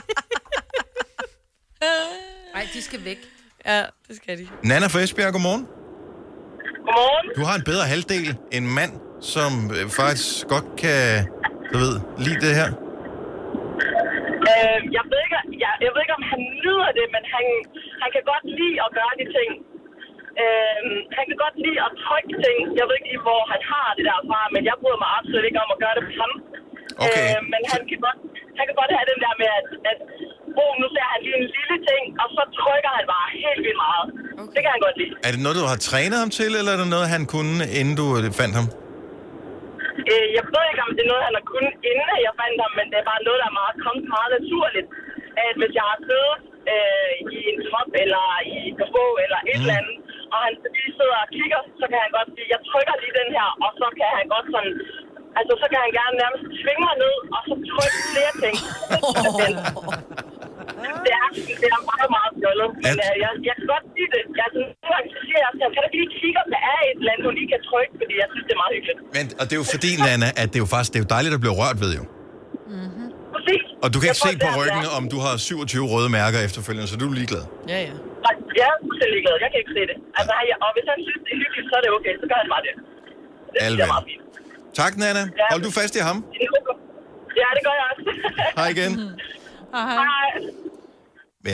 Nej, de skal væk. Ja, det skal de. Nana fra Esbjerg, godmorgen. Godmorgen. Du har en bedre halvdel end mand. som øh, faktisk godt kan, du ved, lide det her? Øh, jeg, ved ikke, jeg, jeg ved ikke, om han nyder det, men han, han kan godt lide at gøre de ting. Øh, han kan godt lide at trykke ting. Jeg ved ikke lige, hvor han har det derfra, men jeg bryder mig absolut ikke om at gøre det på ham. Okay. Øh, men han kan, godt, han kan godt have den der med, at, at oh, nu ser han lige en lille ting, og så trykker han bare helt vildt meget. Okay. Det kan han godt lide. Er det noget, du har trænet ham til, eller er det noget, han kunne, inden du fandt ham? Øh, jeg ved ikke, om det er noget, han har kunnet, inden jeg fandt ham, men det er bare noget, der er meget, kommet meget naturligt. At hvis jeg har siddet øh, i en top, eller i et bog, eller et mm. eller andet, og han lige sidder og kigger, så kan han godt sige, jeg trykker lige den her, og så kan han godt sådan, altså så kan han gerne nærmest tvinge mig ned, og så trykke flere ting. Det er, det er meget, meget fjollet. Men uh, jeg, jeg kan godt sige det. Jeg, sådan, nogle gange siger jeg også, kan du lige kigge, om der er et eller andet, hun lige kan trykke, fordi jeg synes, det er meget hyggeligt. Men, og det er jo fordi, Nana, at det er jo faktisk det er jo dejligt at blive rørt ved, jo. Mm-hmm. Præcis. Og du kan ikke jeg se på ryggen, om du har syvogtyve røde mærker efterfølgende, så du er ligeglad. Ja, ja. Jeg er fuldstændig ligeglad. Jeg kan ikke se det. Altså, jeg, og hvis han synes, det er hyggeligt, så er det okay. Så gør han bare det. Det Alvin. synes jeg er meget fint. Tak, Nana. Ja. Hold du fast i ham. Ja, det gør jeg også. Hej igen. Hej. Hej. Men...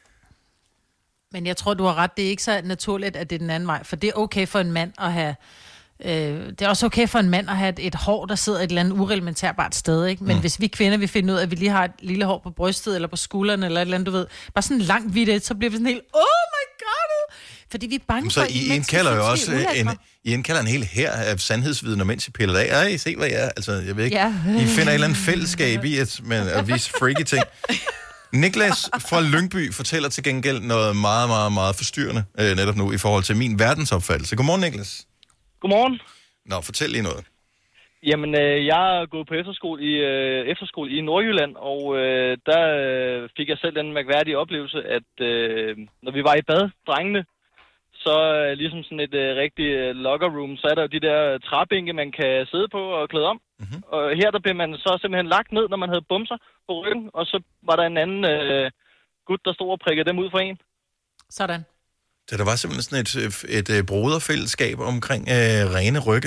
Men jeg tror, du har ret. Det er ikke så naturligt, at det er den anden vej. For det er okay for en mand at have... Øh, det er også okay for en mand at have et, et hår, der sidder et eller andet ureglementerbart sted, ikke? Men mm. hvis vi kvinder, vi finder ud af, at vi lige har et lille hår på brystet, eller på skulderen, eller et eller andet, du ved, bare sådan langt hvidt, så bliver vi sådan helt, oh my god! Fordi vi er bange så for... Så I indkalder jo også en, I indkalder en hel her af sandhedsvidner, mens I piller af. Ej, se hvad jeg er. Altså, jeg ved ikke. Ja. I finder et eller andet fællesskab i at, men, at vise freaky ting. Niklas fra Lyngby fortæller til gengæld noget meget, meget, meget forstyrrende øh, netop nu i forhold til min verdensopfattelse. Godmorgen, Niklas. Godmorgen. Nå, fortæl lige noget. Jamen, øh, jeg er gået på efterskole i, øh, efterskole i Nordjylland, og øh, der øh, fik jeg selv den mærkværdige oplevelse, at øh, når vi var i bad, drengene, så øh, ligesom sådan et øh, rigtig øh, locker room, så er der jo de der træbænke, man kan sidde på og klæde om. Mm-hmm. Og her der blev man så simpelthen lagt ned, når man havde bumser på ryggen, og så var der en anden øh, gut, der stod og prikkede dem ud for en. Sådan. Så der var simpelthen sådan et, et, et broderfællesskab omkring øh, rene rygge?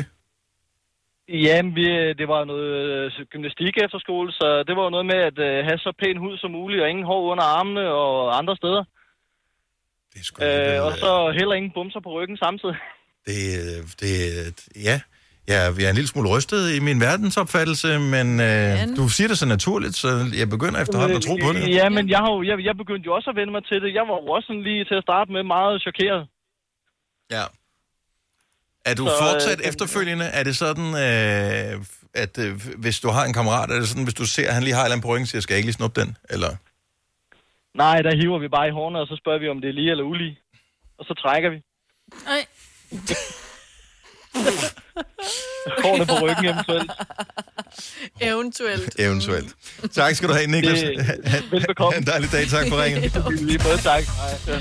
Ja, vi, det var noget øh, gymnastik efter skole, så det var noget med at øh, have så pæn hud som muligt, og ingen hår under armene og andre steder. Det er sgu øh, og så heller ingen bumser på ryggen samtidig. Det, det, ja, jeg, jeg er en lille smule rystet i min verdensopfattelse, men øh, du siger det så naturligt, så jeg begynder efterhånden at tro på det. Ja, men jeg, har jo, jeg, jeg begyndte jo også at vende mig til det. Jeg var jo også sådan lige til at starte med meget chokeret. Ja. Er du så, fortsat øh, efterfølgende? Er det sådan, øh, at øh, hvis du har en kammerat, er det sådan, hvis du ser, at han lige har et eller andet på ryggen, så skal jeg ikke lige snuppe den, eller? Nej, der hiver vi bare i hårene, og så spørger vi, om det er lige eller ulige. Og så trækker vi. Ej. Hårene på ryggen eventuelt. Eventuelt. Eventuelt. Tak skal du have, Niklas. Det, velbekomme. En dejlig dag. Tak for ringen. Lige både tak. Ja.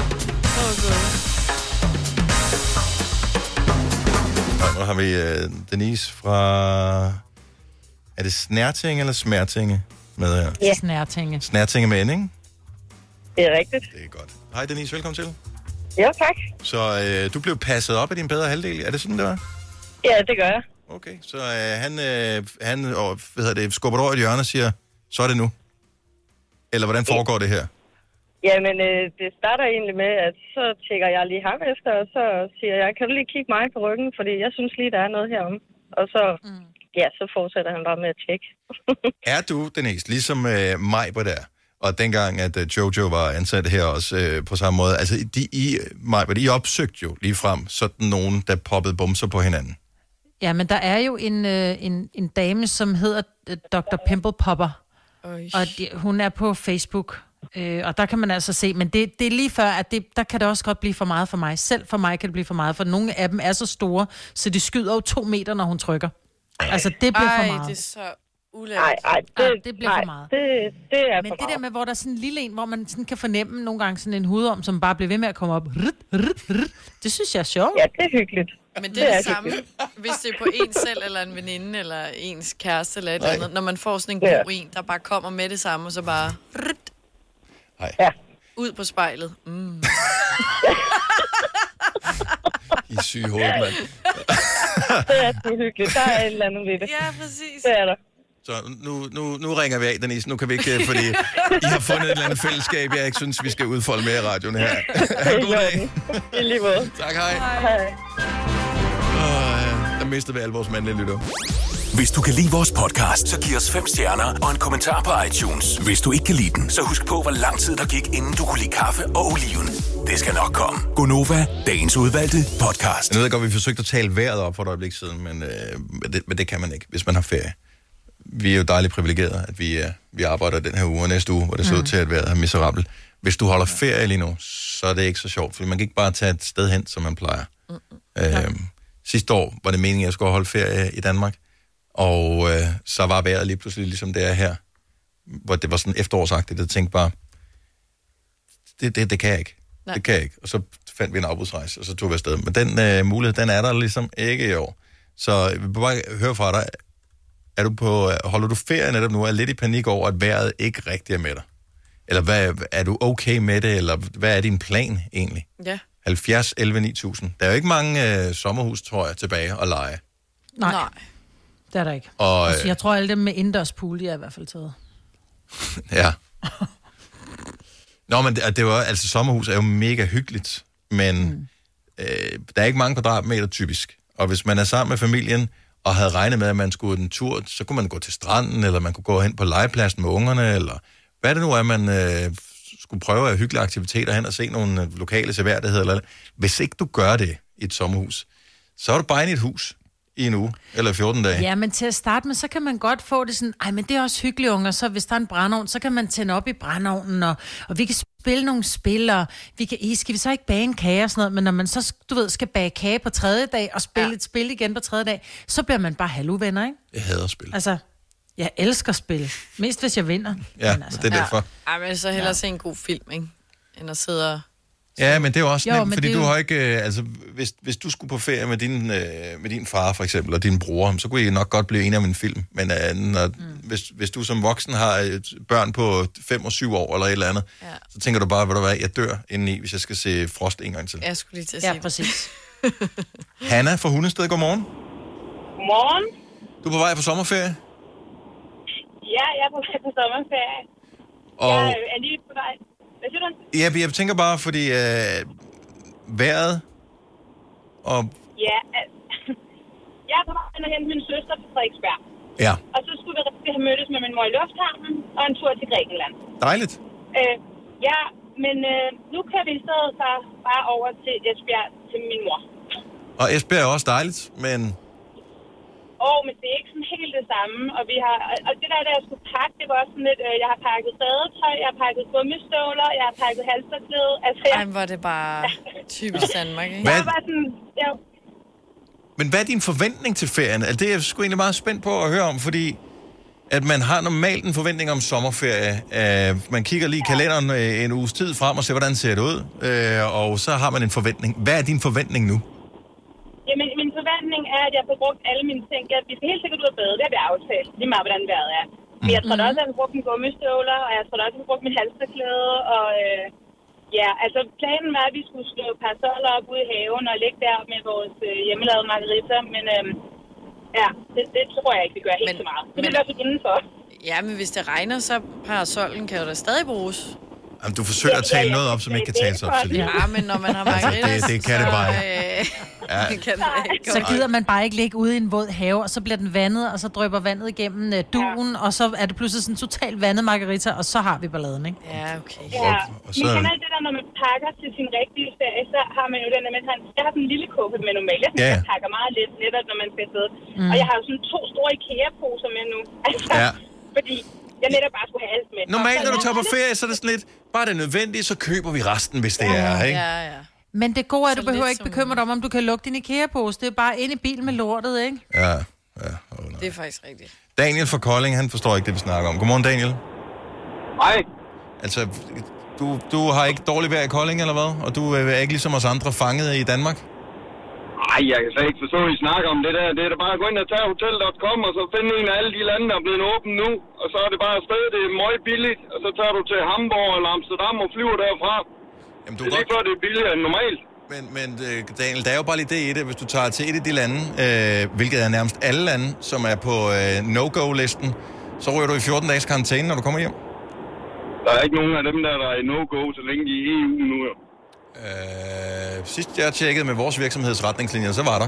Og nu har vi uh, Denise fra... Er det Snærtinge eller Smærtinge med her? Ja. Snærtinge. Snærtinge med N, ikke? Det er rigtigt. Det er godt. Hej Denise, velkommen til. Ja, tak. Så øh, du blev passet op af din bedre halvdel. Er det sådan, det var? Ja, det gør jeg. Okay, så øh, han, øh, han og, hvad hedder det, skubber over et hjørne og siger, så er det nu. Eller hvordan foregår det her? Jamen, øh, det starter egentlig med, at så tjekker jeg lige ham efter, og så siger jeg, kan du lige kigge mig på ryggen, fordi jeg synes lige, der er noget herom. Og så, mm. ja, så fortsætter han bare med at tjekke. Er du, Denise, ligesom øh, mig på der? Og dengang, at uh, Jojo var ansat her også øh, på samme måde, altså de, I, Majbert, I opsøgte jo lige frem sådan nogen, der poppede bumser på hinanden. Ja, men der er jo en, øh, en, en dame, som hedder øh, doktor Pimple Popper, Øj. og de, hun er på Facebook, øh, og der kan man altså se, men det, det er lige før, at det, der kan det også godt blive for meget for mig. Selv for mig kan det blive for meget, for nogle af dem er så store, så de skyder jo to meter, når hun trykker. Ej. Altså, det bliver Ej, for meget. det er så... Nej, ej, det, Ej, det bliver ej, for meget. Det, det er Men for det meget. der med, hvor der er sådan en lille en, hvor man sådan kan fornemme nogle gange sådan en hudorm, som bare bliver ved med at komme op. Rrrt, rrrt, rrrt. Det synes jeg er sjovt. Ja, det er hyggeligt. Men det er det, det er samme, hvis det er på en selv, eller en veninde, eller ens kæreste, eller et eller andet. Når man får sådan en god ja. en, der bare kommer med det samme, og så bare... Rrrt, ja. ud på spejlet. Mm. I er syge hoved, mand. Det er sgu hyggeligt. Der er et eller andet ved det. Ja, præcis. Det er der. Så nu, nu, nu ringer vi af, Denise. Nu kan vi ikke, fordi I har fundet et eller andet fællesskab, jeg ikke synes, vi skal udfolde mere i radioen her. Ha' en god dag. I lige måde. Tak, hej. Hej. Uh, der mistede vi alle vores mandlige lytter. Hvis du kan lide vores podcast, så giv os fem stjerner og en kommentar på iTunes. Hvis du ikke kan lide den, så husk på, hvor lang tid der gik, inden du kunne lide kaffe og oliven. Det skal nok komme. Gonova, dagens udvalgte podcast. Jeg ved godt, vi forsøgte at tale vejret op for et øjeblik siden, men, øh, men, det, men det kan man ikke, hvis man har ferie. Vi er jo dejligt privilegerede, at vi, uh, vi arbejder den her uge og næste uge, hvor det ser ud til at være miserabelt. Hvis du holder ferie lige nu, så er det ikke så sjovt, for man kan ikke bare tage et sted hen, som man plejer. Øh, sidste år var det meningen, at jeg skulle holde ferie i Danmark. Og øh, så var vejret lige pludselig ligesom det er her, hvor det var sådan efterårsagtigt, jeg tænkte bare, det, det, det kan jeg ikke. Nej. Det kan jeg ikke. Og så fandt vi en afbudsrejse, og så tog vi afsted. Men den øh, mulighed, den er der ligesom ikke i år. Så jeg vil bare høre fra dig, er du på, holder du ferie netop nu, er lidt i panik over, at vejret ikke rigtig er med dig? Eller hvad, er du okay med det, eller hvad er din plan egentlig? Ja. halvfjerds elleve ni tusind. Der er jo ikke mange øh, sommerhus, tror jeg, tilbage at lege. Nej. Nej. Det er der ikke. Og, altså, jeg tror, alle dem med indendørs pool, de er i hvert fald taget. Ja. Nå, men det, det var, altså sommerhus er jo mega hyggeligt, men mm. øh, der er ikke mange kvadratmeter typisk. Og hvis man er sammen med familien, og havde regnet med, at man skulle en tur, så kunne man gå til stranden, eller man kunne gå hen på legepladsen med ungerne, eller hvad det nu er, man øh, skulle prøve af hyggelige aktiviteter hen og se nogle lokale seværdigheder. Eller, hvis ikke du gør det i et sommerhus, så er du bare inde i et hus i en uge, eller fjorten dage. Ja, men til at starte med, så kan man godt få det sådan, ej, men det er også hyggeligt, unger, så hvis der er en brændeovn, så kan man tænde op i brændeovnen, og, og vi kan spille nogle spil, og vi kan, I, skal vi så ikke bage en kage og sådan noget, men når man så, du ved, skal bage kage på tredje dag, og spille ja. et spil igen på tredje dag, så bliver man bare halvuvenner, ikke? Jeg hader spil. Altså, jeg elsker spil. Mest hvis jeg vinder. Ja, men altså, det er derfor. Ja, men så hellere ja. se en god film, ikke? End at sidde og... Ja, men det er jo også jo, nemt, fordi du jo... har ikke... Altså, hvis, hvis du skulle på ferie med din, øh, med din far, for eksempel, og din bror, så kunne I nok godt blive enige om en film. Men øh, når, mm. hvis, hvis du som voksen har et børn på fem og syv år, eller et eller andet, ja. så tænker du bare, ved du hvad, jeg dør indeni, hvis jeg skal se Frost en gang til. Jeg skulle lige til at sige ja, præcis. Hanna fra Hundested, godmorgen. Godmorgen. Du er på vej på sommerferie? Ja, jeg er på vej på sommerferie. Og... Jeg er lige på vej. Hvad siger du? Ja, jeg tænker bare, fordi øh, vejret og... Ja, altså, jeg er på vej at hente min søster til Frederiksberg. Ja. Og så skulle vi rigtig have mødtes med min mor i lufthavnen og en tur til Grækenland. Dejligt. Øh, ja, men øh, nu kører vi i stedet så bare over til Esbjerg til min mor. Og Esbjerg er også dejligt, men... Åh, oh, men det er ikke sådan helt det samme. Og, vi har, og det der, der jeg skulle pakke, det var også sådan lidt... Øh, jeg har pakket badetøj, jeg har pakket gummistøvler, jeg har pakket halsterklæde. Altså, jeg... Ej, var det bare typisk Danmark, ikke? Jeg var sådan... Ja. Men hvad er din forventning til ferien? Altså, det er jeg sgu egentlig meget spændt på at høre om, fordi... At man har normalt en forventning om sommerferie. Uh, man kigger lige i kalenderen uh, en uges tid frem og ser, hvordan ser det ud. Uh, og så har man en forventning. Hvad er din forventning nu? Jamen, min forventning er, at jeg får brugt alle mine ting. Jeg, vi skal helt sikkert ud og bade, det har vi aftalt. Lige meget, hvordan vejret er. Men jeg tror da også, at jeg har brugt mine gummistøvler, og jeg tror da også, at jeg har brugt min halsterklæde. Og øh, ja, altså planen var, at vi skulle slå parasoller op ude i haven og ligge der med vores øh, hjemmelavede margarita. Men øh, ja, det, det tror jeg ikke, vi gør helt men, så meget. Det vil være for indenfor. Ja, men hvis det regner, så parasollen kan jo da stadig bruges. Jamen, du forsøger at tale noget op, som ikke kan tales op til det. Ja, men når man har margaritas, altså, det, det kan så, det bare øh, ja. kan det ikke. Så gider man bare ikke ligge ude i en våd have, og så bliver den vandet, og så drøber vandet igennem uh, duen, ja. og så er det pludselig sådan totalt vandet margarita, og så har vi balladen, ikke? Ja, okay. Ja, og så... men kan alt det der, når man pakker til sin rigtige ferie, så har man jo den der med, jeg har sådan en lille kuffert med normalt. Jeg, synes, ja. jeg pakker meget lidt netop, når man skal sidde. Mm. Og jeg har jo sådan to store IKEA-poser med nu. Altså, ja. Fordi jeg netop bare skulle have alt med. Normalt, når du tager på ferie, så er det sådan lidt, bare det er nødvendigt, så køber vi resten, hvis det ja. er, ikke? Ja, ja. Men det gode er, at du behøver ikke bekymre dig om, om du kan lukke din IKEA-pose. Det er bare ind i bilen med lortet, ikke? Ja, ja. Oh, det er faktisk rigtigt. Daniel fra Kolding, han forstår ikke det, vi snakker om. Godmorgen, Daniel. Hej. Altså, du, du har ikke dårligt vejr i Kolding, eller hvad? Og du er ikke ligesom os andre fanget i Danmark? Nej, jeg kan slet ikke forstå, at I snakker om det der. Det er da bare at gå ind og tage hotel punktum com, og så finde en af alle de lande, der er blevet åbent nu. Og så er det bare afsted, det er meget billigt. Og så tager du til Hamburg eller Amsterdam og flyver derfra. Jamen, du det er lige før, det er billigere end normalt. Men, men Daniel, der er jo bare lige det i det, hvis du tager til et af de lande, øh, hvilket er nærmest alle lande, som er på øh, no-go-listen, så ryger du i fjorten dages karantæne, når du kommer hjem. Der er ikke nogen af dem, der, der er i no-go, så længe de er i E U nu. Øh, sidst jeg tjekkede med vores virksomhedsretningslinjer, så var der.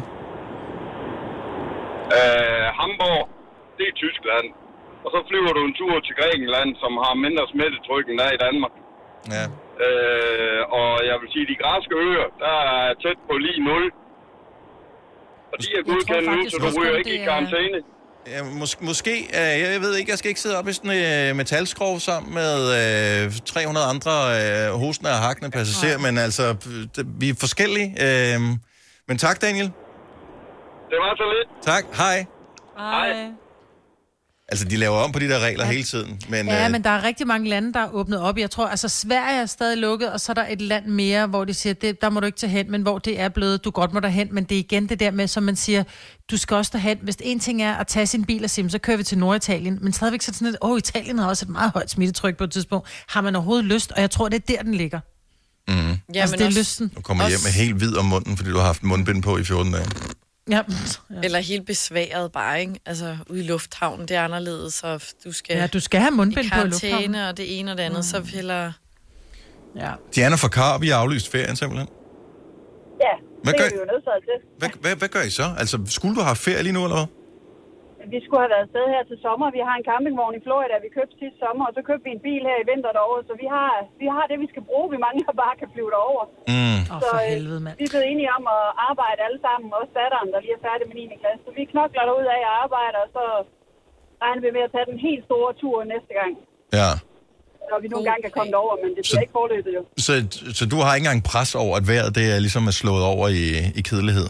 Øh, Hamburg, det er Tyskland. Og så flyver du en tur til Grækenland, som har mindre smittetryk end der i Danmark. Ja. Øh, og jeg vil sige, de græske øer, der er tæt på lige nul. Og de er godkendt nu, så du ryger ikke i karantæne. Ja, mås- måske, øh, jeg ved ikke, jeg skal ikke sidde op i sådan en øh, metalskrov sammen med øh, tre hundrede andre øh, hostende og hakkende passagerer, men altså, d- vi er forskellige. Øh, men tak, Daniel. Det var så lidt. Tak, hej. Hej. Altså, de laver om på de der regler ja. hele tiden. Men, ja, øh, men der er rigtig mange lande, der er åbnet op. Jeg tror, altså Sverige er stadig lukket, og så er der et land mere, hvor de siger, det, der må du ikke tage hen, men hvor det er blevet, du godt må derhen. Men det er igen det der med, som man siger, du skal også derhen. Hvis en ting er at tage sin bil og sige, så kører vi til Norditalien. Men stadigvæk så sådan lidt, åh, Italien har også et meget højt smittetryk på et tidspunkt. Har man overhovedet lyst? Og jeg tror, det er der, den ligger. Mm. Ja, altså, det er også, lysten. Du kommer hjem med helt hvid om munden, fordi du har haft mundbind på i fjorten dage. Ja. Eller helt besværet bare, ikke? Altså, ude i lufthavnen, det er anderledes, så du skal... Ja, du skal have mundbind på i lufthavnen. I karantæne, og det ene og det andet, mm. så hellere... Ja. Diana fra Kar, vi har aflyst ferien simpelthen. Ja, hvad det gør, er vi jo nødt til. Hvad, hvad, hvad gør I så? Altså, skulle du have ferie lige nu, eller hvad? Vi skulle have været afsted her til sommer. Vi har en campingvogn i Florida, vi købte sidste sommer, og så købte vi en bil her i vinter derovre, så vi har, vi har det, vi skal bruge. Vi mangler bare kan flyve derover. Mm. Så oh, helvede, vi er blevet enige om at arbejde alle sammen, også datteren, der lige er færdig med niende klasse. Så vi knokler derud af og arbejder, og så regner vi med at tage den helt store tur næste gang. Ja. Når vi nogle gange kan komme derover, men det bliver så, ikke forløbet jo. Så, så du har ikke engang pres over, at vejret det er ligesom er slået over i, i kedelighed?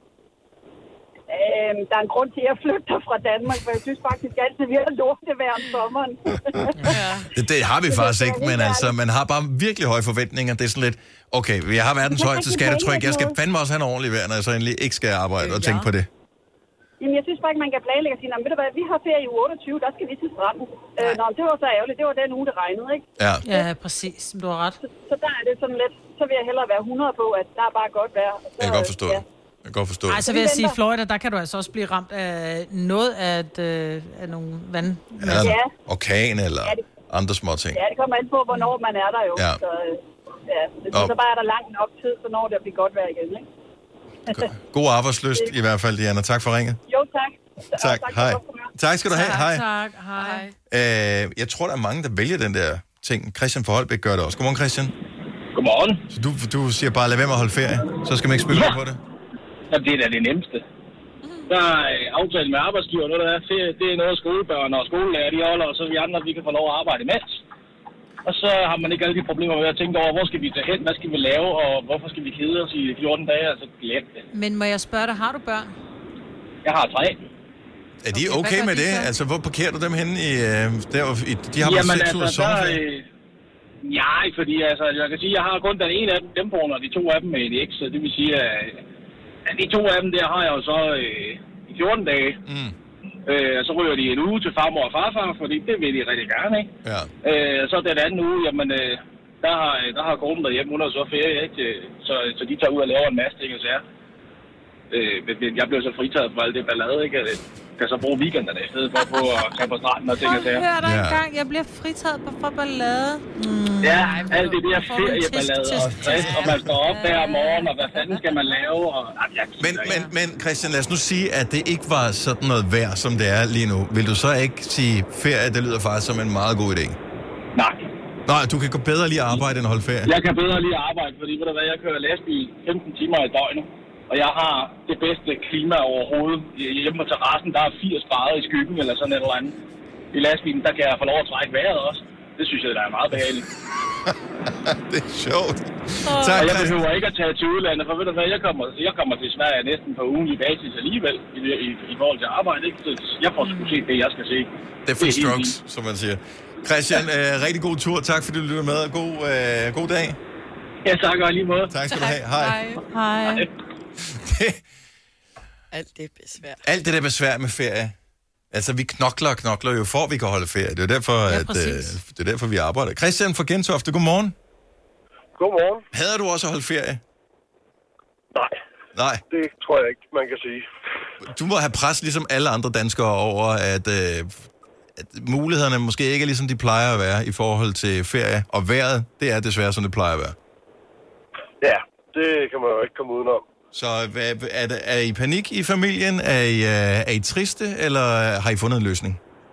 Øhm, der er en grund til, at jeg flygter fra Danmark, for jeg synes faktisk altid, at vi har lortevejr om sommeren. ja. det, det har vi faktisk ikke, men altså, man har bare virkelig høje forventninger. Det er sådan lidt, okay, jeg har verdens højeste skattetryk, jeg skal fandme også have en ordentlig vejr, når jeg så endelig ikke skal arbejde og tænke på det. Jamen, jeg synes bare ikke, man kan planlægge og sige, ved du hvad, vi har ferie i uge otteogtyve, der skal vi til stranden. Øh, nå, det var så ærgerligt, det var den uge, det regnede, ikke? Ja, ja præcis, du har ret. Så, så der er det sådan lidt, så vil jeg hellere være hundrede på, at der er bare godt vejr. Så, jeg kan godt forstå ja. det. Jeg kan godt forstå Ej, så vil jeg sige, Florida, der kan du altså også blive ramt af noget af, et, øh, af nogle vand. Ja, ja. Orkan eller ja, det, andre små ting. Ja, det kommer an på, hvornår man er der jo. Ja. Så, ja, det, så bare er der langt nok tid, så når det at blive godt vejr igen, ikke? God arbejdsløst i hvert fald, Diana. Tak for ringet. Jo, tak. Tak, tak hej. Tak skal du have, tak, hej. Tak, hej. Øh, jeg tror, der er mange, der vælger den der ting. Christian fra Holbæk gør det også. Godmorgen, Christian. Godmorgen. Så du, du siger bare, lad være med at holde ferie. Så skal man ikke spille ja. på det. Ja, det er da det nemmeste. Der er aftalt med arbejdsgiver, noget der er ferie. Det er noget, skolebørn og skolelærer, de holder, og så vi andre, vi kan få lov at arbejde imens. Og så har man ikke alle de problemer med at tænke over, hvor skal vi tage hen, hvad skal vi lave, og hvorfor skal vi kede os i fjorten dage, altså glem det. Men må jeg spørge dig, har du børn? Jeg har tre. Er de okay, okay med de det? Så? Altså, hvor parkerer du dem henne i... Der, i de har Jamen, seks altså, ud af sommerferie? Øh, nej, fordi altså, jeg kan sige, jeg har kun den ene af dem, dem på, og de to af dem med et X, så det vil sige, at de to af dem der har jeg jo så øh, i fjorten dage. Mm. Øh, så ryger de en uge til farmor og farfar, fordi det vil de rigtig gerne, ikke? Ja. Øh, så den anden uge, jamen, øh, der har, der har konen derhjemme, hun har så ferie, ikke? Så, så de tager ud og laver en masse ting og sager. Øh, jeg blev så fritaget for alt det ballade, ikke? Jeg kan så bruge weekenderne i stedet for på at tage på stranden og ting og sager. Hør dig ja. engang, jeg bliver fritaget for ballade. Mm. Ja, alt det der ferieballade og stress, og man står op der om morgenen, og hvad fanden skal man lave? Og, jamen, men, men, men Christian, lad os nu sige, at det ikke var sådan noget vejr, som det er lige nu. Vil du så ikke sige, ferie, det lyder faktisk som en meget god idé? Nej. Nej, du kan gå bedre lige at arbejde end holde ferie? Jeg kan bedre lige at arbejde, fordi ved du hvad, jeg kører lastbil femten timer i døgnet. Og jeg har det bedste klima overhovedet. Hjemme på terrassen, der er firs grader i skyggen eller sådan et eller andet. I lastbilen, der kan jeg få lov at trække vejret også. Det synes jeg, der er meget behageligt. Det er sjovt. Oh. Tak, og jeg behøver ikke at tage til udlandet, for ved du hvad, jeg kommer, jeg kommer til Sverige næsten på ugenlig basis alligevel, i, i, i forhold til arbejde, ikke? Så jeg får sgu set det, jeg skal se. Det er for strokes, som man siger. Christian, øh, rigtig god tur. Tak fordi du lytter med, og god, øh, god dag. Ja, tak og lige måde. Tak skal du have. Hej. Hej. Hej. Alt det er besvær. Alt det der besvær med ferie. Altså, vi knokler og knokler jo for, at vi kan holde ferie. Det er derfor, ja, at, øh, det er derfor vi arbejder. Christian fra Gentofte, godmorgen. Godmorgen. Hader du også at holde ferie? Nej. Nej. Det tror jeg ikke, man kan sige. Du må have pres, ligesom alle andre danskere, over, at, øh, at mulighederne måske ikke er ligesom de plejer at være i forhold til ferie. Og vejret, det er desværre, som det plejer at være. Ja, det kan man jo ikke komme udenom. Så hvad, er, det, er I panik i familien? Er I, er I triste, eller har I fundet en løsning?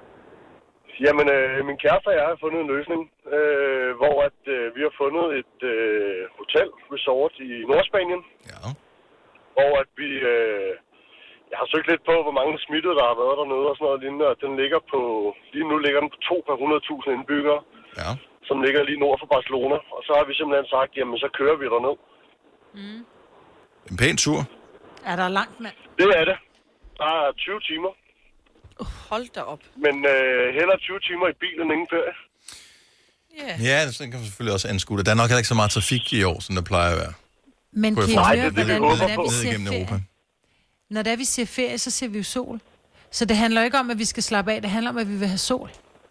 Jamen, øh, min kæreste og jeg har fundet en løsning, øh, hvor at, øh, vi har fundet et øh, hotel, resort i Nordspanien. Ja. Hvor at vi... Øh, jeg har søgt lidt på, hvor mange smittede, der har været dernede og sådan noget lignende, og den ligger på... Lige nu ligger den på to per hundrede tusind indbyggere, ja. Som ligger lige nord for Barcelona. Og så har vi simpelthen sagt, jamen, så kører vi derned. Mm. En pæn tur. Er der langt, mand? Det er det. Der er tyve timer. Uh, hold da op. Men øh, hellere tyve timer i bilen ingen ferie. Yeah. Ja, det kan man selvfølgelig også anskue det. Der er nok heller ikke så meget trafik i år, som der plejer at være. Men kan I høre, hvordan, hvordan vi ser ferie? Europa. Når der vi ser ferie, så ser vi jo sol. Så det handler ikke om, at vi skal slappe af. Det handler om, at vi vil have sol.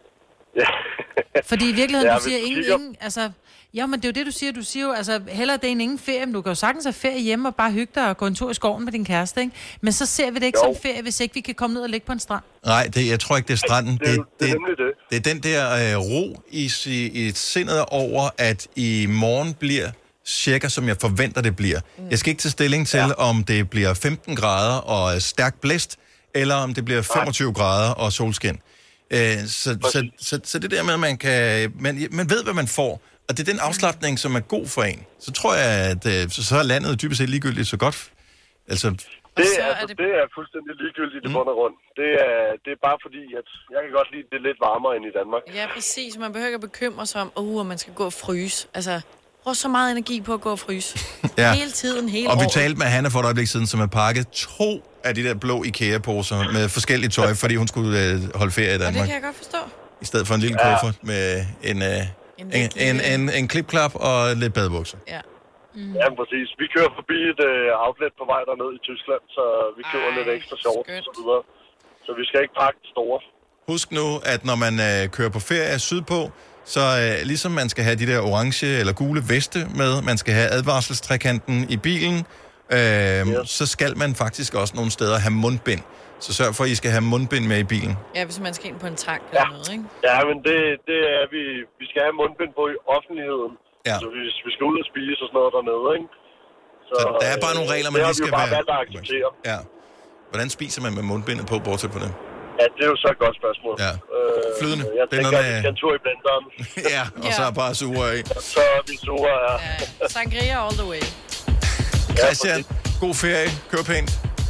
Ja. Fordi i virkeligheden, ja, du siger ingen, ingen... Altså, ja, men det er jo det, du siger. Du siger jo, altså, hellere det end ingen ferie. Men du kan jo sagtens have ferie hjemme og bare hygge dig og gå en tur i skoven med din kæreste, ikke? Men så ser vi det ikke jo. Som ferie, hvis ikke vi kan komme ned og ligge på en strand. Nej, det, jeg tror ikke, det er stranden. Det, det, det, det, det. det er den der øh, ro i, i, i sindet over, at i morgen bliver cirka, som jeg forventer, det bliver. Mm. Jeg skal ikke tage stilling til, ja. Om det bliver femten grader og stærk blæst, eller om det bliver femogtyve Nej. Grader og solskin. Øh, så, så, så, så det der med, at man kan... Man, man ved, hvad man får, og det er den afslapning, som er god for en. Så tror jeg, at øh, så, så er landet dybest set ligegyldigt så godt. Altså... Det er, altså, det... det er fuldstændig ligegyldigt i mm. bund og grund. Det er, det er bare fordi, at jeg kan godt lide, at det er lidt varmere end i Danmark. Ja, præcis. Man behøver ikke at bekymre sig om, uh, at man skal gå og fryse. Altså... bruger så meget energi på at gå og fryse. Ja. Hele tiden, hele Og året. vi talte med Hanna for et øjeblik siden, som har pakket to af de der blå IKEA-poser med forskellige tøj, fordi hun skulle øh, holde ferie i Danmark. Og det kan jeg godt forstå. I stedet for en lille ja. Kuffert med en, øh, en, en, en, en, en klipklap og lidt badebukser. Ja. Mm. Ja, præcis. Vi kører forbi et uh, outlet på vej derned i Tyskland, så vi køber Ej, lidt ekstra sjovt og så videre. Så vi skal ikke pakke store. Husk nu, at når man øh, kører på ferie sydpå, så øh, ligesom man skal have de der orange eller gule veste med, man skal have advarselstrekanten i bilen, øh, yes. så skal man faktisk også nogle steder have mundbind. Så sørg for, at I skal have mundbind med i bilen. Ja, hvis man skal ind på en tank ja. eller noget, ikke? Ja, men det, det er vi... Vi skal have mundbind på i offentligheden. Ja. Så hvis vi skal ud og spise og sådan noget dernede, ikke? Så, så der er bare nogle regler, man lige skal være... Det har vi jo bare valgt at acceptere. Ja. Hvordan spiser man med mundbindet på, bortset på det? Ja, det er jo så et godt spørgsmål. Ja. Øh, Flydende. Jeg det tænker, med... at vi skal en tur i blenderen. ja, og ja. Så er bare sure af. Så er vi sure, ja. ja. Sangria all the way. Christian, god ferie. Kør pænt.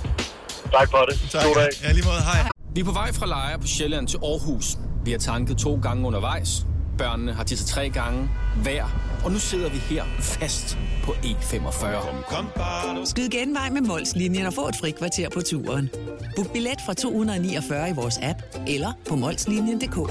Tak for det. Tak. God dag. Ja, lige måde. Hej. Vi er på vej fra Lejre på Sjælland til Aarhus. Vi har tanket to gange undervejs. Børnene har tisset tre gange hver. Og nu sidder vi her fast på E femogfyrre. Skyd genvej med Mols-linjen og få et frikvarter på turen. Book billet fra to hundrede niogfyrre i vores app, eller på molslinjen punktum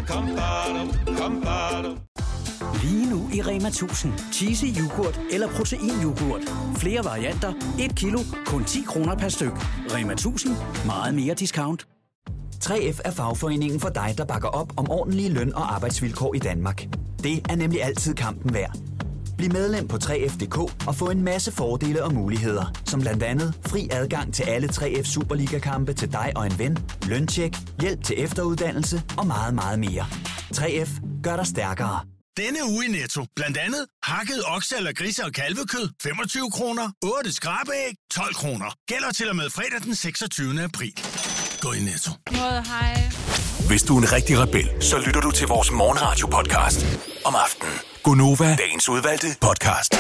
d k. Lige nu i Rema tusind. Cheesy yoghurt eller proteinyoghurt. Flere varianter. et kilo. Kun ti kroner per styk. Rema tusind. Meget mere discount. tre F er fagforeningen for dig, der bakker op om ordentlige løn- og arbejdsvilkår i Danmark. Det er nemlig altid kampen værd. Bliv medlem på tre F punktum d k og få en masse fordele og muligheder, som blandt andet fri adgang til alle tre F Superliga-kampe til dig og en ven, løntjek, hjælp til efteruddannelse og meget, meget mere. tre F gør dig stærkere. Denne uge i Netto. Blandt andet hakket okse- eller grise- og kalvekød. femogtyve kroner. otte skrabeæg. tolv kroner. Gælder til og med fredag den seksogtyvende april. Gå i Netto. Hej. Hvis du er en rigtig rebel, så lytter du til vores morgenradio-podcast om aftenen. Gunova, dagens udvalgte podcast.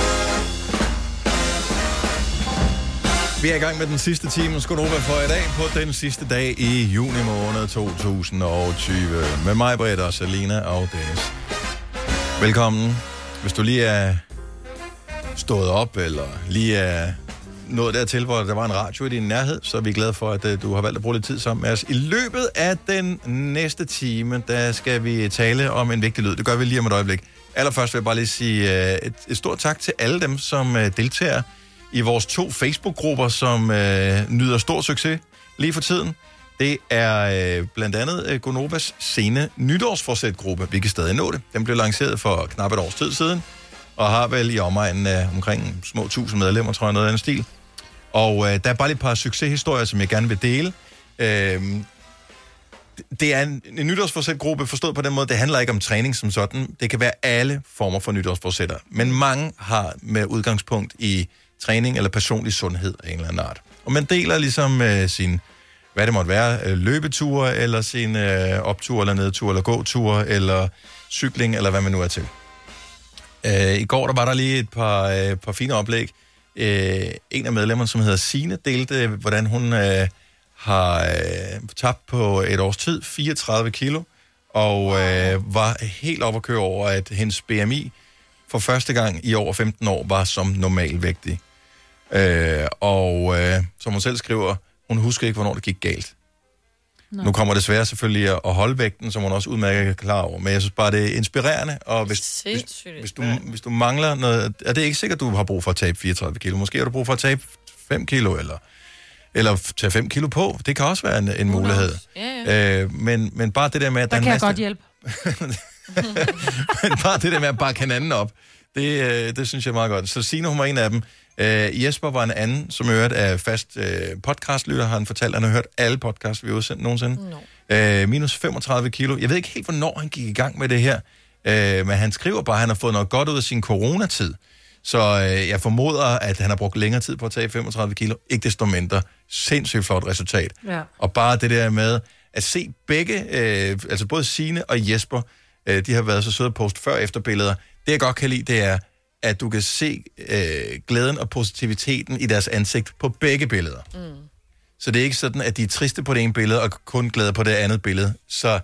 Vi er i gang med den sidste time, Gunova, for i dag på den sidste dag i juni måned to tusind og tyve. Med mig, Britt og Selina og Dennis. Velkommen. Hvis du lige er stået op, eller lige er nået dertil, hvor der var en radio i din nærhed, så er vi glade for, at du har valgt at bruge lidt tid sammen med os. I løbet af den næste time, der skal vi tale om en vigtig lyd. Det gør vi lige om et øjeblik. Allerførst vil jeg bare lige sige et, et stort tak til alle dem, som deltager i vores to Facebook-grupper, som øh, nyder stor succes lige for tiden. Det er øh, blandt andet øh, Gonovas sene nytårsforsæt-gruppe. Vi kan stadig nå det. Den blev lanceret for knap et års tid siden. og har vel i omegnen af omkring små tusind medlemmer, tror jeg, noget af den stil. Og øh, der er bare lidt et par succeshistorier, som jeg gerne vil dele. Øh, det er en, en nytårsforsæt-gruppe, forstået på den måde, det handler ikke om træning som sådan. Det kan være alle former for nytårsforsætter. Men mange har med udgangspunkt i træning eller personlig sundhed af en eller anden art. Og man deler ligesom øh, sin, hvad det måtte være, øh, løbeture, eller sin øh, optur, eller nedtur, eller gåtur, eller cykling, eller hvad man nu er til. Øh, I går der var der lige et par, øh, par fine oplæg. Øh, en af medlemmerne, som hedder Signe, delte, hvordan hun øh, har øh, tabt på et års tid fireogtredive kilo, og øh, var helt op at køre over, at hendes B M I for første gang i over femten år var som normalvægtig. Øh, og øh, som hun selv skriver, hun husker ikke, hvornår det gik galt. Nå. Nu kommer det svært selvfølgelig at holde vægten, som hun også udmærket er klar over, men jeg synes bare, det er inspirerende, og hvis, hvis, hvis, du, hvis du mangler noget, er det ikke sikkert, du har brug for at tabe fireogtredive kilo. Måske har du brug for at tabe fem kilo, eller, eller tage fem kilo på. Det kan også være en, en mulighed. Ja, ja. Øh, men, men bare det der med, at der, der kan er jeg godt hjælpe. Men bare det der med at bakke hinanden op, det, øh, det synes jeg er meget godt. Så Signe, hun var en af dem. Øh, Jesper var en anden, som hørte af fast øh, podcastlytter, har han fortalt, at han har hørt alle podcasts, vi har udsendt nogensinde. No. Øh, minus femogtredive kilo. Jeg ved ikke helt, hvornår han gik i gang med det her, øh, men han skriver bare, at han har fået noget godt ud af sin coronatid. Så øh, jeg formoder, at han har brugt længere tid på at tage femogtredive kilo. Ikke desto mindre. Sindssygt flot resultat. Ja. Og bare det der med at se begge, øh, altså både Signe og Jesper, øh, de har været så søde at poste før- og efterbilleder. Det jeg godt kan lide, det er, at du kan se øh, glæden og positiviteten i deres ansigt på begge billeder. Mm. Så det er ikke sådan, at de er triste på det ene billede, og kun glade på det andet billede. Så,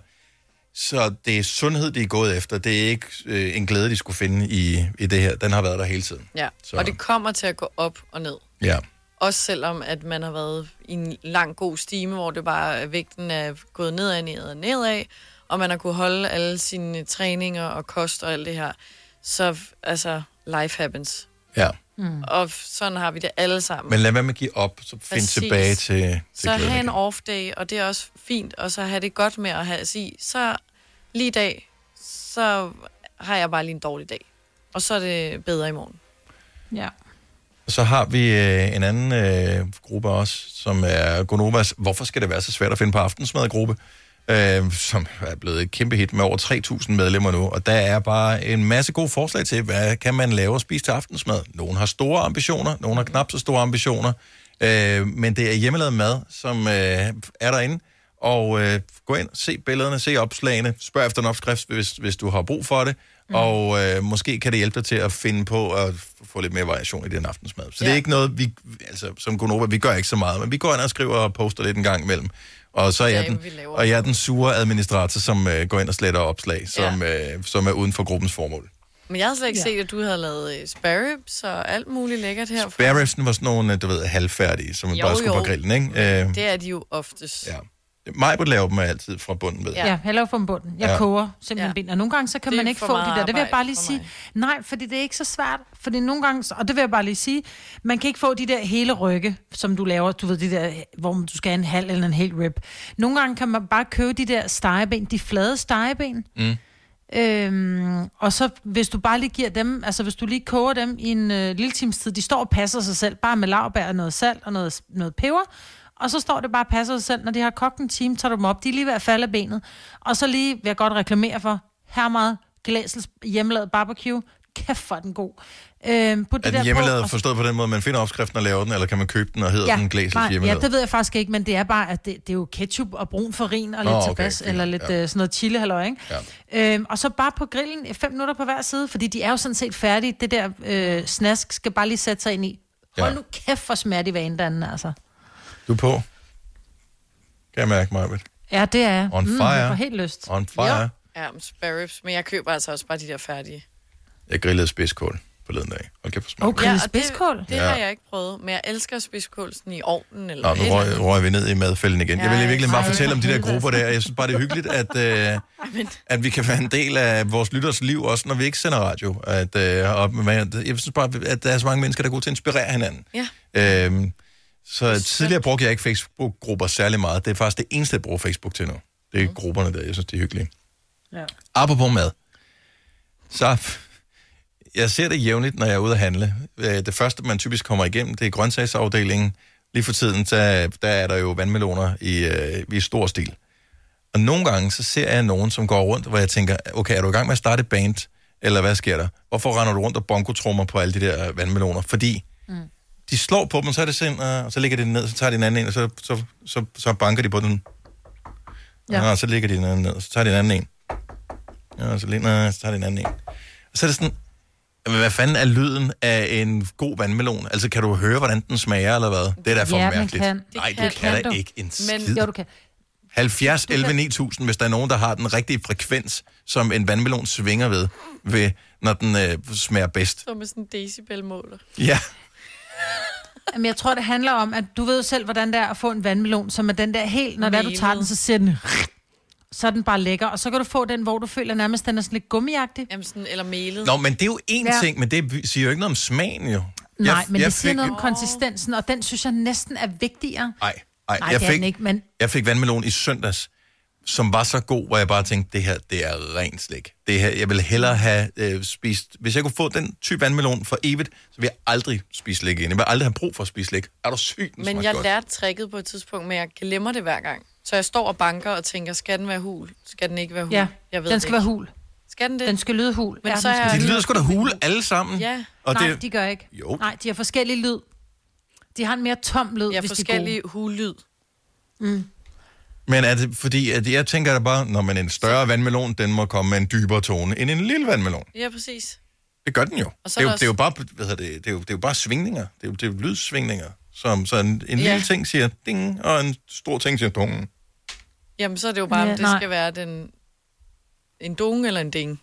så det er sundhed, de er gået efter. Det er ikke øh, en glæde, de skulle finde i, i det her. Den har været der hele tiden. Ja, så. Og det kommer til at gå op og ned. Ja. Også selvom, at man har været i en lang, god stime, hvor det bare vægten er gået nedad, nedad og nedad, og man har kunne holde alle sine træninger og kost og alt det her. Så altså, life happens. Ja. Mm. Og sådan har vi det alle sammen. Men lad være med at give op, så find tilbage til, til så have en off day, og det er også fint, og så have det godt med at have at sige, så lige i dag, så har jeg bare lige en dårlig dag. Og så er det bedre i morgen. Ja. Så har vi øh, en anden øh, gruppe også, som er Gonovas. Hvorfor skal det være så svært at finde på aftensmadgruppe? Øh, som er blevet et kæmpe hit med over tre tusind medlemmer nu, og der er bare en masse gode forslag til, hvad kan man lave og spise til aftensmad. Nogle har store ambitioner, nogle har knap så store ambitioner, øh, men det er hjemmelavet mad, som øh, er derinde, og øh, gå ind, se billederne, se opslagene, spørg efter en opskrift, hvis, hvis du har brug for det, mm. og øh, måske kan det hjælpe dig til at finde på at få lidt mere variation i den aftensmad. Så ja. Det er ikke noget, vi, altså som Gonova, vi gør ikke så meget, men vi går ind og skriver og poster lidt en gang imellem. Og så er jeg den, og jeg er den sure administrator, som øh, går ind og sletter opslag, som, ja. øh, som er uden for gruppens formål. Men jeg havde slet ikke ja. set, at du havde lavet uh, spare ribs og alt muligt lækkert her. Spare ribsen var sådan nogle, du ved, halvfærdige, som man jo, bare skulle jo. på grillen, ikke? Øh, det er de jo oftest. Ja. Majbert laver dem altid fra bunden, ved jeg. Ja, jeg laver fra bunden. Jeg ja. koger simpelthen ja. ben, og nogle gange så kan man ikke få de der. Det vil jeg bare lige sige. Nej, fordi det er ikke så svært. Fordi nogle gange, og det vil jeg bare lige sige, man kan ikke få de der hele rygge, som du laver, du ved, de der, hvor du skal have en halv eller en hel rib. Nogle gange kan man bare købe de der stegeben, de flade stegeben. Mm. Øhm, og så hvis du bare lige giver dem, altså hvis du lige koger dem i en øh, lille times tid, de står og passer sig selv, bare med laurbær og noget salt og noget, noget peber. Og så står det bare og passer sig selv. Når de har kogt en time, tager du dem op. De er lige ved at falde af benet. Og så lige vil jeg godt reklamere for, her meget Glæsels hjemmelavet barbecue. Kæft for den god. Øhm, er den hjemmelavet på, forstået på den måde, man finder opskriften og laver den, eller kan man købe den og hedder ja, den Glæsels hjemmelavet? Ja, det ved jeg faktisk ikke, men det er bare, at det, det er jo ketchup og brun farin og lidt oh, okay, tabas, okay, eller lidt ja. øh, sådan noget chili, halløj, ikke? Ja. Øhm, og så bare på grillen, fem minutter på hver side, fordi de er jo sådan set færdige. Det der øh, snask skal bare lige sætte sig ind i. Hold ja. nu kæft for smert i vanen, altså. Du er på. Kan jeg mærke mig, ja, det er. On mm, fire. Jeg får helt lyst. On fire. Ja, ja spare ribs, men jeg køber altså også bare de der færdige. Jeg grillede spidskål forleden dag. Okay, for smag. Okay, ja, spidskål? Det, det ja. har jeg ikke prøvet, men jeg elsker spidskål sådan i ovnen. Eller Nå, nu røg, røg vi ned i madfælden igen. Ja, jeg vil virkelig bare fortælle om de der grupper der. Jeg synes bare, det er hyggeligt, at, øh, at vi kan være en del af vores lytters liv, også når vi ikke sender radio. At, øh, og, jeg synes bare, at der er så mange mennesker, der er gode til at inspirere hinanden. Ja. Øhm, så tidligere brugte jeg ikke Facebook-grupper særlig meget. Det er faktisk det eneste, jeg bruger Facebook til nu. Det er mm. grupperne der. Jeg synes, det er hyggeligt. Ja. Apropos mad. Så jeg ser det jævnligt, når jeg er ude at handle. Det første, man typisk kommer igennem, det er grøntsagsafdelingen. Lige for tiden, der, der er der jo vandmeloner i, øh, i stor stil. Og nogle gange, så ser jeg nogen, som går rundt, hvor jeg tænker, okay, er du i gang med at starte et band? Eller hvad sker der? Hvorfor render du rundt og bongotrummer på alle de der vandmeloner? Fordi mm. de slår på dem, så er det sind, og så ligger de ned, så tager de en anden en, og så, så, så, så banker de på den. Ja. Og så ligger de en anden ned, og så tager de en anden en. Ja, og så, ligger, så tager de en anden en. Og så er det sådan, hvad fanden er lyden af en god vandmelon? Altså, kan du høre, hvordan den smager, eller hvad? Det er da for ja, mærkeligt. Kan. Nej, kan, du kan, kan da ikke en skid. Men, jo, du kan. halvfjerds elleve ni tusind, hvis der er nogen, der har den rigtige frekvens, som en vandmelon svinger ved, ved når den øh, smager bedst. Så med sådan en decibelmåler. Ja. Jamen, jeg tror, det handler om, at du ved selv, hvordan det er at få en vandmelon, som er den der helt, når der du tager den, så ser den, så er den bare lækker. Og så kan du få den, hvor du føler nærmest, den er sådan lidt gummiagtig. Jamen sådan, eller melet. Nå, men det er jo én ja. ting, men det siger jo ikke noget om smagen, jo. Nej, jeg, men jeg det siger fik... noget om konsistensen, og den synes jeg næsten er vigtigere. Nej, nej, nej jeg det er fik, den ikke, men... jeg fik vandmelon i søndags, som var så god, hvor jeg bare tænkte, det her, det er rent slik. Det her, jeg vil hellere have øh, spist... Hvis jeg kunne få den type vandmelon for evigt, så vil jeg aldrig spise slik igen. Jeg vil aldrig have brug for at spise slik. Er du syg? Men jeg godt. lærte tricket på et tidspunkt, men jeg glemmer det hver gang. Så jeg står og banker og tænker, skal den være hul? Skal den ikke være hul? Ja, jeg ved den skal ikke. være hul. Skal den det? Den skal lyde hul. Men ja, så er... De lyder sgu da hule alle sammen. Ja. Og Nej, det... de gør ikke. Jo. Nej, de har forskellige lyd. De har en mere tom lyd, ja, hvis de er forskellige hullyd. Mm. Men er det fordi, at jeg tænker da bare, når man en større vandmelon, den må komme med en dybere tone end en lille vandmelon. Ja, præcis. Det gør den jo. Det er jo, også... det er jo bare, hvad hedder det, det er jo, det er jo bare svingninger. Det er jo, det er jo lydsvingninger. Som, så en, en ja. lille ting siger ding, og en stor ting siger dong. Jamen, så er det jo bare, om ja, det nej. skal være den, en dong eller en ding.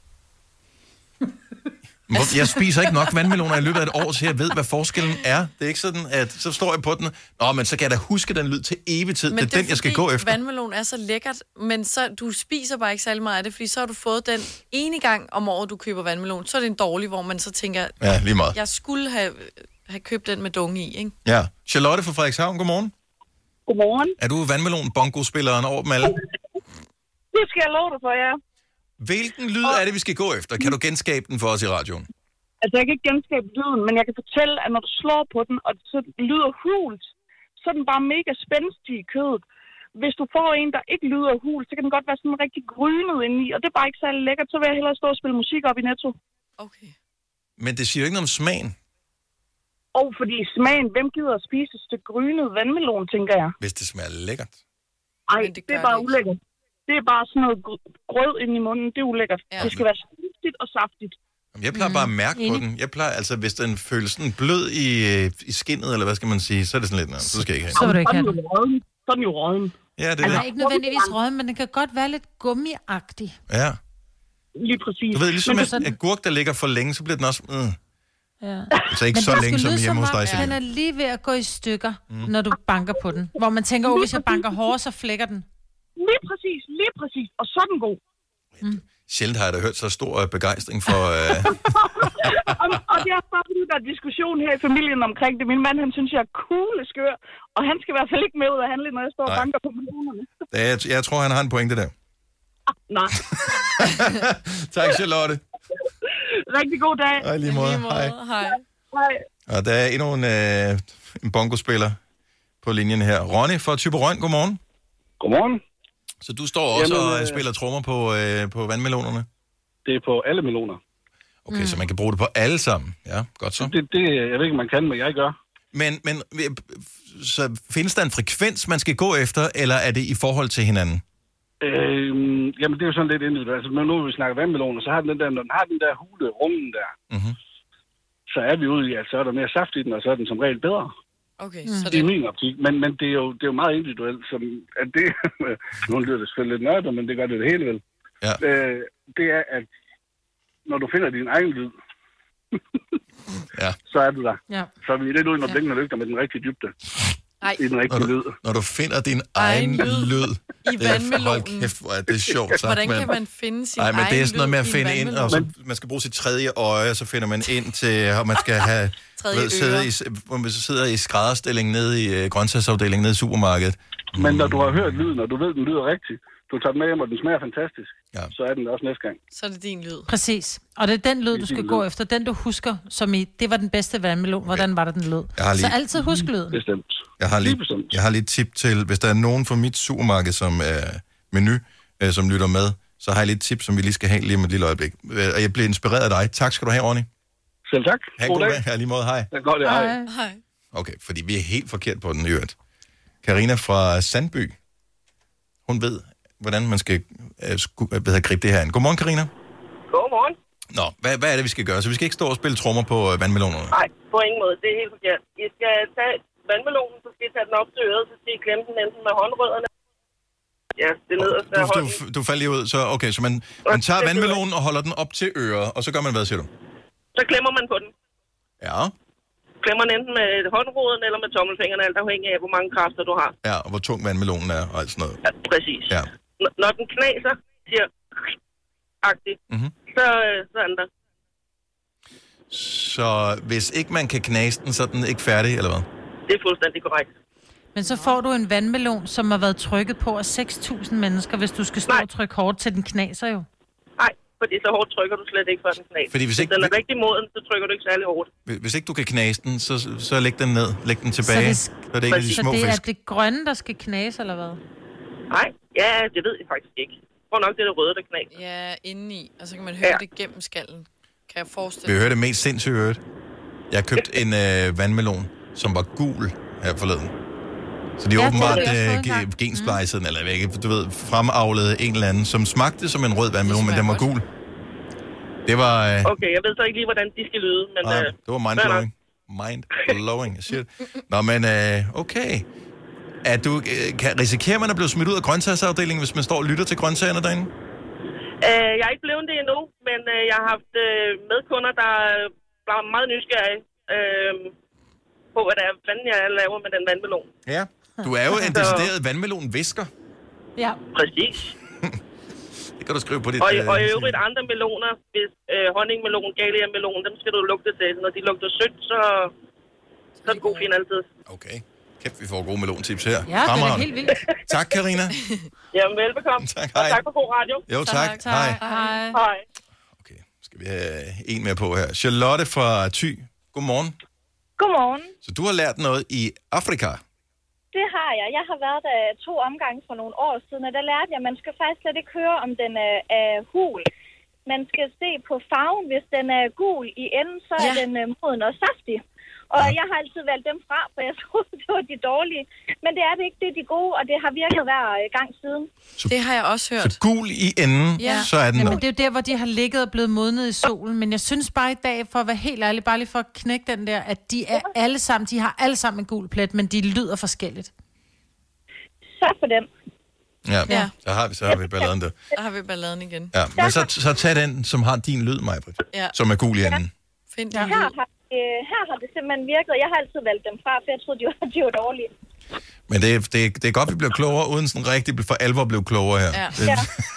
Jeg spiser ikke nok vandmeloner i løbet af et år, så jeg ved, hvad forskellen er. Det er ikke sådan, at så står jeg på den, nå, men så kan jeg da huske den lyd til evig tid. Det er den, jeg skal gå efter. Vandmelon er så lækkert, men så, du spiser bare ikke særlig meget af det, fordi så har du fået den ene gang om året, du køber vandmelon. Så er det en dårlig, hvor man så tænker, ja, lige meget. Jeg skulle have, have købt den med dunge i, ikke? Ja. Charlotte fra Frederikshavn, godmorgen. Godmorgen. Er du vandmelon-bongo-spilleren over dem alle? Det skal jeg love dig for, ja. Hvilken lyd er det, vi skal gå efter? Kan du genskabe den for os i radioen? Altså, jeg kan ikke genskabe lyden, men jeg kan fortælle, at når du slår på den, og så lyder hult, så er den bare mega spændstig i kødet. Hvis du får en, der ikke lyder hult, så kan den godt være sådan rigtig grynet indeni, og det er bare ikke særlig lækkert. Så vil jeg hellere stå og spille musik op i Netto. Okay. Men det siger jo ikke noget om smagen. Og fordi smagen, hvem gider at spise et stykke grynet vandmelon, tænker jeg. Hvis det smager lækkert. Ej, det, det er bare det ulækkert. Det er bare sådan noget grød ind i munden. Det er ulækkert. Ja. Det skal være saftigt og saftigt. Jeg plejer bare at mærke mm. på den. Jeg plejer, altså, hvis den føles sådan blød i, i skinnet, eller hvad skal man sige, så er det sådan lidt, nej, så skal jeg ikke have den. Så vil du ikke have den. Så er den jo råden. Ja, det er altså, det. ikke nødvendigvis råden, men den kan godt være lidt gummiagtig. Ja. Lige præcis. Du ved, ligesom men at sådan... agurk, der ligger for længe, så bliver den også... Mm. Ja. Altså ikke men så længe som hjemme hos dig selv. Den er lige ved at gå i stykker, mm. når du banker på den. Hvor man tænker, åh, hvis jeg banker hårdere, så flækker den. Lige præcis, lige præcis. Og så er den god. Mm. Sjældent har jeg da hørt så stor begejstring for... Uh... og, og det er bare fordi, der er diskussion her i familien omkring det. Min mand, han synes, jeg er cool skør. Og han skal i hvert fald ikke med ud at handle, når jeg står og banker på melonerne. jeg, jeg tror, han har en pointe der. Ah, nej. Tak, Charlotte. Rigtig god dag. Hej, lige måde. Hej. Hej. Hej. Og der er endnu en, øh, en bongospiller på linjen her. Ronny fra Thyborøn, godmorgen. Godmorgen. Så du står også Jamen, og øh... spiller trommer på, øh, på vandmelonerne? Det er på alle meloner. Okay, mm. så man kan bruge det på alle sammen. Ja, godt så. Det, det jeg ved ikke, man kan, men jeg gør. Men, men så findes der en frekvens, man skal gå efter, eller er det i forhold til hinanden? Øhm, jamen, det er jo sådan lidt individuelt. Altså, nu når vi snakker vandmeloner, så har den der, når den har den der hule rummen der, mm-hmm. så er vi ude i, at så er der mere saft i den, og så er den som regel bedre. Okay, mm. så det er min optik, men, men det, er jo, det er jo meget individuelt, som at det, nu lyder det selvfølgelig lidt nørdet, men det gør det det hele vel. Ja. Øh, det er, at når du finder din egen lyd, ja. så er du der. Ja. Så er vi lidt ude, når ja. blinkende lygter med den rigtige dybde. Ej. I den rigtige når du, lyd. Når du finder din egen, egen lyd, lyd i vandmelonen. Hold kæft, hvor er det sjovt sagt. Hvordan kan man finde sin egen lyd? Nej, men det er sådan noget med at finde ind, og så, man skal bruge sit tredje øje, og så finder man ind til, og man skal have ved, sidde i, man sidder i skrædderstilling nede i uh, grøntsagsafdelingen nede i supermarkedet. Men når du har hørt lyden, og du ved, den lyder rigtigt, du tager den med hjem, og den smager fantastisk. ja. så er den også næste gang. Så er det din lyd. Præcis. Og det er den lyd, du skal gå efter. Den, du husker, som i, det var den bedste vandmelon. Hvordan var det, den lød? Lige... Så altid husk lyden. Bestemt. Jeg har lige, jeg har lige et tip til, hvis der er nogen fra mit supermarked, som er Menu, øh, som lytter med, så har jeg lige et tip, som vi lige skal have lige om et lille øjeblik. Og jeg bliver inspireret af dig. Tak skal du have, Ronny. Selv tak. Ha' en god dag. Ja, lige måde. Hej. Ja, godt, ja, hej. Hej. Okay, fordi vi er helt forkert på den i øvrigt. Karina fra Sandby, hun ved, hvordan man skal øh, sku, øh, hvad gribe det her ind. Godmorgen, Karina. Godmorgen. Nå, hvad, hvad er det, vi skal gøre? Så vi skal ikke stå og spille trommer på øh, vandmelonerne? Nej, på ingen måde. Det er helt forkert. I skal tage vandmelonen, så skal I tage den op til øret, så skal I klemme den enten med håndrødderne. Ja, det er nederst af hånden. Du, du falder lige ud, så okay, så man, man tager vandmelonen og holder den op til øret, og så gør man hvad, siger du? Så klemmer man på den. Ja. Klemmer den enten med håndroden eller med tommelfingrene, alt afhængig af, hvor mange kræfter du har. Ja, og hvor tung vandmelonen er og alt sådan noget. Ja, præcis. Ja. N- når den knaser, siger agtigt, mm-hmm. så, så er den der. Så hvis ikke man kan knase den, så er den ikke færdig, eller hvad? Det er fuldstændig korrekt. Men så får du en vandmelon, som har været trykket på af seks tusind mennesker, hvis du skal stå Nej. og trykke hårdt til den knaser jo. Nej, fordi så hårdt trykker du slet ikke, før den knaser. Fordi hvis, ikke, hvis den er rigtig moden, så trykker du ikke særlig hårdt. Hvis ikke du kan knase den, så, så læg den ned. Læg den tilbage. Så det, så det er en af de små fisk. Så det fisk. er det grønne, der skal knase, eller hvad? Nej, ja, det ved jeg faktisk ikke. Jeg tror nok, det er det røde, der knaser. Ja, indeni. Og så kan man høre ja. det gennem skallen. Kan jeg forestille Vi hører det mest sindssygt øvrigt. Jeg købte en øh, vandmelon, som var gul her forleden. Så de ja, åbenbart øh, gensplejsede den, eller ikke, du ved, fremavlede en eller anden, som smagte som en rød vandmelon, men den var gul. Det var... Øh... Okay, jeg ved så ikke lige, hvordan de skal lyde, men... Nej, øh, det var mindblowing. Mindblowing, shit. Nå, men øh, okay. Er du, øh, kan, risikerer man at blive smidt ud af grøntsagsafdelingen, hvis man står og lytter til grøntsagerne derinde? Øh, jeg er ikke blevet det endnu, men øh, jeg har haft øh, medkunder, der var meget nysgerrige øh, på, hvad det er, fanden jeg laver med den vandmelon. Ja, du er jo en decideret vandmelon-visker. Ja. Præcis. Det kan du skrive på dit... Og, og i øvrigt andre meloner, hvis øh, honningmelon, galia-melon, dem skal du lugte til. Når de lugter sødt, så, så er det god fin altid. Okay. Kæft, vi får gode melontips her. Ja, det er helt vildt. Tak, Karina. Jamen, velbekomme. Tak, hej. Og tak for god radio. Jo, tak. tak. tak. Hej. Hej. Hej. Okay, skal vi have en mere på her. Charlotte fra Thy. Godmorgen. Godmorgen. Så du har lært noget i Afrika? Det har jeg. Jeg har været der to omgange for nogle år siden, og der lærte jeg, at man skal faktisk slet ikke høre, om den er, er hul. Man skal se på farven. Hvis den er gul i enden, så er ja. den uh, moden og saftig. Og ja. jeg har altid valgt dem fra, for jeg troede, det var de dårlige. Men det er det ikke. Det er de gode, og det har virket hver gang siden. Så, det har jeg også hørt. Så gul i enden, ja. så er den... Jamen, det er jo der, hvor de har ligget og blevet modnet i solen. Men jeg synes bare i dag, for at være helt ærlig, bare lige for at knække den der, at de er alle sammen, de har alle sammen en gul plet, men de lyder forskelligt. Så for dem. Ja, ja. Så har vi, så har vi balladen der. Så har vi balladen igen. Ja, men så, så tag den, som har din lyd, Maj-Brit, ja. som er gul i enden. Find ja. her, har, øh, her har det simpelthen virket, og jeg har altid valgt dem fra, for jeg troede, de var, de var dårlige. Men det, det, det er godt, vi bliver klogere, uden sådan rigtig for alvor blive klogere her. Ja. Det... ja.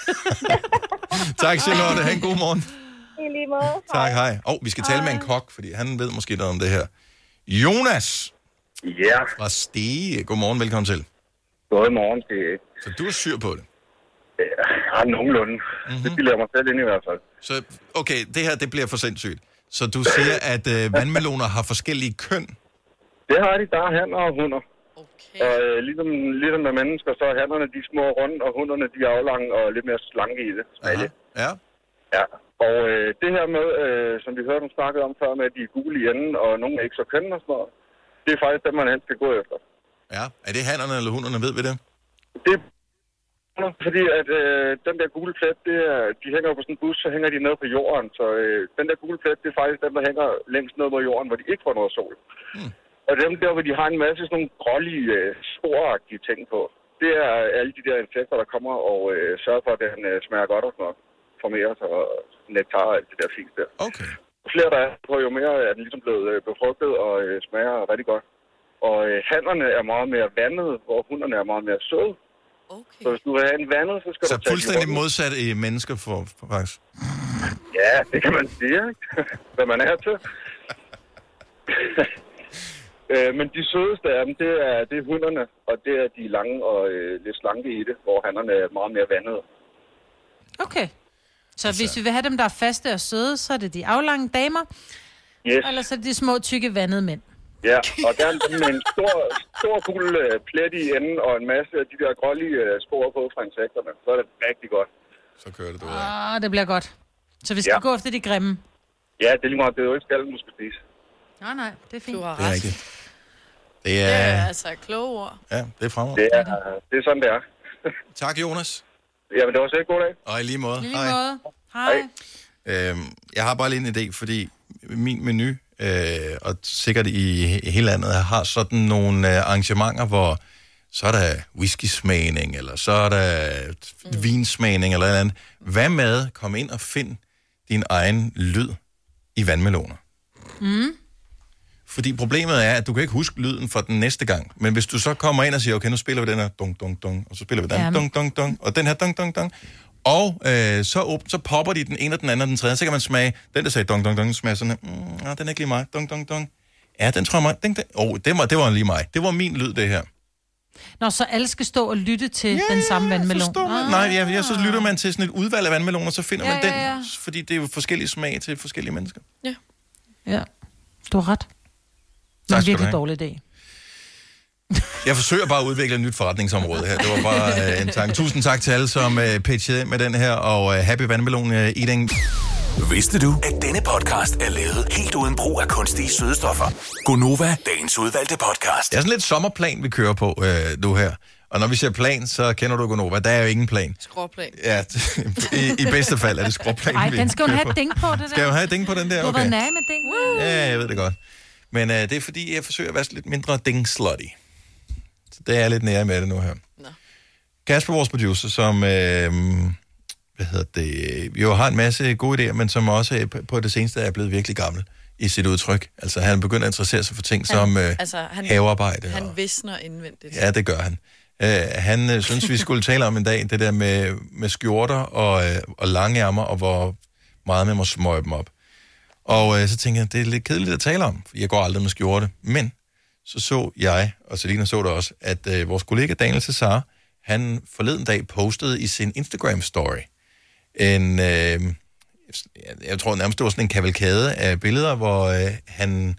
Tak, Charlotte. Ha' en god morgen. I lige måde. Tak, hej. Og oh, vi skal hej. tale med en kok, fordi han ved måske noget om det her. Jonas. Ja. Fra Stege. Godmorgen, velkommen til. Godmorgen, Stege. Så du er syr på det? Ja, nogenlunde. Mm-hmm. Det bilder mig selv ind i hvert fald. Så, okay, det her, det bliver for sindssygt. Så du siger, at øh, vandmeloner har forskellige køn? Det har de. Der er hanner og hunder. Okay. Og øh, ligesom, ligesom med mennesker, så er hannerne de små runde, og hunderne de er aflange og lidt mere slanke i det. Aha. Ja. Ja. Og øh, det her med, øh, som vi hørte dem snakke om før, med at de er gule i enden, og nogle er ikke så kønne og sådan noget, det er faktisk dem, man helst skal gå efter. Ja. Er det hannerne eller hunderne, ved vi det? Det fordi at øh, den der gule plet, det er, de hænger på sådan en bus, så hænger de ned på jorden. Så øh, den der gule plet, det er faktisk dem, der hænger længst ned på jorden, hvor de ikke får noget sol. Hmm. Og dem der, hvor de har en masse sådan nogle grålige, øh, sporagtige ting på, det er alle de der insekter, der kommer og øh, sørger for, at den øh, smager godt og sådan noget. Formerer sig og nektar og alt det der fint der. Okay. Jo flere der er på, jo mere er den ligesom blevet øh, befrugtet og øh, smager rigtig godt. Og øh, hannerne er meget mere vandede, hvor hunderne er meget mere søde. Okay. Så hvis du vil have en vandet, så skal så du tage fuldstændig modsat i mennesker for, for faktisk? Ja, det kan man sige, ikke? Hvad man er til. øh, men de sødeste af dem, det er, det er hunderne, og det er de lange og øh, lidt slanke i det, hvor hannerne er meget mere vandede. Okay. Så altså. Hvis vi vil have dem, der er faste og søde, så er det de aflange damer. Yes. Eller så er det de små, tykke, vandede mænd. Ja, og gerne med en stor, stor gul uh, plet i enden og en masse af de der grålige uh, spor på fra insekterne. Så er det rigtig godt. Så kører det, du af. Ah, det bliver godt. Så vi skal ja. gå efter de grimme. Ja, det er lige meget. Det er jo ikke skallen, du skal spise. Nej, nej, det er fint. Du har Det er ret. rigtigt. Det er... Det er altså kloge ord. Ja, det er fremragende. Det er, det er sådan, det er. Tak, Jonas. Jamen, det var så god dag. Og i lige måde. I lige måde. Hej. Øhm, jeg har bare lige en idé, fordi min menu, øh, og sikkert i hele landet, har sådan nogle øh, arrangementer, hvor så er der whisky-smagning, eller så er der mm. vinsmagning, eller noget andet. Hvad med, kom ind og find din egen lyd i vandmeloner. Mm. Fordi problemet er, at du kan ikke huske lyden for den næste gang. Men hvis du så kommer ind og siger, okay, nu spiller vi den her dong, dong, dong, og så spiller vi den Jamen. dong, dong, dong, og den her dong, dong, dong, og øh, så, op, så popper de den ene og den anden og den tredje, så kan man smage, den der sagde dong, dong, dong, smager sådan her, mm, ah, den er ikke lige mig, dong, dong, dong. Ja, den tror jeg mig, den, den, oh, det, var, det var lige mig. Det var min lyd, det her. Nå, så alle skal stå og lytte til ja, den samme vandmelon. Ah. Nej, ja, ja, så lytter man til sådan et udvalg af vandmeloner, så finder ja, man den, ja, ja. fordi det er jo forskellige smag til forskellige mennesker. Ja. Ja, du har ret. Det er en virkelig dårlig idé. Jeg forsøger bare at udvikle et nyt forretningsområde her. Det var bare øh, en tanke. Tusind tak til alle, som øh, pitchede ind med den her, og øh, happy vandmelon øh, eating. Vidste du, at denne podcast er lavet helt uden brug af kunstige sødestoffer? Gonova, dagens udvalgte podcast. Det er sådan lidt sommerplan, vi kører på øh, nu her. Og når vi siger plan, så kender du Gonova. Der er jo ingen plan. Skråplan. Ja, i, i bedste fald er det skråplan. Ej, den skal jo have et ding på, det der. Skal jo have et ding på den der? Du har Okay. været nær med ding. Woo. Ja, jeg ved det godt. Men øh, det er fordi, jeg forsøger at være lidt mindre ding-slutty. Så det er jeg lidt nære med det nu her. Nå. Kasper, vores producer, som øh, hvad hedder det, jo har en masse gode idéer, men som også på det seneste er blevet virkelig gammel i sit udtryk. Altså, han begynder at interessere sig for ting han, som øh, altså, han, havearbejde. Han og, visner indvendigt. ja, det gør han. Uh, han øh, synes, vi skulle tale om en dag, det der med, med skjorter og, øh, og lange ærmer, og hvor meget man må smøge dem op. Og øh, så tænkte jeg, det er lidt kedeligt at tale om, for jeg går aldrig med skjorte. Men så så jeg, og Selina så det også, at øh, vores kollega Daniel Cesar, han forleden dag postede i sin Instagram-story en, øh, jeg tror nærmest det var sådan en kavalkade af billeder, hvor øh, han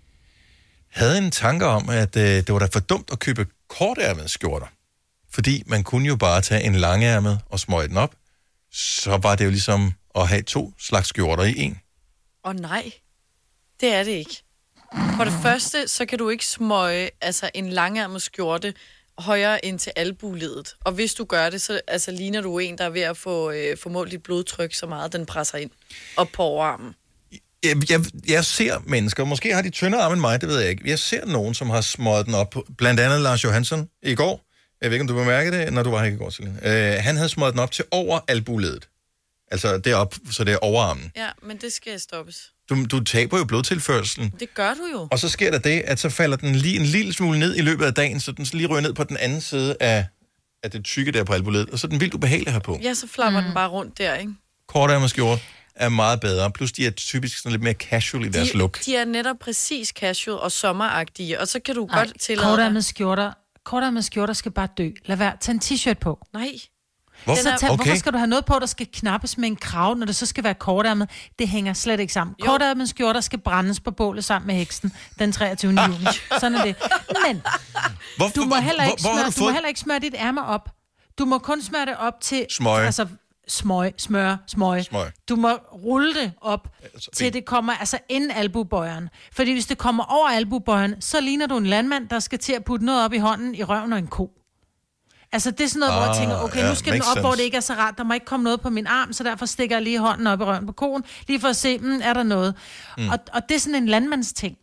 havde en tanke om, at øh, det var da for dumt at købe kortærmede skjorter. Fordi man kunne jo bare tage en langærmet og smøge den op. Så var det jo ligesom at have to slags skjorter i en. Åh oh, nej, det er det ikke. For det første, så kan du ikke smøge altså, en langærmet skjorte højere ind til albuledet. Og hvis du gør det, så altså, ligner du en, der er ved at få, øh, få målt dit blodtryk så meget, den presser ind op på overarmen. Jeg, jeg, jeg ser mennesker, måske har de tyndere arme end mig, det ved jeg ikke. Jeg ser nogen, som har smøget den op på, blandt andet Lars Johansson i går. Jeg ved ikke, om du bemærkede det, når du var her i går, Selina. Øh, han havde smøget den op til over albuledet. Altså derop, så det er overarmen. Ja, men det skal stoppes. Du, du taber jo blodtilførselen. Det gør du jo. Og så sker der det, at så falder den lige en lille smule ned i løbet af dagen, så den lige ryger ned på den anden side af, af det tykke der på albuledet, og så er den vildt ubehagelig her på. Ja, så flapper mm. den bare rundt der, ikke? Kortærmet skjorte er meget bedre, plus de er typisk sådan lidt mere casual i deres de, look. De er netop præcis casual og sommeragtige, og så kan du Ej, godt tillade kortærmede skjorter, kortærmede skjorter skal bare dø. Lad være, tag en t-shirt på. Nej. Hvor? Så tag, Okay. Hvorfor skal du have noget på, der skal knappes med en krav, når det så skal være kortærmet? Det hænger slet ikke sammen. Kortærmede skjorter skal brændes på bålet sammen med heksen den treogtyvende juni. Sådan er det. Men hvor, du må heller ikke, hvor, hvor smøre, du du må fået... heller ikke smøre dit ærme op. Du må kun smøre det op til... Smøge. Altså, smøge, smøre, smøge. Smøge. Du må rulle det op, Altså, til det kommer altså inden albubøjeren. Fordi hvis det kommer over albubøjeren, så ligner du en landmand, der skal til at putte noget op i hånden i røven og en ko. Altså, det er sådan noget, ah, hvor jeg tænker, okay, ja, nu skal den op, makes hvor sense. det ikke er så rart. Der må ikke komme noget på min arm, så derfor stikker jeg lige hånden op i røven på koen, lige for at se, mm, er der noget. Mm. Og, og det er sådan en landmandsting.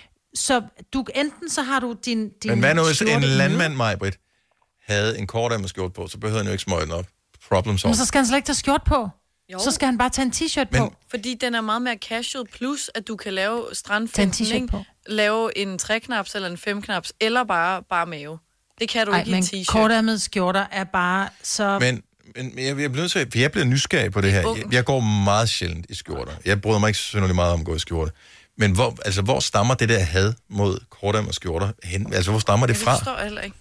Så du, enten så har du din, din Men hvad nu, hvis skjorte en ude, landmand, Maj-Brit, havde en kortærmet skjorte på, så behøvede han jo ikke smøge den op. Problem solved. Men så skal han slet ikke tage skjort på. Jo. Så skal han bare tage en t-shirt Men- på. Fordi den er meget mere casual, plus at du kan lave Tag en strandfinten, t-shirt ikke? på. Lave en treknaps eller en femknaps, eller bare, bare mave. Det kan du Ej, ikke i en men t-shirt. kortærmede skjorter er bare så... Men, men jeg, jeg, bliver til, jeg bliver nysgerrig på det her. Jeg, jeg går meget sjældent i skjorter. Jeg bryder mig ikke synderligt meget om at gå i skjorte. Men hvor, altså, hvor stammer det der had mod kortærmede skjorter hen? Altså, hvor stammer det Jeg fra? forstår heller ikke.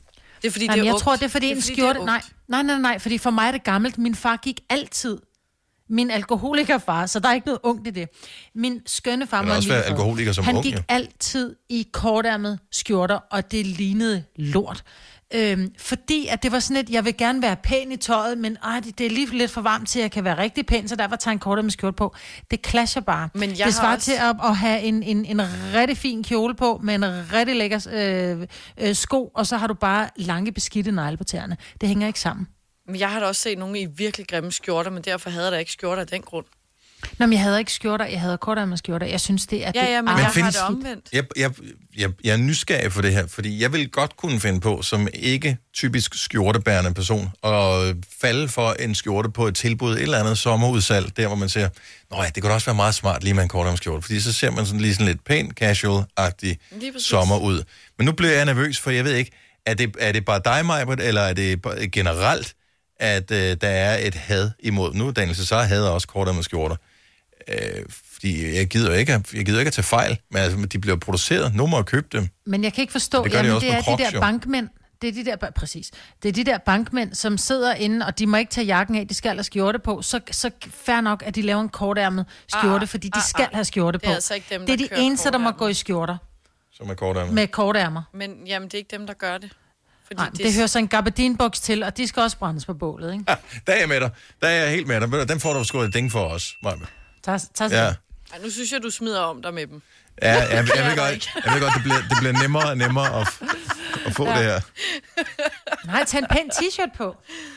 Det er fordi, nej, det er jeg ungt. tror, det er fordi Det er en fordi, skjorte... det er Nej, ungt. nej, nej, nej, fordi for mig er det gammelt. Min far gik altid... Min alkoholikerfar, så der er ikke noget ungt i det. Min skønne far... Han kan også være alkoholiker som Han ung, gik jo. altid i kortærmede skjorter, og det lignede lort. Øhm, fordi at det var sådan et, jeg vil gerne være pæn i tøjet, men ej, det, det er lige lidt for varmt til, at jeg kan være rigtig pæn, så derfor tager jeg en kortærmet skjorte på. Det clasher bare. Men jeg det har svarer også... til at, at have en, en, en rigtig fin kjole på, med en rigtig lækker øh, øh, sko, og så har du bare lange beskidte negle på tæerne. Det hænger ikke sammen. Men jeg har da også set nogle i virkelig grimme skjorter, men derfor havde jeg da ikke skjorter af den grund. Nå, men jeg havde ikke skjorter, jeg havde kortærmede skjorter. Jeg synes, det er... Ja, det ja, men er jeg findes- har det omvendt. Jeg, jeg, jeg, jeg er nysgerrig for det her, fordi jeg vil godt kunne finde på, som ikke typisk skjortebærende person, og falde for en skjorte på et tilbud, et eller andet sommerudsalg, der hvor man siger, nå ja, det kunne da også være meget smart lige med en kortærmet skjorte, fordi så ser man sådan lige sådan lidt pæn, casual-agtig sommer ud. Men nu bliver jeg nervøs, for jeg ved ikke, er det, er det bare dig, Majbert, eller er det bare generelt, at øh, der er et had imod? Nu, Daniel Cesar hader også kortærmede skjorter. Øh, fordi jeg gider jo ikke, at- jeg gider ikke at tage fejl, men altså, de bliver produceret. Nu må jeg købe dem. Men jeg kan ikke forstå, Det gør de jamen også det med er Crocs, de der jo. bankmænd, det er de der, præcis, det er de der bankmænd, som sidder inde, og de må ikke tage jakken af, de skal have skjorte på, så, så fair nok, at de laver en kortærmet skjorte, Ah, fordi de ah, skal ah. have skjorte Det er på. altså ikke dem, det er der de kører eneste, der må kortærmet. gå i skjorter Som er kortærmet. med kortærmer. Men jamen, det er ikke dem, der gør det. Fordi Nej, det, det hører så en gabardinboks til, og de skal også brændes på bålet, ikke? Ja, der er jeg med dig. Der er jeg helt med dig. Ved du, den får du sgu et ding for os, Majbert. Tag, tag Ja. Ej, nu synes jeg, du smider om dig med dem. Ja, jeg, jeg, Det er jeg, ved der godt, ikke. jeg ved godt, det bliver, det bliver nemmere og nemmere at, at få Ja. det her. Nej, tag en pæn t-shirt på.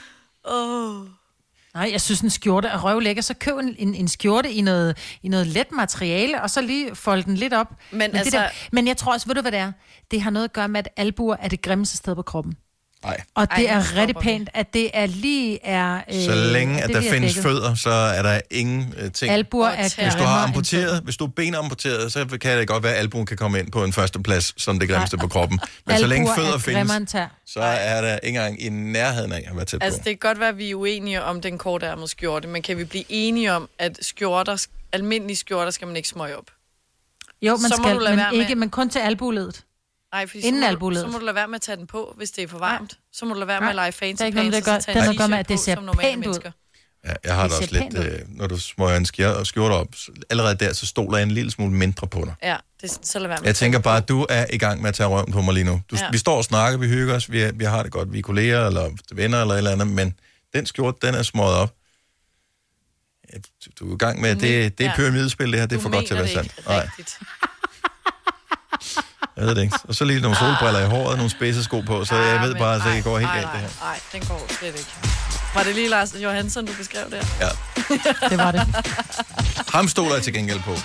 Oh. Nej, jeg synes, en skjorte er røvlækker. Så køb en, en, en skjorte i noget, i noget let materiale, og så lige folde den lidt op. Men men, altså- det der, men jeg tror også, ved du hvad det er? Det har noget at gøre med, at albuer er det grimmeste sted på kroppen. Nej. Og det Ej, er nu rigtig stopper vi. pænt, at det er lige er... Øh, Så længe, at det der bliver findes dækket. fødder, så er der ingen uh, ting. Albuer Og er tæer. Hvis du grimmere har end amputeret, hvis du er benamputeret, så kan det godt være, at albuen kan komme ind på en førsteplads, som det grimmeste på kroppen. Men så Albuer længe er fødder grimmere end findes, tær. så er der ikke engang i nærheden af at være tæt på. Altså, det kan godt være, at vi er uenige om den kortærmede skjorte, men kan vi blive enige om, at skjorter, almindelige skjorter skal man ikke smøge op? Jo, man Så må skal, du lade men være med- ikke, men kun til albuledet. Nej, fordi Inden så, må, du- albuledet. så må du lade være med at tage den på, hvis det er for varmt. Så må du lade være med Nej, at lege fancy der er ikke noget, pants, der og gør- så tage det har en noget at gøre med, t-shirt at det på, ser som normale pænt ud. mennesker. Ja, jeg har Det det ser også lidt, pænt ud. øh, når du smøger en skjor- skjorte op, så allerede der, så stoler jeg en lille smule mindre på dig. Ja, det, så lad være med Jeg tænker bare, at du er i gang med at tage røven på mig lige nu. Du, Ja. ja. Vi står og snakker, vi hygger os, vi, er, vi har det godt, vi er kolleger eller venner eller et eller andet, men den skjorte, den er smøget op. Ja, du- Du er i gang med, det, det er Ja. pyramidespil, det her, det er Du for godt til at være mener det sandt. ikke Nej, rigtigt. jeg ved det ikke. Og så lige nogle solbriller i håret, nogle spidsesko på, så jeg ved men bare, at det ej, går helt ej, galt det her. Nej, den går slet ikke. Var det lige Lars Johansson, du beskrev der? Ja. Det var det. Ham stoler jeg til gengæld på.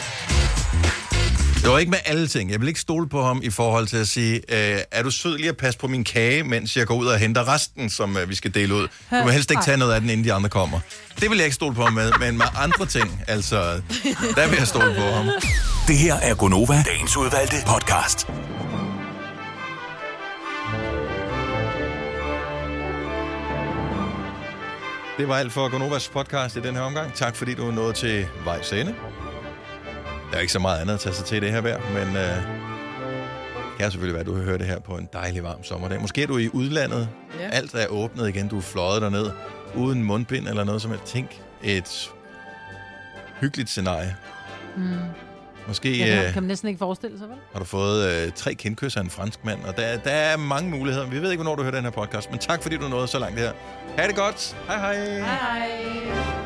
Det var ikke med alle ting. Jeg vil ikke stole på ham i forhold til at sige, øh, er du sød lige at passe på min kage, mens jeg går ud og henter resten, som øh, vi skal dele ud. Du må helst ikke tage noget af den, inden de andre kommer. Det vil jeg ikke stole på ham med, men med andre ting, altså, der vil jeg stole på ham. Det her er Gonova, dagens udvalgte podcast. Det var alt for Gonovas podcast i den her omgang. Tak fordi du nåede til vejs ende. Der er ikke så meget andet at tage sig til i det her vejr, men øh, det kan selvfølgelig være, at du har hørt det her på en dejlig varm sommerdag. Måske er du i udlandet. Ja. Alt er åbnet igen. Du er fløjet derned uden mundbind eller noget som helst. Tænk et hyggeligt scenarie. Mm. Måske Ja, øh, kan man næsten ikke forestille sig, vel? har du fået øh, tre kindkys af en fransk mand, og der, der er mange muligheder. Vi ved ikke, hvornår du hører den her podcast, men tak fordi du nåede så langt her. Ha' det godt. Hej hej. Hej hej.